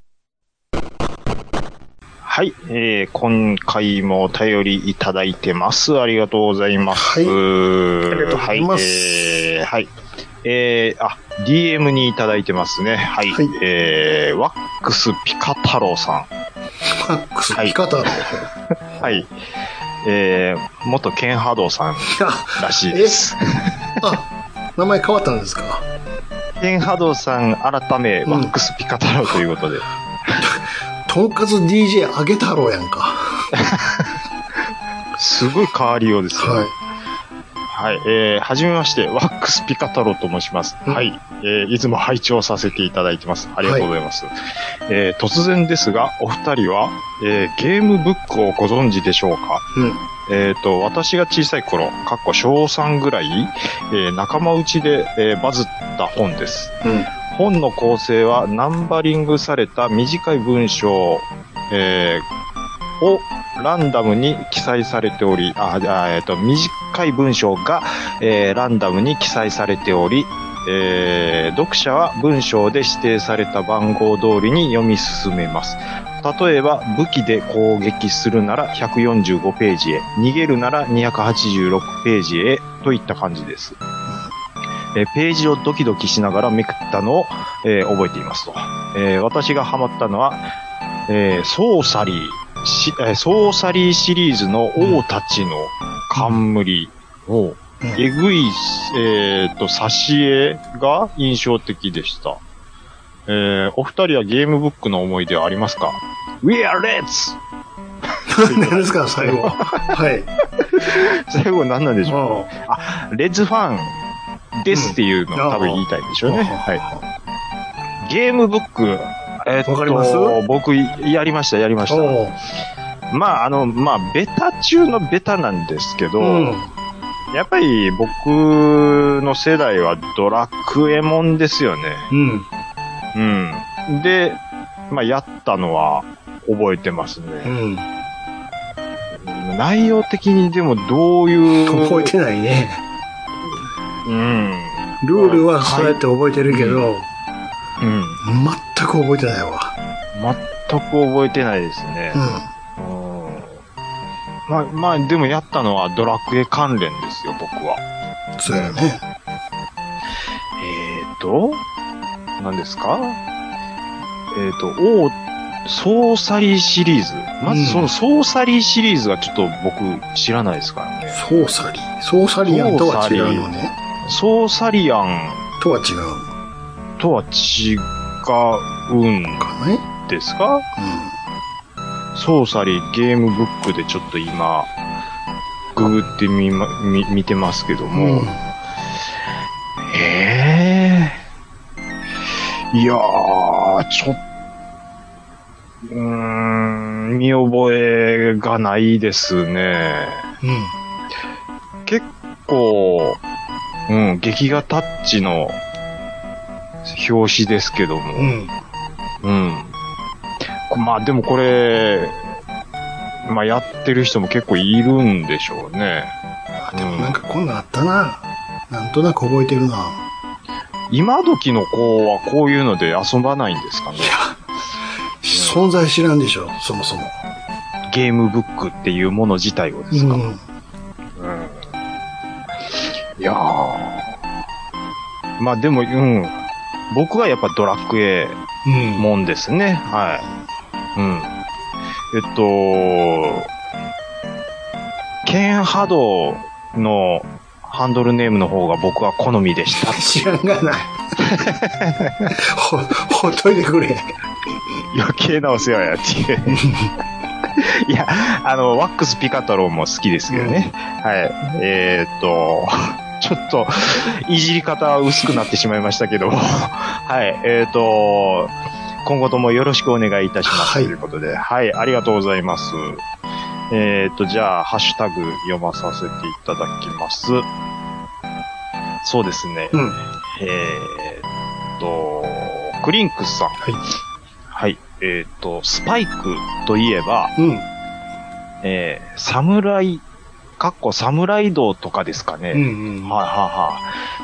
はい。えー、今回もお便りいただいてます。ありがとうございます。はい。ありがとうございます。はい。えー、はい。えー、あ、ディーエム にいただいてますね。はい。はい、えー、ワックスピカ太郎さん。 ワックスピカ太郎。 はい。えー、元ケンハドーさんらしいです。 あ、名前変わったんですか？ ケンハドーさん改め、ワックスピカ太郎ということで。 とんかつ ディージェー あげ太郎やんか。 すごい変わりようですよね。はい。はい、えー、はじめまして、ワックスピカ太郎と申します。うん、はい、えー、いつも拝聴させていただいてます。ありがとうございます。はい、えー、突然ですが、お二人は、えー、ゲームブックをご存知でしょうか？うん、えっと、私が小さい頃、かっこ小さんぐらい、えー、仲間内で、えー、バズった本です。うん、本の構成はナンバリングされた短い文章、えー、をランダムに記載されており、あ、えっと、短い文章が、えー、ランダムに記載されており、えー、読者は文章で指定された番号通りに読み進めます。例えば、武器で攻撃するならひゃくよんじゅうごページへ、逃げるならにひゃくはちじゅうろくページへ、といった感じです。えー、ページをドキドキしながらめくったのを、えー、覚えていますと。えー、私がハマったのは、えー、ソーサリー。しえー、ソーサリーシリーズの王たちの冠を、うん、えぐい、えー、と、挿絵が印象的でした。えー、お二人はゲームブックの思い出はありますか？ We are Reds! 何ですか、最後。はい。 最後何なんでしょう？あ、レッズファンですっていうのを、うん、多分言いたいんでしょうね。はい。ゲームブック、えー、っと、わかります？僕、やりました、やりました。まあ、あの、まあ、ベタ中のベタなんですけど、うん、やっぱり僕の世代はドラクエモンですよね。うん。うん。で、まあ、やったのは覚えてますね。うん。内容的にでもどういう。 覚えてないね。 うん。 ルールはそうやって覚えてるけど、うん。全く覚えてないわ。 全く覚えてないですね。うん。うん、まあ、まあ、でもやったのはドラクエ関連ですよ、僕は。 そうやね。 えーと、何ですか？えーと、王、 ソーサリーシリーズ。まずそのソーサリーシリーズがちょっと僕知らないですからね。 ソーサリー。ソーサリアンとは違うのね。 ソーサリアンとは違う。 とは違うんかね。 ですか？うん。ソーサリーゲームブックでちょっと今、ググってみま、み、見てますけども。うん、ええー。いやー、ちょっと、うーん、見覚えがないですね。うん。結構、うん、劇画タッチの表紙ですけども。うん。うん。まあでもこれ、まあやってる人も結構いるんでしょうね。 あ、でもなんかこんなんあったな。なんとなく覚えてるな。 今時の子はこういうので遊ばないんですかね。いや、 存在知らんでしょ、そもそも。 ゲームブックっていうもの自体をですか。うん。うん、いやー。まあでも、うん。僕はやっぱドラクエもんですね。うん、はい。うん。えっと、ケンハドのハンドルネームの方が僕は好みでした。 知らんがない。ほ、ほっといてくれ。 余計なお世話やっていう。いや、あの、ワックスピカトロも好きですけどね。うん、はい。えー、っと、ちょっと、いじり方は薄くなってしまいましたけど、はい。えー、っと、今後ともよろしくお願いいたします。はい、ということで、はい、ありがとうございます。えー、っと、じゃあ、ハッシュタグ読まさせていただきます。そうですね。うん、えー、っと、クリンクスさん。はい。はい。えー、っと、スパイクといえば、うん、えー、サムライ、かっこサムライ道とかですかね。うんうん、はいはいはい。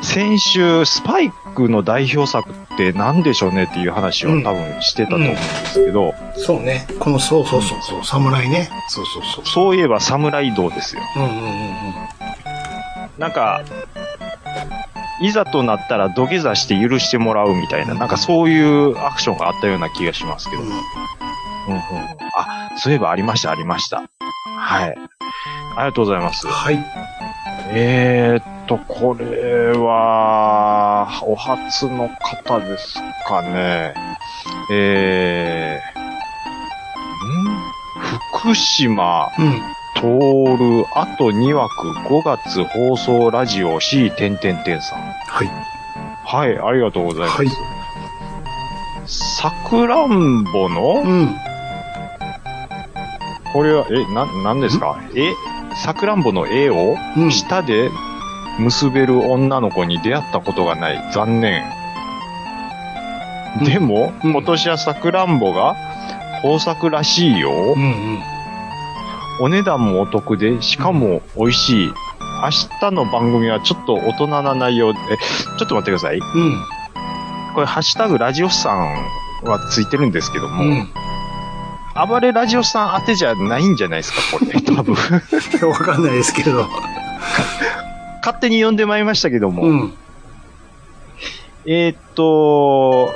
先週、スパイクの代表作って何でしょうねっていう話を多分してたと思うんですけど。うんうん、 そうね。この、そうそうそうそう、うん、サムライね。そうそうそう。 そういえばサムライ道ですよ。うんうんうんうん。なんか、いざとなったら土下座して許してもらうみたいな、うん、なんかそういうアクションがあったような気がしますけど。うんうんうん、あ、そういえばありました、ありました。はい。ありがとうございます。はい。えーっと、これは、お初の方ですかね。えー、ん福島、うん、通る、あとにわくごがつ放送ラジオ C 点点点さん。はい。はい、ありがとうございます。はい。さくらんぼの、うん。これは、え、な、なんですか？えさくらんぼの絵を舌で結べる女の子に出会ったことがない。残念。うん、でも、うん、今年はさくらんぼが豊作らしいよ。うんうん、お値段もお得で、しかも美味しい。明日の番組はちょっと大人な内容で、え、ちょっと待ってください。うん、これ、ハッシュタグラジオさんはついてるんですけども、うん、暴れラジオさん当てじゃないんじゃないですか、これ。多分。 わかんないですけど。 勝手に呼んでまいりましたけども。うん、えー、っと、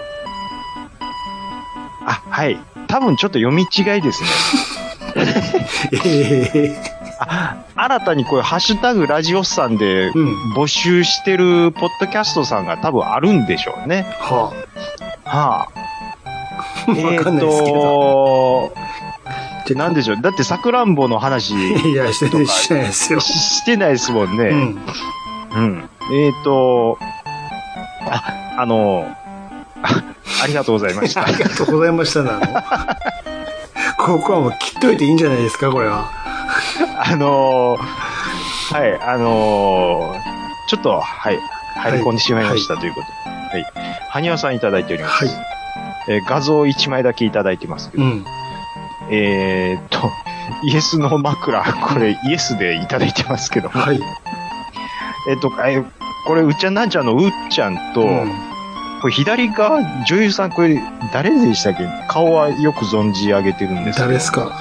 あ、はい。多分ちょっと読み違いですね。えー、あ、新たにこういうハッシュタグラジオさんで募集してるポッドキャストさんが多分あるんでしょうね。はあ。はあ。 わかんないですけど。 えー、なんでしょう。だってさくらんぼの話。 いや、してないですよ。 してないですもんね。うん。うん。えーと、あ、あの、あ、ありがとうございました。 ありがとうございましたなの。ここはもう切っといていいんじゃないですか、これは。 あのー、はい、あのー、ちょっと、はい、入り込んでしまいました、はい、ということで。はい。はにわさんいただいております。はい。えー、画像いちまいだけいただいてますけど。うん、えーっと、イエスの枕、これイエスでいただいてますけど。はい。えーっと、えー、これ、うっちゃんなんちゃんのうっちゃんと、うん、これ左側、女優さん、これ誰でしたっけ？顔はよく存じ上げてるんですけど。 誰ですか？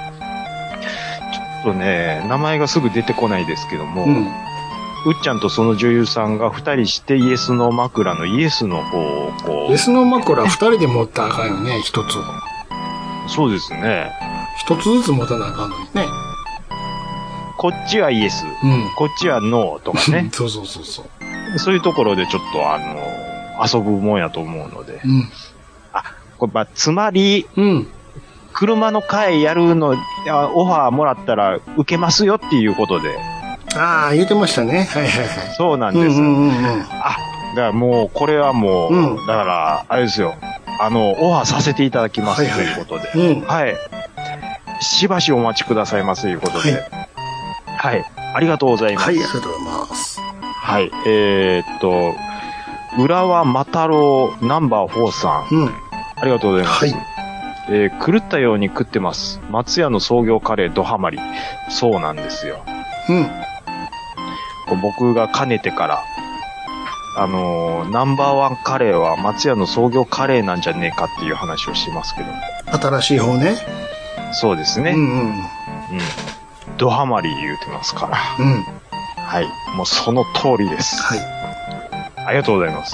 ちょっとね、名前がすぐ出てこないですけども、うん、うっちゃんとその女優さんが二人してイエスの枕のイエスの方をこう。 イエスの枕二人で持ったらあかんよね、一つを。 そうですね。 一つずつ持たなあかんのにね。 こっちはイエス、 うん、 こっちはノーとかね。 そうそうそうそう。 そういうところでちょっとあの、遊ぶもんやと思うので。 うん、 あ、これまあ、つまり、 うん、 車の会やるの、オファーもらったら受けますよっていうことで。 ああ、言ってましたね。はいはいはい。 そうなんです。うんうんうんうん、あ、だからもう、これはもう、うん、だから、あれですよ。あの、オファーさせていただきますということで。はい、はいうんはい。しばしお待ちくださいますということで。はい。はい。ありがとうございます。 はい、ありがとうございます。 はい。えー、っと、浦和またろうナンバーフォーさん。うん。ありがとうございます。はい。えー、狂ったように食ってます。松屋の創業カレードハマり。そうなんですよ。うん。僕がかねてから、あのー、ナンバーワンカレーは松屋の創業カレーなんじゃねえかっていう話をしてますけど。 新しい方ね。 そうですね。うんうん。うん。ドハマり言うてますから。うん。はい。もうその通りです。はい。ありがとうございます。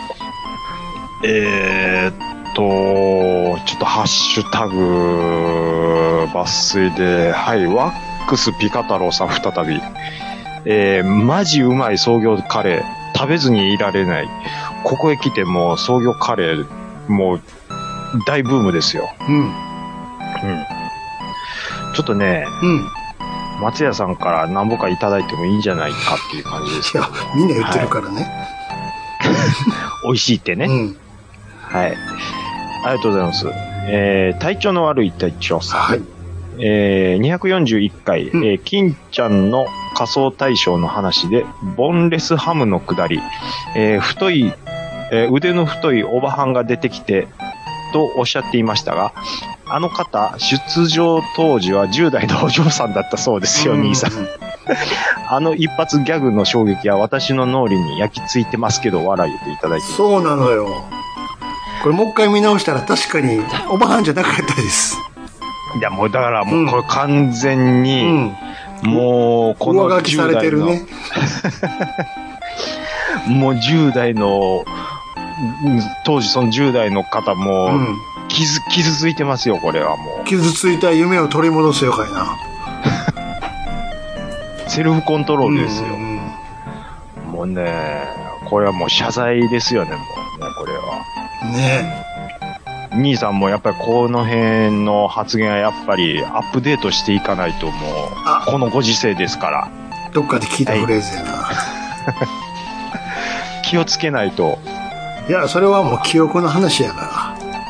えーっと、ちょっとハッシュタグ抜粋で、はい、ワックスピカ太郎さん再び。えー、マジうまい創業カレー。食べずにいられない。ここへ来てもう創業カレー、もう大ブームですよ。うん。うん。ちょっとね、うん。松屋さんから何ぼかいただいてもいいんじゃないかっていう感じですけど、ね。 いや、みんな言ってるからね。 はい、美味しいってね。うん。はい。ありがとうございます。えー、体調の悪い隊長さん。はい。えー、にひゃくよんじゅういっかい、うん、えー、金ちゃんの仮装大賞の話で、ボンレスハムの下り、えー、太い、えー、腕の太いおばはんが出てきて、とおっしゃっていましたが、あの方、出場当時はじゅう代のお嬢さんだったそうですよ、兄さん。あの一発ギャグの衝撃は私の脳裏に焼き付いてますけど、笑いていただいて。 そうなのよ。これもう一回見直したら確かにおばはんじゃなかったです。 いや、もうだからもうこれ完全に、うんうん、もうこの上書きされてるね。 もうじゅう代の、当時そのじゅう代の方も、うん傷、傷ついてますよ、これはもう。 傷ついた夢を取り戻すよかいな。 セルフコントロールですよ。うんうん、もうね、これはもう謝罪ですよね、もうね、これは。ねえ。兄さんもやっぱりこの辺の発言はやっぱりアップデートしていかないともう、このご時世ですから。 どっかで聞いたフレーズやな。はい、 気をつけないと。 いや、それはもう記憶の話やから。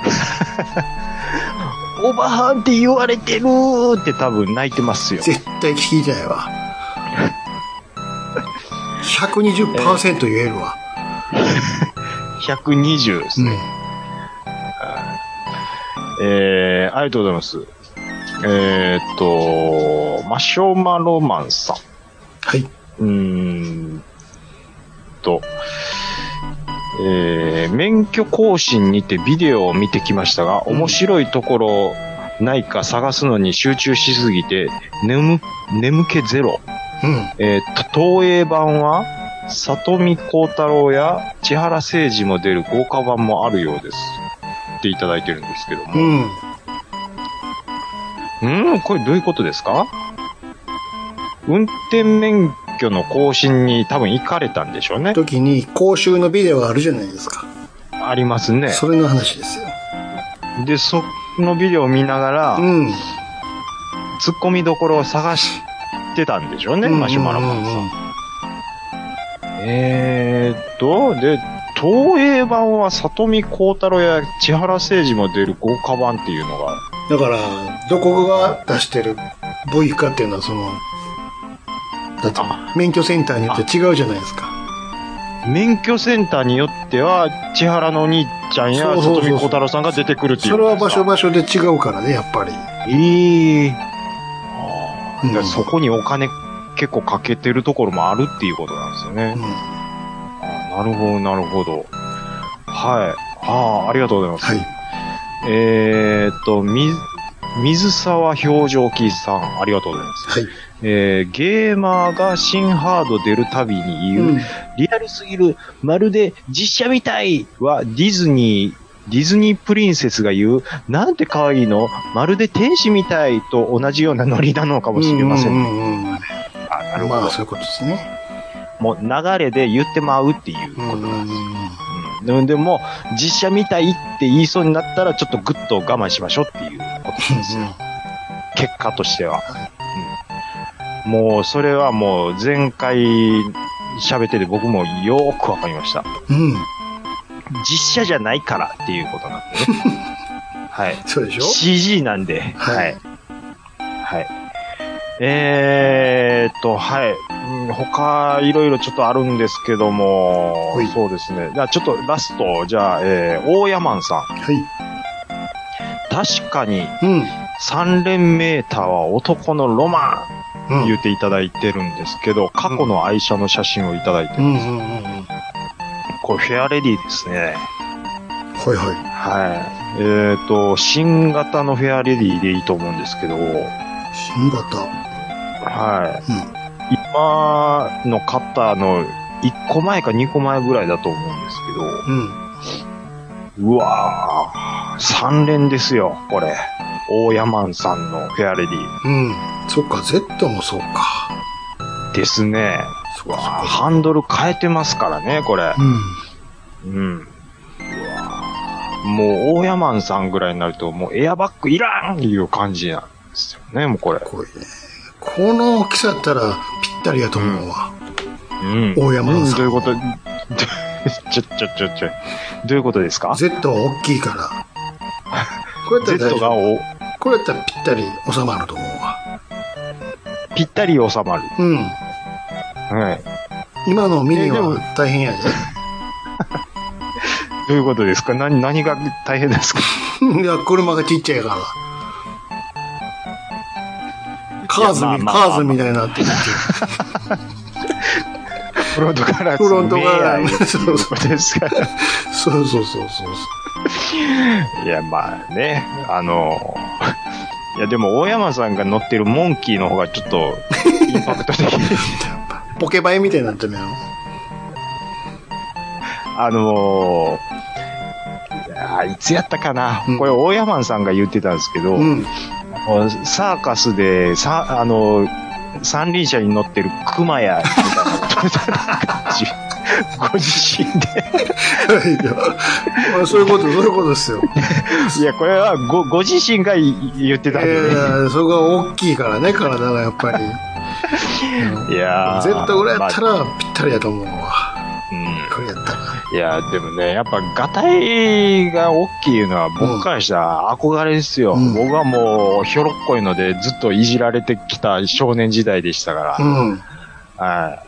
おばはんって言われてるーって多分泣いてますよ。 絶対聞いたいわ。ひゃくにじゅっパーセント 言えるわ。 ひゃくにじゅうですね。うん、えー、ありがとうございます。えーっと、マシュマロマンさん。はい。うーんと、えー、免許更新にてビデオを見てきましたが、面白いところないか探すのに集中しすぎて、眠、眠気ゼロ。うん、えー、東映版は、里見光太郎や千原誠二も出る豪華版もあるようです。っていただいてるんですけども。うん。うん、これどういうことですか？運転免許の更新に多分行かれたんでしょうね。 時に講習のビデオがあるじゃないですか。 ありますね。 それの話ですよ。 で、そのビデオを見ながら、うん、突っ込みどころを探してたんでしょうね、マシュマロマンさん。えーっと、で、東映版は里見光太郎や千原誠二も出る豪華版っていうのが。 だから、どこが出してる部位かっていうのはその、だって免許センターによって違うじゃないですか。 免許センターによっては千原のお兄ちゃんや里見光太郎さんが出てくるっていう。 それは場所場所で違うからね、やっぱり。 ええーうん、そこにお金結構かけてるところもあるっていうことなんですよね。うん、あなるほど、なるほど。はい。ああ、ありがとうございます。はい。えーっと、み、水沢表情キーさん、ありがとうございます。はい。えー、ゲーマーが新ハード出るたびに言う、うん、リアルすぎる、まるで実写みたいはディズニディズニープリンセスが言う、なんて可愛いの、まるで天使みたいと同じようなノリなのかもしれませんね。うんうんうん、 あ、なるほど。まあ、そういうことですね。 もう流れで言ってまうっていうことなんです。うんうん、でも、実写みたいって言いそうになったら、ちょっとグッと我慢しましょうっていうことなんですよ。結果としては。うん、もう、それはもう前回喋ってて僕もよーくわかりました。うん。実写じゃないからっていうことなんでね。はい。 そうでしょシージー なんで。はい。はい。はい、えーっと、はい。うん、他、いろいろちょっとあるんですけども、はい、そうですね。じゃあちょっとラスト、じゃあ、えー、大山さん。はい。確かに、うん、三連メーターは男のロマン、うん、言っていただいてるんですけど、過去の愛車の写真をいただいてるんです。うんうんうんうん、これフェアレディですね。 はいはい。 はい。えっと、新型のフェアレディでいいと思うんですけど。 新型。 はい。うん、今の型のいっこまえかにこまえぐらいだと思うんですけど。うん。うわぁ、さん連ですよ、これ。大山さんのフェアレディ。 うん。そっか、Z もそうか。 ですね。うわハンドル変えてますからね、これ。うん。うん。もう、大山さんぐらいになると、もうエアバッグいらんっていう感じなんですよね、もうこれ。 これね。この大きさだったらぴったりやと思うわ。 うん。 大山さん。うん、 どういうことちょ、ちょ、ちょ、ちょ。どういうことですか？ Z は大きいから。これやったら Z がお、 これやったらぴったり収まると思うわ。 ぴったり収まる。 うん。 はい。 今のミニは大変やで。 どういうことですか？何、何が大変ですか？ いや、車がちっちゃいから。カーズみ、まあまあまあ、カーズみたいになってる。 フロントガラス。 フロントガラス。 そうそうですから。 そうそうそうそう。 いや、まあね、あの、いやでも大山さんが乗ってるモンキーの方がちょっとインパクト的。 ポケバイみたいになってるのよ。 あのー、い, やいつやったかな、うん、これ大山さんが言ってたんですけど、うん、サーカスでさあの三輪車に乗ってるクマやみたいな感じご自身でいやそういうことそういうことですよ。 いやこれは ご, ご自身が言ってたんで、ね、 いやそれが大きいからね体がやっぱり。 いや Z ぐらいやったらぴったりやと思うわ。うん、これやったら。 いや、でもね、やっぱ、ガタイが大きいのは僕からしたら憧れですよ。うん、僕はもう、ひょろっこいのでずっといじられてきた少年時代でしたから。うん、はい。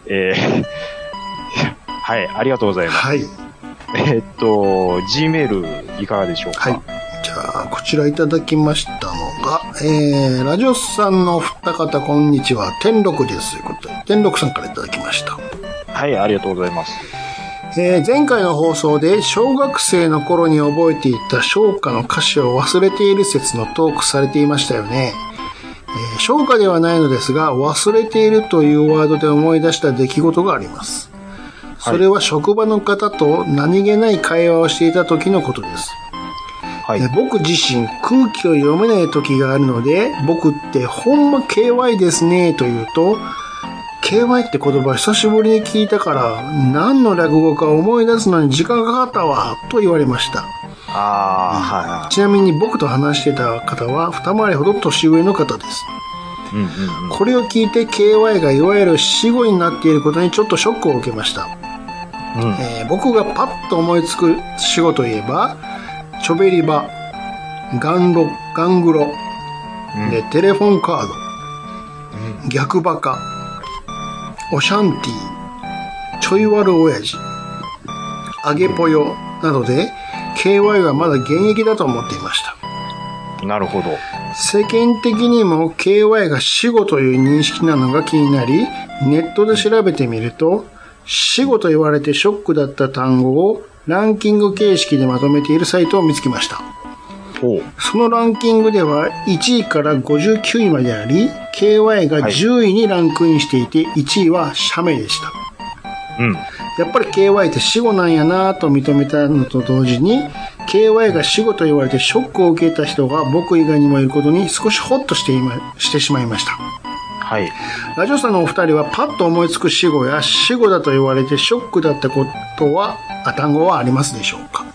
えー、はい、ありがとうございます。はい。えー、っと、G メールいかがでしょうか。はい。 じゃあ、こちらいただきましたのが、えー、ラジオスさんの二方、こんにちは。天禄です。ということで、天禄さんからいただきました。 はい、ありがとうございます。 えー、前回の放送で小学生の頃に覚えていた唱歌の歌詞を忘れている説のトークされていましたよね。えー、唱歌ではないのですが、忘れているというワードで思い出した出来事があります。それは職場の方と何気ない会話をしていた時のことです。はい、えー、僕自身空気を読めない時があるので、僕ってほんま ケーワイ ですねと言うと、ケーワイ って言葉久しぶりに聞いたから何の落語か思い出すのに時間かかったわと言われました。 あ、はいはい、 ちなみに僕と話してた方は二回りほど年上の方です。うんうんうん、これを聞いて ケーワイ がいわゆる死語になっていることにちょっとショックを受けました。うん、えー、僕がパッと思いつく死語といえばチョベリバ、ガンロ、ガングロ、うん、でテレフォンカード、うん、逆バカ、オシャンティー、ちょい悪親父、あげぽよなどで ケーワイ はまだ現役だと思っていました。 なるほど。 世間的にも ケーワイ が死語という認識なのが気になり、ネットで調べてみると、死語と言われてショックだった単語をランキング形式でまとめているサイトを見つけました。そのランキングではいちいからごじゅうきゅういまであり、ケーワイ がじゅういにランクインしていて、いちいは写メでした。 うん。 やっぱり ケーワイ って死後なんやなと認めたのと同時に、ケーワイ が死後と言われてショックを受けた人が僕以外にもいることに少しホッとしていま、してしまいました。 はい。 ラジオさんのお二人はパッと思いつく死後や死後だと言われてショックだったことは、あ、単語はありますでしょうか？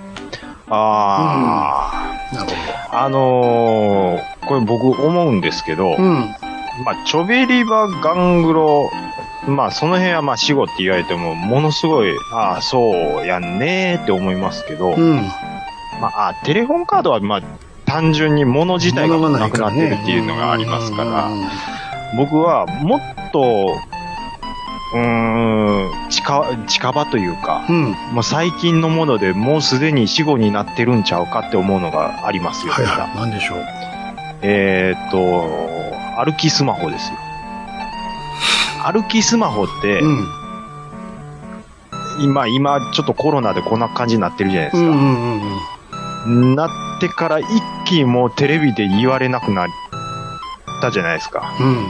ああ、 うん、なるほど。あのー、これ僕思うんですけど、うん、まあ、チョベリバガングロ、まあ、その辺はまあ死後って言われても、ものすごい、ああ、そうやんねーって思いますけど、うん、まあ、あ、テレフォンカードはまあ、単純に物自体がなくなってるっていうのがありますから、僕はもっと、うーん、近、近場というか、うん、もう最近のものでもうすでに死後になってるんちゃうかって思うのがありますよ。 はいはい。何でしょう。 えーっと、歩きスマホですよ。歩きスマホって、うん、今、今、ちょっとコロナでこんな感じになってるじゃないですか。うんうんうん、なってから一気にもうテレビで言われなくなったじゃないですか。うん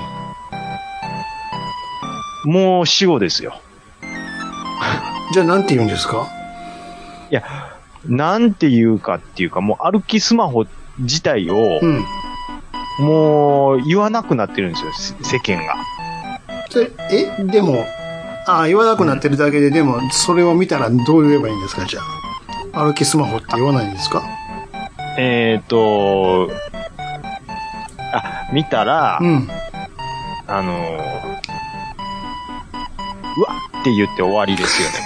もう死後ですよ。 じゃあなんて言うんですか？ いや、なんて言うかっていうか、もう歩きスマホ自体を、うん、もう言わなくなってるんですよ、世間が。 え、でも、ああ、言わなくなってるだけで、うん、でも、それを見たらどう言えばいいんですか、じゃあ。歩きスマホって言わないんですか？ えーと、あ、見たら、うん、あのー、うわって言って終わりですよね。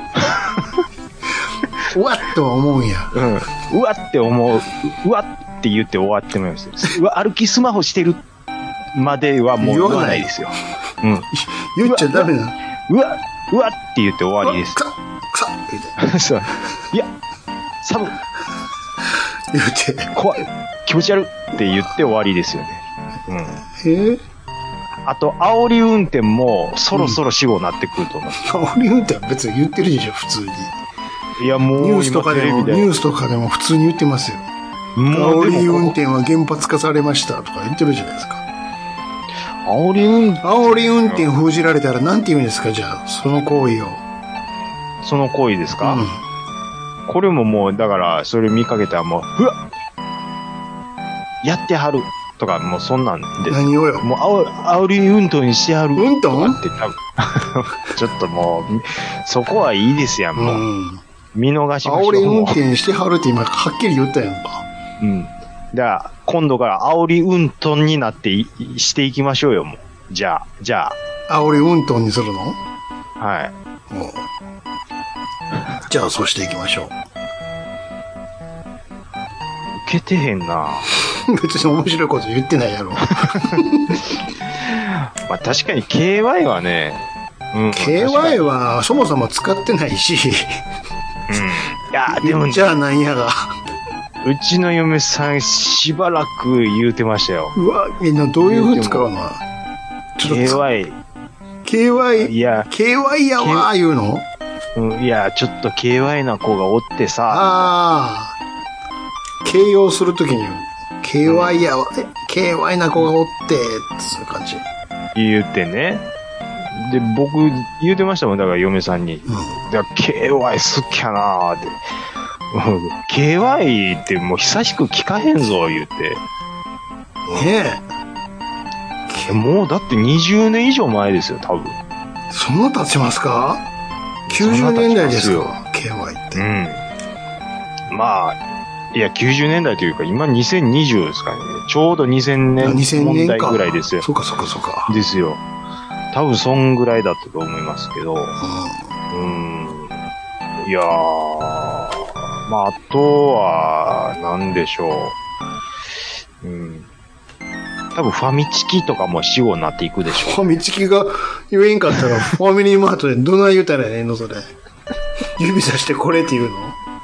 うわっと思うんや。 うん。うわって思う。うわって言って終わってもいいですよ。うわ、歩きスマホしてるまではもう言わないですよ。うん。 言っちゃダメな。 うわ、うわって言って終わりです。 くさ、くさみたいな。そう。 いや、寒い。 言って。 怖い。気持ち悪いって言って終わりですよね。うん。 えーあと、煽り運転もそろそろ死後になってくると思う。 うん、煽り運転は別に言ってるでしょ、普通に。 いや、もう、 ニュースとかでも、ニュースとかでも普通に言ってますよ。煽り運転は原発化されましたとか言ってるじゃないですか。 煽り運転煽り運転封じられたら何て言うんですか、じゃあ、その行為を。 その行為ですか？うん。これももう、だから、それ見かけたらもう、うわやってはる。とか、もうそんなんで。 何をよ。 もう、あお、煽り運動にしてやる。 運動って多分。ちょっともう、そこはいいですやん、もう。うん、見逃しましょう。 煽り運転してはるって今、はっきり言ったやんか。 うん。だから、今度から煽り運転になってい、していきましょうよ、もう。じゃあ、じゃあ。煽り運転にするの？ はい。 もう。じゃあ、そうしていきましょう。 受けてへんな別に面白いこと言ってないやろ。まあ確かに ケーワイ はね、 うん、ケーワイ はそもそも使ってないし、うん、いやでも、ね、 じゃあなんやが。 うちの嫁さんしばらく言うてましたよ。 うわ、みんなどういう風に使うの？ ケーワイ。 ケーワイ、いや、ケーワイ やわー言うの？ うん、いや、ちょっと ケーワイ な子がおってさ。 ああ。形容するときに、ケーワイ やわ、うん、ケーワイ な子がおって、そういう感じ。 言ってね。で、僕、言うてましたもん、だから嫁さんに。うん、だから ケーワイ 好きやなーって。ケーワイ ってもう久しく聞かへんぞ、言うて。 ねえ。もうだってにじゅうねん以上前ですよ、多分。 そんな経ちますか？ きゅうじゅう 年代ですよ、ケーワイ って。 うん。まあ、いや、きゅうじゅうねんだいというか、今にせんにじゅうですからね。ちょうどにせんねん問題ぐらいですよ。 そうか、そうか、そうか。 ですよ。多分、そんぐらいだったと思いますけど。うん。うーん。いやー。まあ、あとは、なんでしょう。うん。多分、ファミチキとかも死後になっていくでしょう。 ファミチキが言えんかったら、ファミリーマートでどない言うたらええの、それ。指さしてこれって言うの？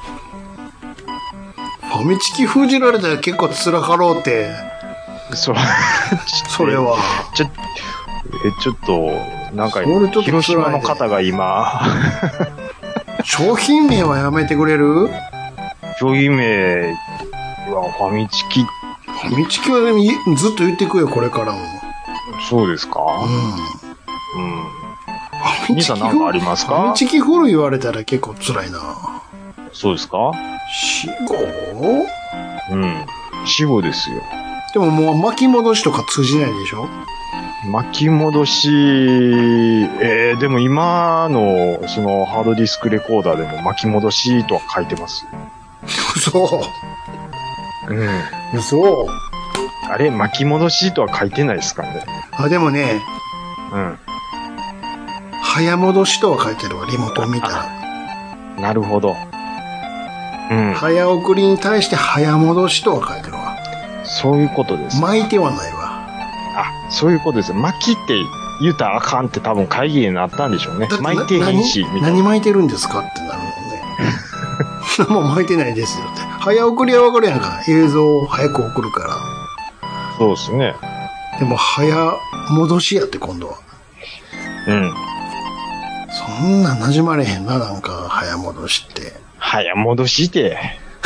ファミチキ封じられたら結構辛かろうって。 それ、 それは。 ちょ、え、ちょっと、なんか、広島の方が今。 商品名はやめてくれる？ 商品名はファミチキ。 ファミチキはでもずっと言ってくよ、これからも。 そうですか？うん。 うん。ファ兄さんなんかありますか？ ファミチキフル言われたら結構辛いな。 そうですか？ 死後？ うん。死後ですよ。 でももう巻き戻しとか通じないでしょ？ 巻き戻し、えー、でも今の、その、ハードディスクレコーダーでも巻き戻しとは書いてます。 嘘。 うん。 嘘。 あれ、巻き戻しとは書いてないですかね。 あ、でもね、 うん。 早戻しとは書いてるわ、リモコン見たら。 なるほど。うん。 早送りに対して早戻しとは書いてるわ。 そういうことです。 巻いてはないわ。 あ、そういうことです。巻きって言うたらあかんって多分会議になったんでしょうね。巻いてへんし、みたいな。 何巻いてるんですかってなるもんね。もう巻いてないですよって。早送りはわかるやんか。映像を早く送るから。 そうですね。 でも早戻しやって今度は。 うん。 そんな馴染まれへんな、なんか早戻しって。 早戻しって。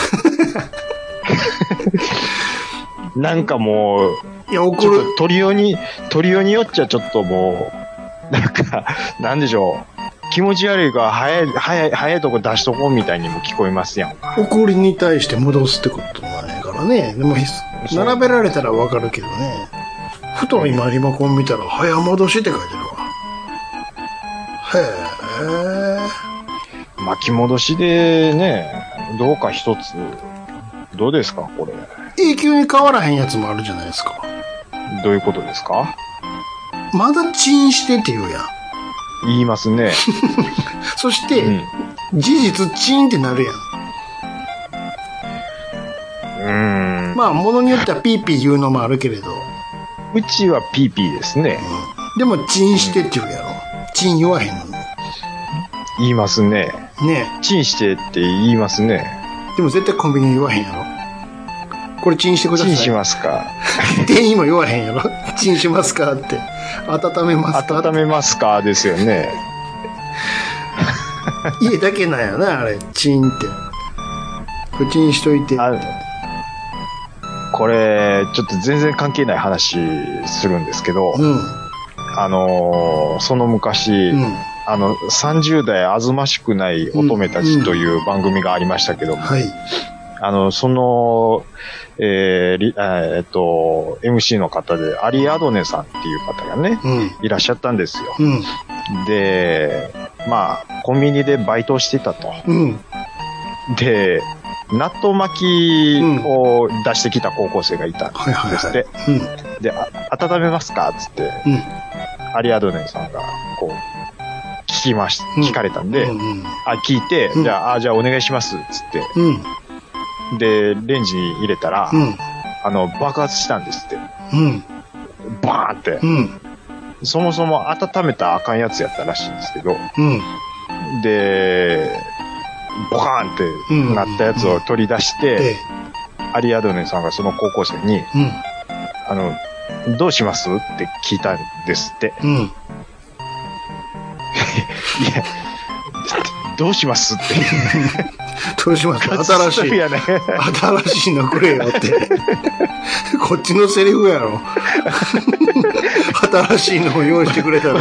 なんかもう、 いや、送ちょっる。 とトリオに、トリオによっちゃちょっともう、なんか、なんでしょう。気持ち悪いから早い、早い、早いとこ出しとこうみたいにも聞こえますやん。 送りに対して戻すってことなんやからね。でも、並べられたらわかるけどね。ふと今リモコン見たら、早戻しって書いてるわ。へえ。 巻き戻しでね、どうか一つ、どうですかこれ。 永久に変わらへんやつもあるじゃないですか。 どういうことですか？ まだチンしてって言うやん。 言いますね。 そして、うん、事実チンってなるやん。 うーん。 まあ、ものによってはピーピー言うのもあるけれど。 うちはピーピーですね。 うん、でも、チンしてって言うやろ。チン言わへんのに。 言いますね。 ねえ。チンしてって言いますね。 でも絶対コンビニ言わへんやろ。これチンしてください。 チンしますか。 店員も言わへんやろ。チンしますかって。温めますか温めますかですよね。 家だけなんやな、あれ。チンって。これチンしといて。 あ、これ、ちょっと全然関係ない話するんですけど、うん、あのー、その昔、うん、あの、さんじゅう代あずましくない乙女たちという番組がありましたけども、うんうん、はい。あの、その、えー、えー、っと、エムシー の方で、アリアドネさんっていう方がね、うん、いらっしゃったんですよ。うん、で、まあ、コンビニでバイトをしてたと。うん、で、納豆巻きを出してきた高校生がいたんですって。で、温めますかつって、うん、アリアドネさんが、こう、聞きまし、聞かれたんで、うんうん、あ、聞いて、うん、じゃあ、あ、じゃあお願いします、つって、うんで、レンジに入れたら、うん、あの、爆発したんですって。うん。バーンって。うん。そもそも温めたらあかんやつやったらしいんですけど、うん。で、ボカーンってなったやつを取り出して、うんうん、アリアドネさんがその高校生に、うん、あの、どうしますって聞いたんですって。うん。いや、どうしますってどうします新しい、ね、新しいのくれよってこっちのセリフやろ新しいのを用意してくれたら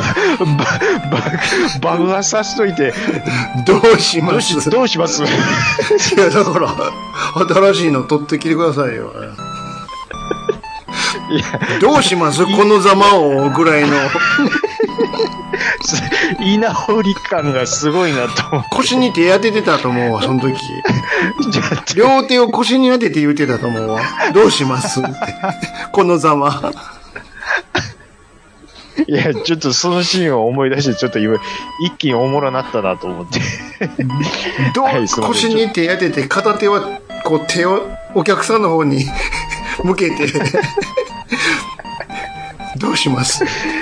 爆発させといてどうしますどうしますいやだから新しいの取ってきてくださいよいやどうしますこのざまをぐらいの言い直り感がすごいなと思って。 腰に手当ててたと思うわ、その時。両手を腰に当てて言うてたと思うわ。どうしますって。このざま。 いや、ちょっとそのシーンを思い出して、ちょっと今、一気におもろなったなと思って。 どう、はい、腰に手当てて、片手は、こう手をお客さんの方に向けて、どうします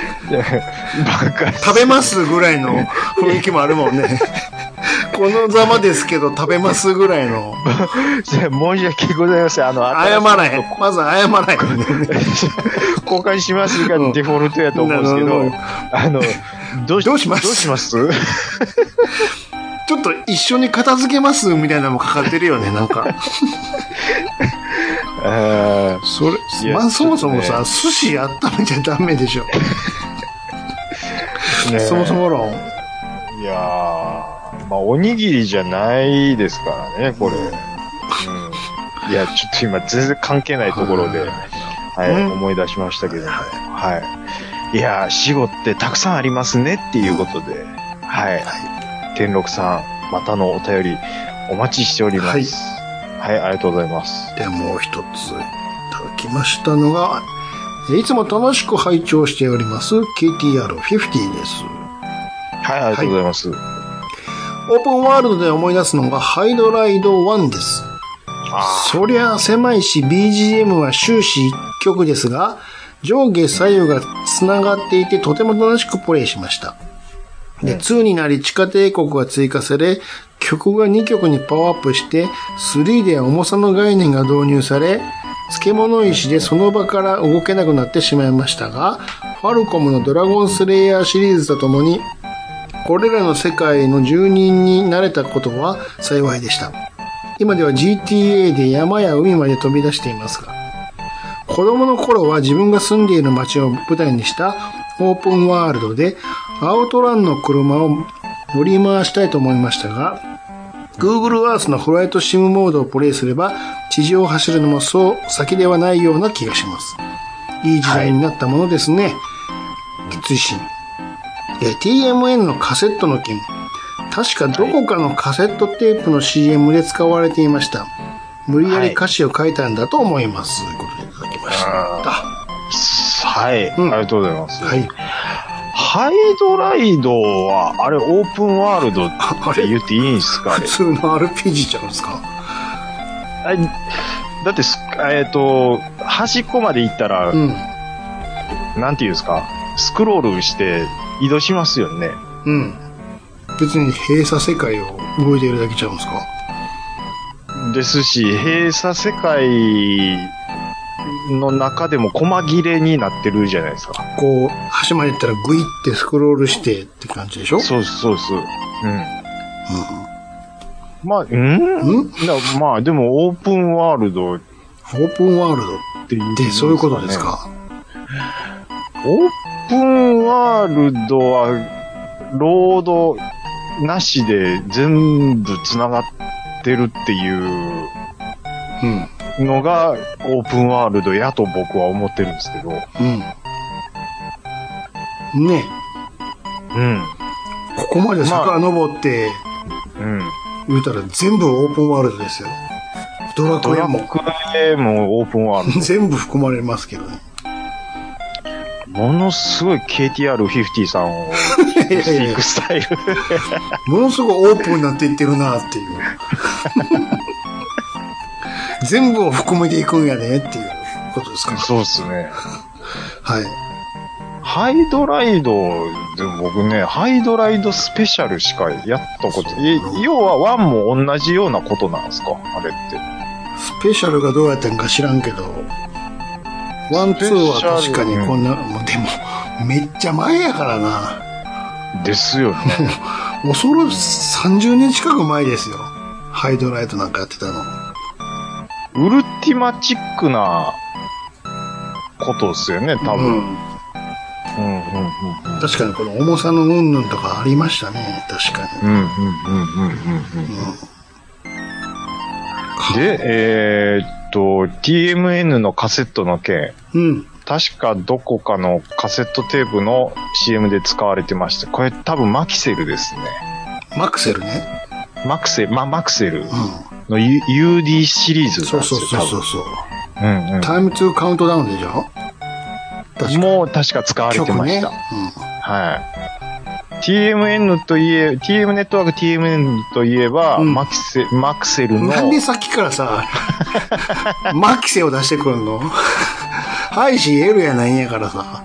食べますぐらいの雰囲気もあるもんね。このざまですけど食べますぐらいの。 申し訳ございません。あの、 謝らへん。まず謝らへん、ね。 交換しますがデフォルトやと思うんですけど、あの、どうし、 どうしますどうしますちょっと一緒に片付けますみたいなのもかかってるよね、なんか。あそれ、まあそもそもさ、寿司温めちゃダメでしょ。そもそも論。 いやー、まあ、おにぎりじゃないですからね、これ。うん。いや、ちょっと今、全然関係ないところで、はい、うん、思い出しましたけども、はい。いやー、死後ってたくさんありますねっていうことで、はい。はい、天禄さん、またのお便り、お待ちしております。はい。はい、ありがとうございます。 で、もう一ついただきましたのが、いつも楽しく拝聴しております ケーティーアールフィフティー です。 はい、ありがとうございます。はい、 オープンワールドで思い出すのがハイドライドワンです。そりゃ狭いし ビージーエム は終始一曲ですが、上下左右が繋がっていてとても楽しくプレイしました。で、ツーになり地下帝国が追加され、曲がにきょくにパワーアップして、スリーでは重さの概念が導入され、漬物石でその場から動けなくなってしまいましたが、ファルコムのドラゴンスレイヤーシリーズとともに、これらの世界の住人になれたことは幸いでした。今では ジーティーエー で山や海まで飛び出していますが、子供の頃は自分が住んでいる街を舞台にしたオープンワールドでアウトランの車を乗り回したいと思いましたが、Google Earth のフライトシムモードをプレイすれば地上を走るのもそう先ではないような気がします。いい時代になったものですね。はい、追伸。え ティーエムエヌ のカセットの件。確かどこかのカセットテープの シーエム で使われていました。無理やり歌詞を書いたんだと思います。ということでいただきました。 はい、うん。ありがとうございます。 はい。 ハイドライドは、あれ、オープンワールドって言っていいんですか？あれ。 普通の アールピージー ちゃうんですか？ あれだって、えっと、端っこまで行ったら、うん、なんていうんですか、スクロールして移動しますよね。 うん。別に閉鎖世界を動いているだけちゃうんですか？ ですし、閉鎖世界の中でも細切れになってるじゃないですか。 こう、端まで行ったらグイってスクロールしてって感じでしょ？ そうそうそう。うん。うん。まあ、うんうんまあ、でもオープンワールド。オープンワールドって言ってそういうことですか？ オープンワールドは、ロードなしで全部繋がってるっていうのがオープンワールドやと僕は思ってるんですけど。 うん。ね。 うん。 ここまで遡って、まあ、うん。言うたら全部オープンワールドですよ。ドラクエも。 ドラクエもオープンワールド。 全部含まれますけどね。 ものすごい ケーティーアールフィフティー さんをしていくスタイル。 ものすごいオープンになっていってるなっていう。全部を含めていくんやねっていうことですか？ そうですね。 はい。 ハイドライド、でも僕ね、ハイドライドスペシャルしかやったこと、要はワンも同じようなことなんですか？あれって。 スペシャルがどうやったんか知らんけど、ワン、ツーは確かにこんな、もうでも、めっちゃ前やからな。 ですよね。 もうそれさんじゅうねん近く前ですよ。ハイドライトなんかやってたの。 ウルティマチックなことですよね、多分。うんうんうんうん、 確かにこの重さのうんぬんとかありましたね、確かに。うんうんうんうんうんうん。 で、えー、っと、ティーエムエヌ のカセットの件。 うん。 確かどこかのカセットテープの シーエム で使われてました。これ多分マキセルですね。 マクセルね。 マクセル、ま、マクセルの ユーディー シリーズなんですよ。 そうそうそうそう。 うんうん。 タイムトゥーカウントダウンでしょ？ もう確か使われてました。ねうん、はい。ティーエムエヌ といえ、ティーエム ネットワーク ティーエムエヌ といえば、うん、マキセ、マクセルの。 なんでさっきからさ、マキセを出してくるの？ハイシー L やないんやからさ。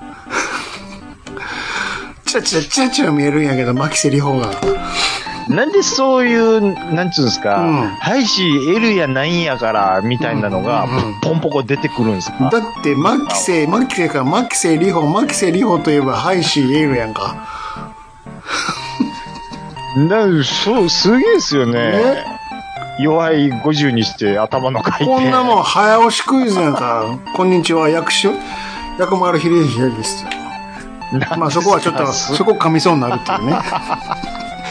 チラチラチラチラ見えるんやけど、マキセリホが。 なんでそういう、なんつうんですか、うん、ハイシー L やないんやから、みたいなのが、ポンポコ出てくるんですか？ だって、マキセ、マキセか、マキセリホ、マキセリホといえば、ハイシー L やんか。 だそう、すげえですよね。ね弱いごじゅうにして頭の回転。 こんなもん、早押しクイズやんか。こんにちは、薬師、薬丸秀樹です。まあそこはちょっと、そこ噛みそうになるっていうね。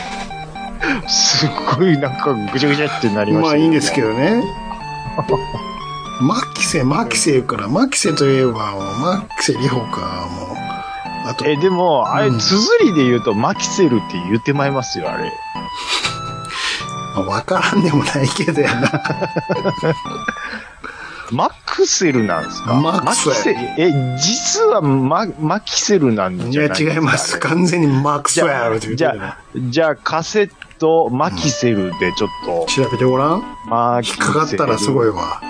すっごいなんかぐちゃぐちゃってなりました、ね。 まあいいんですけどね。マキセ、マキセから、マキセといえば、マキセリホか、もう。あと。 え、でも、あれ、 うん、 綴りで言うと、マキセルって言ってまいりますよ、あれ。 わからんでもないけどやな。 マクセルなんですか？ マクセル。 え、実はマ、マキセルなんじゃないですか？ いや、違います。完全にマクセルって言ってる。 じゃあ、じゃあ、カセット、マキセルでちょっと。 うん、調べてごらん。 マキセル。 引っかかったらすごいわ。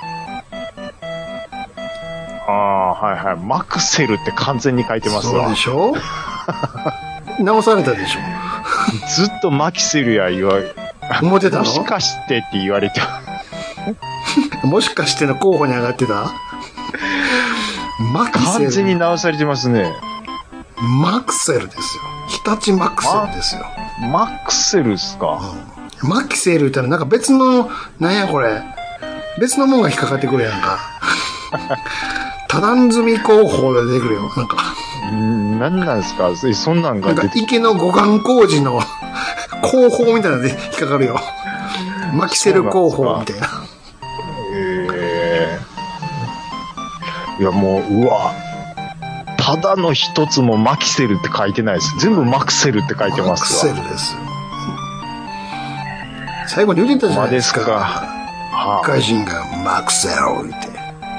ああ、はいはい。マクセルって完全に書いてますわ。 そうでしょ直されたでしょずっとマキセルや言われ、 思ってたの？ もしかしてって言われて。 もしかしての候補に上がってた？マクセル。 完全に直されてますね。 マクセルですよ。日立マクセルですよ。 マクセルっすか？ うん、マキセル言ったらなんか別の、なんやこれ。別のもんが引っかかってくるやんか。多段積み工法で出てくるよ。なんか。 んなんなんですか？そんなんが出てなんか池の護岸工事の工法みたいなので引っかかるよ。マキセル工法みたいな。 えー、いやもう、うわ。ただの一つもマキセルって書いてないです。全部マクセルって書いてますわ。 マクセルです。最後に言うてたじゃないですか。 まあですか。 外人がマクセル言って。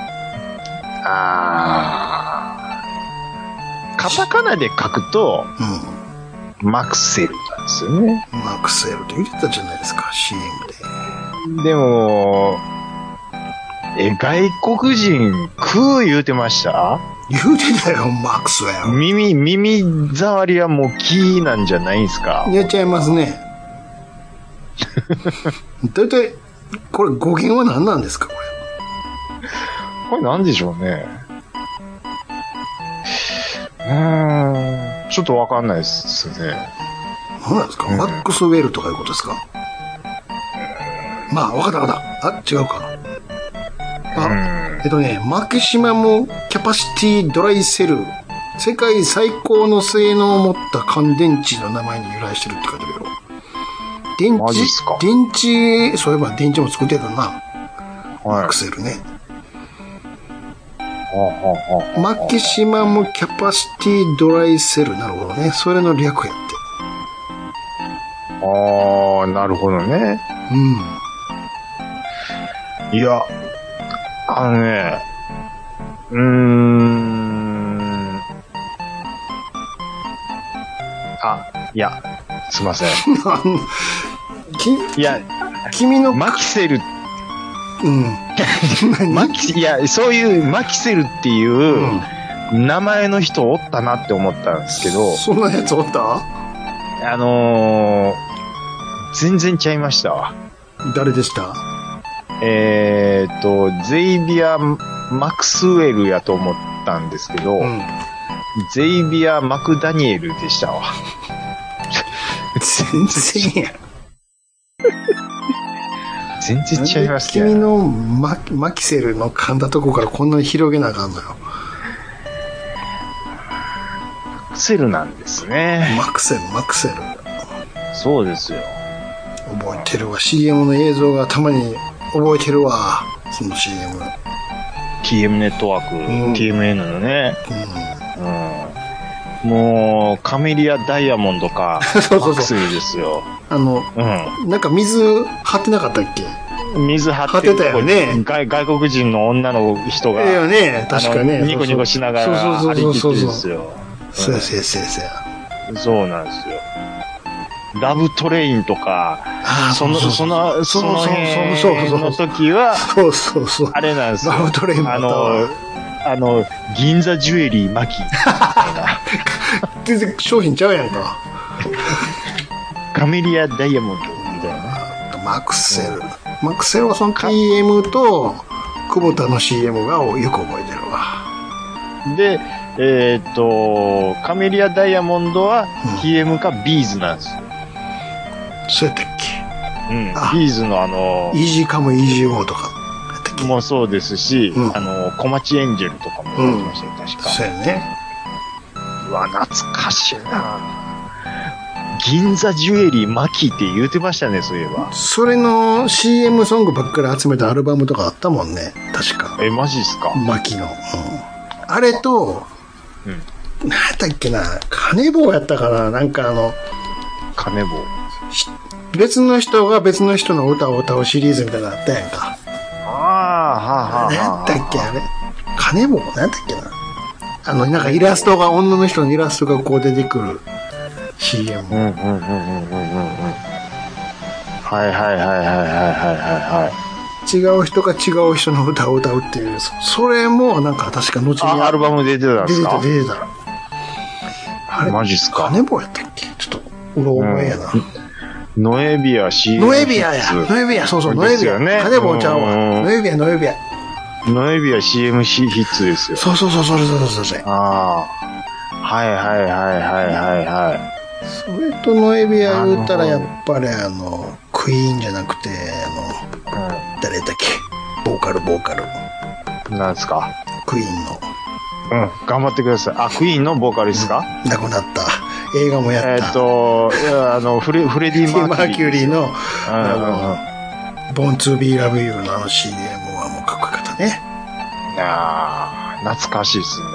あー。カタカナで書くと、うん、マクセルなんですよね。 マクセルって言ってたじゃないですか、シーエム で。 でも、え、外国人、クー言うてました？ 言うてたよ、マクスウェル。 耳、耳触りはもうキーなんじゃないんすか？ やっちゃいますね。だいたい、これ語源は何なんですか、これ。 これ何でしょうね。うーん、ちょっとわかんないですね。 何なんですか、うん、マックスウェルとかいうことですか？まあ、わかったわかった。あ、違うか。あ、えっとね、マキシマムキャパシティドライセル。世界最高の性能を持った乾電池の名前に由来してるって書いてあるよ。電池、電池、そういえば電池も作ってたな。はい、マクセルね。マキシマムキャパシティドライセル。なるほどね。それの略やって。 ああ、なるほどね。うん。いや、あのね、うーん。あ、いや、すいません。いや、 君のマキセル、 うん。 マキ、いや、そういうマキセルっていう名前の人おったなって思ったんですけど。 そんなやつおった？ あのー、全然ちゃいましたわ。 誰でした？ えーっと、ゼイビア・マクスウェルやと思ったんですけど、うん、ゼイビア・マクダニエルでしたわ。 全然や。 全然違いますね。 君のマ、マキセルの噛んだとこからこんなに広げなあかんのよ。 マクセルなんですね。 マクセル、マクセル。 そうですよ。 覚えてるわ。シーエム の映像がたまに覚えてるわ。その シーエム。 ティーエム ネットワーク、うん、ティーエムエヌ のね。うん。うん、もう、カメリアダイヤモンドか。そうそうそう。マクセルですよ。 あの、うん、なんか水張ってなかったっけ？ 水張って張ってたよね。 外外国人の女の人が。 いやね、確かね。 ニコニコしながら張り切ってるんですよ。 そうや、そうや、そうや、そうや。 そうなんですよ。ラブトレインとか、その、その、その辺の時は、 そうそうそう。 あれなんですよ。 ラブトレインもあの、 あの、銀座ジュエリーマキ。 全然商品ちゃうやんか。 カメリアダイヤモンドみたいな。 マクセル。マクセルはその ティーエム と、久保田の シーエム がよく覚えてるわ。 で、えっと、カメリアダイヤモンドは ティーエム かビーズなんですよ。 そうやったっけ？ うん。ビーズのあの、 イージーカムイージーゴーとか。 もうそうですし、うん、あの、小町エンジェルとかもやってましたよ、うん、確か。 そうやね。 うわ、懐かしいな。 銀座ジュエリーマキって言うてましたね、そういえば。 それの シーエム ソングばっかり集めたアルバムとかあったもんね。確か。 え、マジっすか？ マキの。うん。あれと、うん。なんだっけな、金棒やったかな、なんかあの、 金棒。 別の人が別の人の歌を歌うシリーズみたいなのあったやんか。 ああ、はあ、はあ。 なんだっけ、あれ。金棒なんだっけな。あの、なんかイラストが、女の人のイラストがこう出てくる シーエム。うんうんうんうんうんうん。 はいはいはいはいはいはいはい。 違う人が違う人の歌を歌うっていう、それもなんか確か後に。 アルバム出てたんですか？ 出てた、出てた。あれマジっすか？ 金棒やったっけ？ちょっと、うろ覚えやな。 ノエビア シーエム。 ノエビアや。ノエビア、そうそう、ノエビア。金棒ちゃうわ。ノエビア、ノエビア。 ノエビア シーエムシー ヒッツですよ。 そうそうそう、それそれそれそれ。 ああ。はいはいはいはいはいはい。 それとノエビア言ったらやっぱりあの、クイーンじゃなくて、あの、うん、誰だっけ？ボーカル、ボーカル。 なんですか？ クイーンの。 うん、頑張ってください。あ、クイーンのボーカルですか？ うん、亡くなった。映画もやった。 えっと、あの、フレ、フレディ・マーキュリー。 マーキュリーの、あの、ボン・ツー・ビー・ラブ・ユーのあの シーエム はもうかっこよかったね。 ああ、懐かしいですね。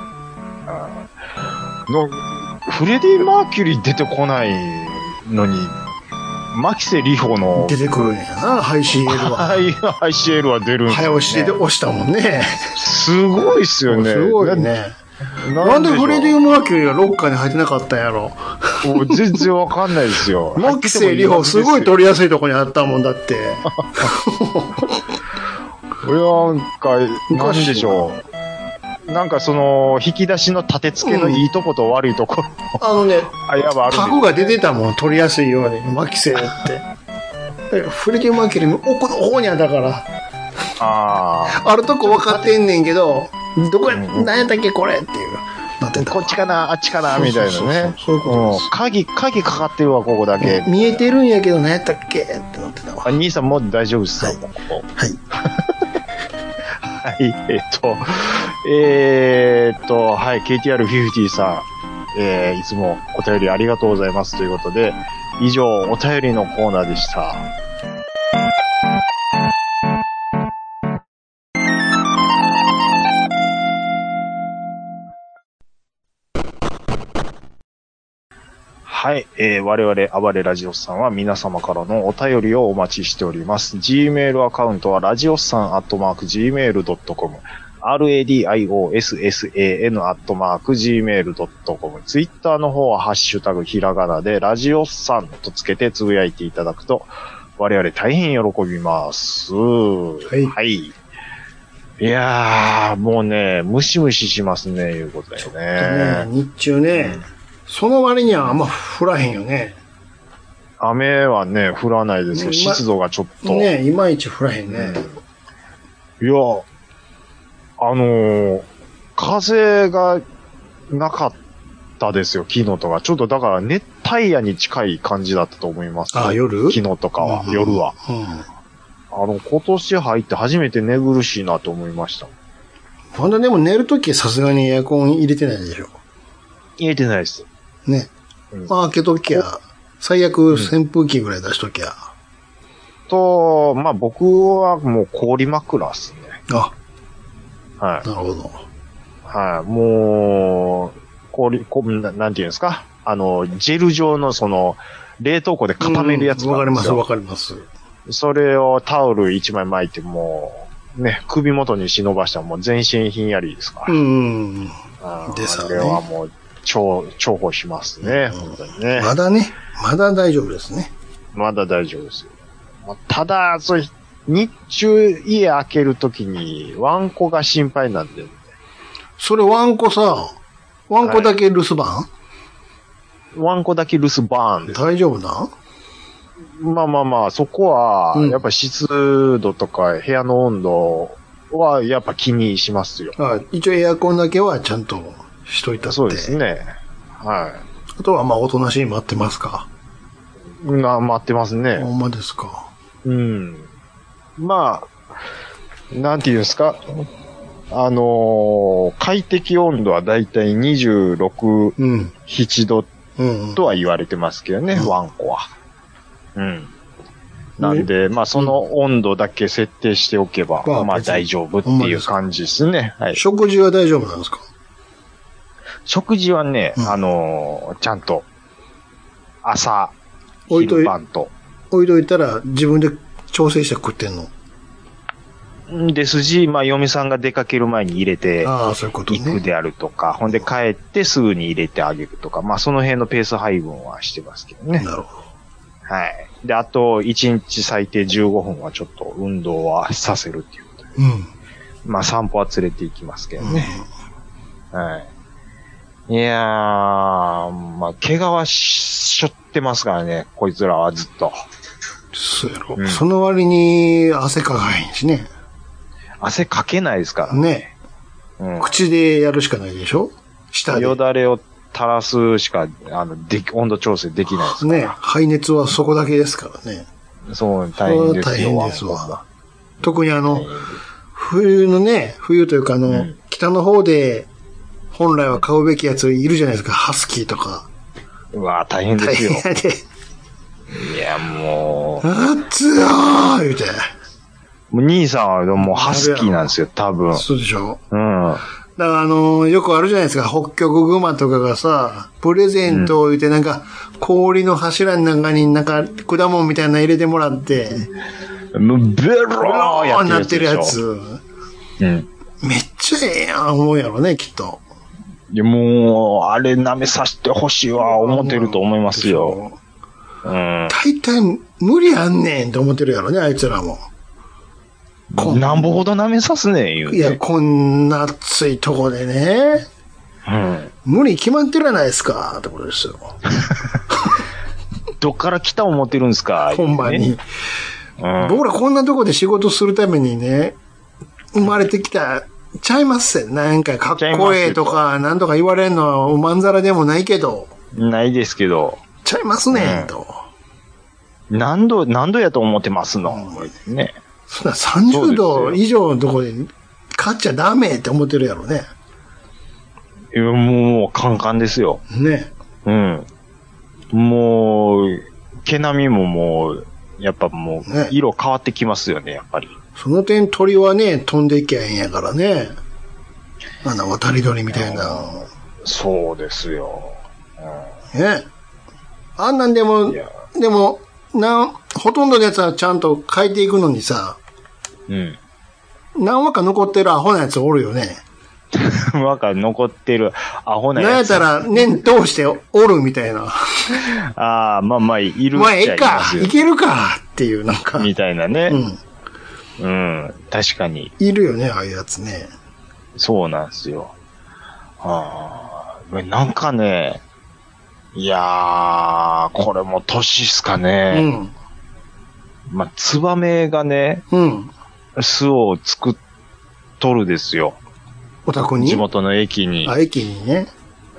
の、フレディ・マーキュリー出てこないのに、牧瀬里穂の。 出てくるんやな、ハイ シーエル は。 はい、ハイ シーエル は出るんですね。 早押しで押したもんね。 すごいっすよね。 すごいね。なんでフレディ・マーキュリーがロッカーに入ってなかったんやろ。 全然わかんないですよ。 牧瀬里穂すごい取りやすいとこにあったもんだって。 なんか、なんでしょう。なんかその、引き出しの立て付けのいいとこと悪いところ、 うん。あのね、 あ、やば、ある。 タグが出てたもん、取りやすいように、牧瀬って。フレディ・マーキュリーの奥の方にあったから。 ああ。 あるとこ分かってんねんけど、どこや、何やったっけこれっていう。 なってた。こっちかなあっちかなみたいなね。 そうそうそういうことです。 鍵、鍵かかってるわ、ここだけ。 見えてるんやけど、何やったっけってなってたわ。 あ、兄さんもう大丈夫ですよ、 はい。 ここ。 はい。 はい、えっと、えー、っと、はい、ケーティーアールフィフティー さん、えー、いつもお便りありがとうございますということで、以上、お便りのコーナーでした。はい、えー、我々、暴れラジオスさんは皆様からのお便りをお待ちしております。Gmail アカウントは、ラジオスさんアットマーク ジーメールドットコム、ラディオスサン アットマーク ジーメールドットコム、Twitter の方は、ハッシュタグひらがなで、ラジオスさんとつけてつぶやいていただくと、我々大変喜びます。はい。はい。いやー、もうね、ムシムシしますね、いうことだよね。 ね、日中ね、うん、その割にはあんま降らへんよね。 雨はね、降らないですけど、湿度がちょっと。 ね、いまいち降らへんね。 うん、いや、あのー、風がなかったですよ、昨日とか。ちょっとだから熱帯夜に近い感じだったと思います。 あ、夜？ 昨日とかは、うん、夜は。うん、あの、今年入って初めて寝苦しいなと思いました。 ほんとでも寝るときさすがにエアコン入れてないでしょ。 入れてないです。 ね。うん、まあ開けときゃ、最悪扇風機ぐらい出しときゃ。うん、 と、まあ僕はもう氷枕っすね。 あ。 はい。 なるほど。 はい。もう、氷、こななんていうんですか？あの、ジェル状のその、冷凍庫で固めるやつがわ、うん、かります、わかります。 それをタオル一枚巻いてもう、ね、首元に忍ばしたらもう全身ひんやりですから。 うん。 ですね。それはもう、重、重宝しますね。うん、本当にね。 まだね、まだ大丈夫ですね。 まだ大丈夫ですよ。ただ、そう、日中家開けるときにワンコが心配なんで。 それワンコさ、ワンコだけ留守番、はい、 ワンコだけ留守番です。 大丈夫なん？ まあまあまあ、そこは、やっぱ湿度とか部屋の温度はやっぱ気にしますよ。 ああ、一応エアコンだけはちゃんとしといたって。 そうですね。はい。 あとはまあおとなしい待ってますか？ な、待ってますね。 ほんまですか。 うん。まあ、なんていうんですか。あのー、快適温度はだいたいにじゅうろく、うん、ななどっうんうん、 とは言われてますけどね、うん、ワンコは。うん。なんで、まあその温度だけ設定しておけば、まあ、まあ大丈夫っていう感じですね。はい。 食事は大丈夫なんですか？ 食事はね、うん、あのー、ちゃんと、朝、昼晩と。 置いといたら自分で調整して食ってんの？ ですし、まあ、嫁さんが出かける前に入れて、 ああ、そういうことね。 行くであるとか、ほんで帰ってすぐに入れてあげるとか、まあ、その辺のペース配分はしてますけどね。 なるほど。 はい。で、あと、いちにち最低じゅうごふんはちょっと運動はさせるっていうことで。 うん。 まあ、散歩は連れて行きますけどね。うん、はい。いやー、まあ、怪我はしょってますからね、こいつらはずっと。 そうやろ。うん、その割に汗かかへんしね。 汗かけないですからね。うん、口でやるしかないでしょ？舌で。 よだれを垂らすしか、あの、でき、温度調整できないですから。 ね。排熱はそこだけですからね。 そう、大変ですよ。 大変ですわ。特にあの、冬のね、冬というかあの、うん、北の方で、本来は買うべきやついるじゃないですか。ハスキーとか。 うわぁ、大変ですよ。 大変で。 いや、もう。 熱いよー言うて。 もう兄さんはもうハスキーなんですよ、多分。 そうでしょ。 うん。 だからあのー、よくあるじゃないですか。北極熊とかがさ、プレゼントを言ってなんか、氷の柱の中になんか果物みたいなの入れてもらって、 もうベローなってるやつ。 うん。めっちゃええやん、思うやろね、きっと。 いや、もう、あれ舐めさせてほしいわ、思ってると思いますよ。うん。 大体、無理あんねんって思ってるやろね、あいつらも。 なんぼほど舐めさすねん、言うて。 いや、こんな暑いとこでね。 うん。 無理決まってるじゃないですか、ってことですよ。 どっから来た思ってるんですか、 ほんまに。 ね、うん、 僕らこんなとこで仕事するためにね、生まれてきた、ちゃいますよ。なんかかっこええとか、なんとか言われるのはまんざらでもないけど。 ないですけど。 ちゃいますね、うん、と。 何度、何度やと思ってますの、うん、ね。 そんなさんじゅうど以上のとこで買っちゃダメって思ってるやろね。 いや、もう、カンカンですよ。 ね。 うん。もう、毛並みももう、やっぱもう、ね、色変わってきますよね、やっぱり。 その点鳥はね、飛んでいきゃええんやからね。あんな渡り鳥みたいな。 そうですよ。 うん、ね。あんなんでも、でも、な、ほとんどのやつはちゃんと変えていくのにさ、 うん。 何話か残ってるアホなやつおるよね。 何話か残ってるアホなやつ。 なんやったら年通しておるみたいな。 ああ、まあまあ、いるっちゃいますよ。 まあ、ええか、いけるかっていう、なんか。 みたいなね。 うん。 うん、確かに。 いるよね、ああいうやつね。 そうなんですよ。ああ、なんかね、いやー、これも年っすかね。うん。まあ、ツバメがね、 うん。 巣を作っとるですよ。 お宅に？ 地元の駅に。 あ、駅にね。 うん。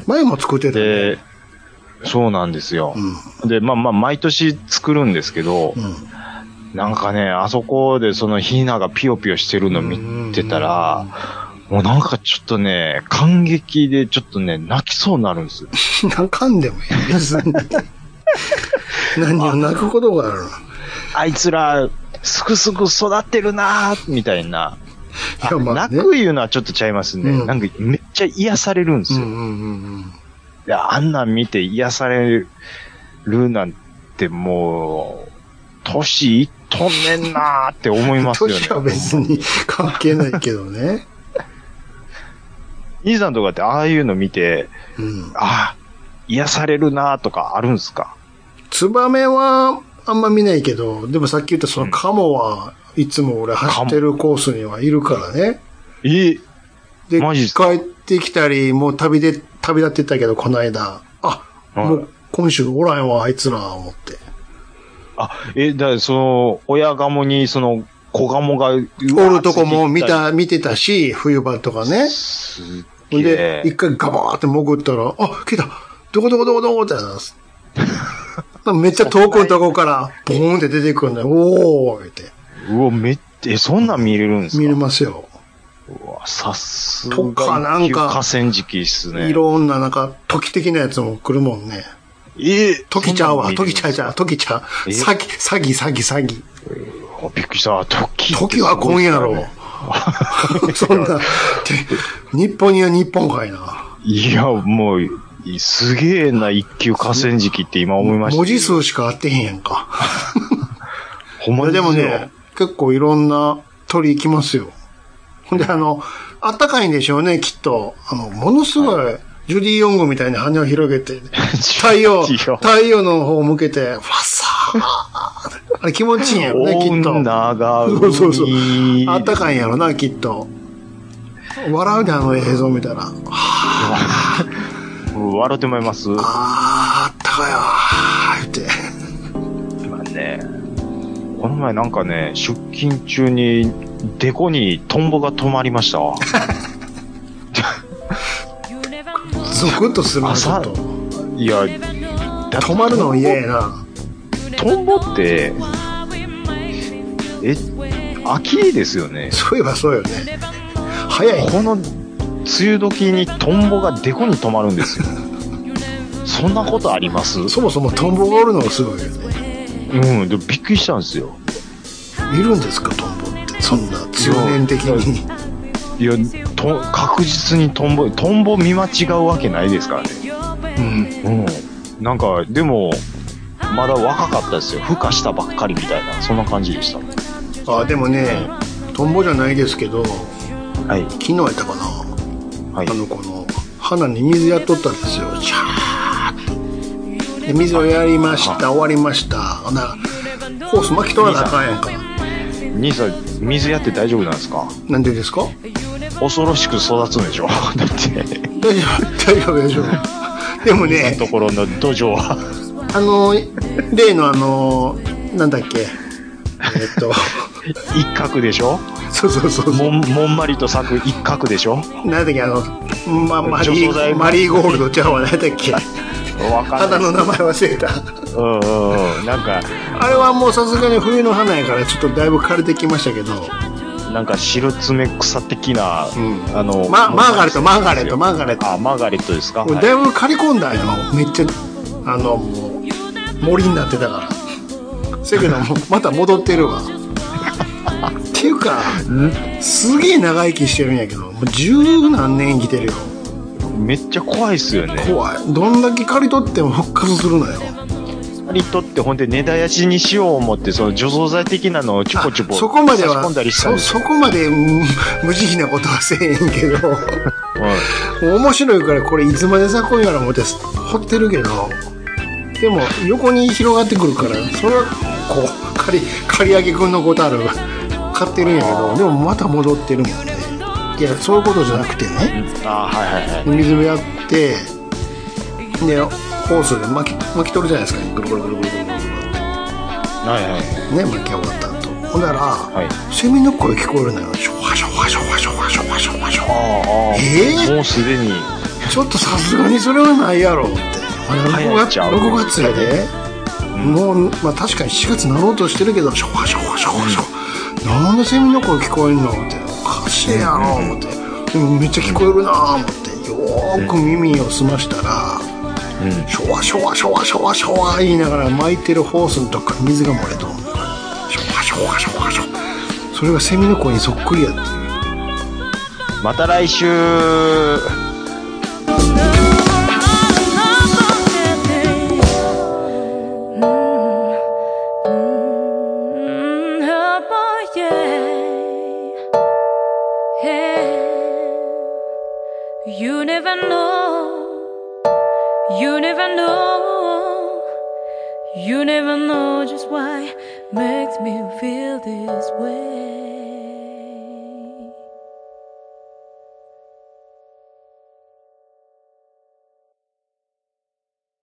前も作ってたね。 で、そうなんですよ。うん、で、まあまあ、毎年作るんですけど、うん、なんかね、あそこでそのヒナがピヨピヨしてるの見てたら、もうなんかちょっとね、感激でちょっとね、泣きそうになるんです。 泣かんでもいいですね。何を泣くことがあるの？ あいつら、すくすく育ってるなーみたいな。いやまあね、泣くいうのはちょっとちゃいますね。うん、なんかめっちゃ癒されるんですよ。 うんうんうんうん、 いや、あんなん見て癒されるなんてもう、年いっとんねんなーって思いますよね。 年は別に関係ないけどね。 兄さんとかってああいうの見て、 うん、 ああ、癒されるなーとかあるんすか？ ツバメはあんま見ないけど、でもさっき言ったそのカモはいつも俺走ってるコースにはいるからね。 えで、マジ帰ってきたり、もう旅で、旅立ってったけど、この間。あ、はい、もう今週おらんわ、あいつら、思って。 あ、え、だからその、親ガモにその、子ガモが、おるとこも見た、見てたし、冬場とかね。 すげえ。で、一回ガバーって潜ったら、あ、来たどこどこどこどこってなめっちゃ遠くのとこから、ボーンって出てくるんだよ。おーって。 うわ、めっちゃ、え、そんなん見れるんですか？ 見れますよ。 うわ、さすがとかなんか河川敷っすね。 いろんななんか、時的なやつも来るもんね。 ええ時ちゃうわ、時ちゃうちゃう、時ちゃう。 え詐欺、詐欺、詐欺、詐欺。 あびっくりした。時、 時は今夜ろ。そんな、日本には日本かいな。 いや、もう、すげえな一級河川敷って今思いました。 文字数しか合ってへんやんか。 ほんまでもね、結構いろんな鳥行きますよ。ほんで、あの、あったかいんでしょうね、きっと。あの、ものすごい、ジュディ・ヨングみたいに羽を広げて、太陽、太陽の方を向けて、ファッサー。あれ気持ちいいんやろね、きっと。 女がそうそうそう。あったかいんやろな、きっと。笑うで、あの映像見たら。はぁ。笑ってもいます。 あー、あったかいわー、言って。 まあね、この前なんかね、出勤中に、デコにトンボが止まりましたわ。 ゾクッとするな、ちょっと。 いや、 止まるの嫌やな。 トンボって、え、秋ですよね。 そういえばそうよね。早い。 この梅雨時にトンボがデコに止まるんですよ。そんなことあります？ そもそもトンボがおるのがすごいよね。 うん、でびっくりしたんですよ。いるんですか、トンボって。そんな通年的に。 いや、と確実にトンボ、トンボ見間違うわけないですからね。うん。うん。なんか、でも、まだ若かったですよ。孵化したばっかりみたいな、そんな感じでした。 あ、でもね、トンボじゃないですけど、 はい。 昨日やったかな。はい。あの、この、花に水やっとったんですよ。シャーって。で、水をやりました。終わりました。ほな、ホース巻き取らなあかんやんか。 兄さん、水やって大丈夫なんですか？ なんでですか？ 恐ろしく育つんでしょだって。 大丈夫、大丈夫、大丈夫。でもね、 ところの土壌は。 あの、例のあの、なんだっけ、えっと、 一角でしょ？ そうそうそう。 もん、もんまりと咲く一角でしょ？ なんだっけ、あの、ま、マリー、マリーゴールドちゃうわ、なんだっけ。花の名前忘れた。 うんうんうん。なんか、 あれはもうさすがに冬の花やからちょっとだいぶ枯れてきましたけど。 なんか白爪草的な、うん、あの、 ま、マーガレット、マーガレット、マーガレット。 あ、マーガレットですか？ だいぶ刈り込んだよ。めっちゃ、あの、もう、森になってたから。せやけども、また戻ってるわ。っていうか、すげえ長生きしてるんやけど、もう十何年生きてるよ。 めっちゃ怖いっすよね。 怖い。どんだけ刈り取っても復活するのよ。 刈り取ってほんで根絶やしにしよう思ってその除草剤的なのをちょこちょこそこまではそそこまで無慈悲なことはせえへんけど、はい、面白いからこれいつまで咲くんやろ思って掘ってるけど、でも横に広がってくるからそれはこう刈り刈り上げくんのことある買ってるんやけど、でもまた戻ってるもんね。いやそういうことじゃなくてね、 あ、はいはいはい、 水をやってでホースで巻き巻き取るじゃないですか、ね、ぐるぐるぐるぐるぐるぐるって、 はいはいね、巻き終わった後、ほんなら、はい、セミの声聞こえるのよ。ショワショワショワショワショワショワショワ。 ああ、えー、もうすでにちょっとさすがにそれはないやろって。ろくがつ、ろくがつやで、うん、もう、まあ確かにしがつになろうとしてるけど、ショワショワショワショワ、うん、なんでセミの声聞こえんのって、おかしいやろ思って、でもめっちゃ聞こえるな思って、よーく耳を澄ましたら、うん、ショワショワショワショワショワ言いながら巻いてるホースのとこから水が漏れとる。ショワショワショワショワ。それがセミの声にそっくりやっていう。 また来週。 You never know, you never know, you never know just why makes me feel this way.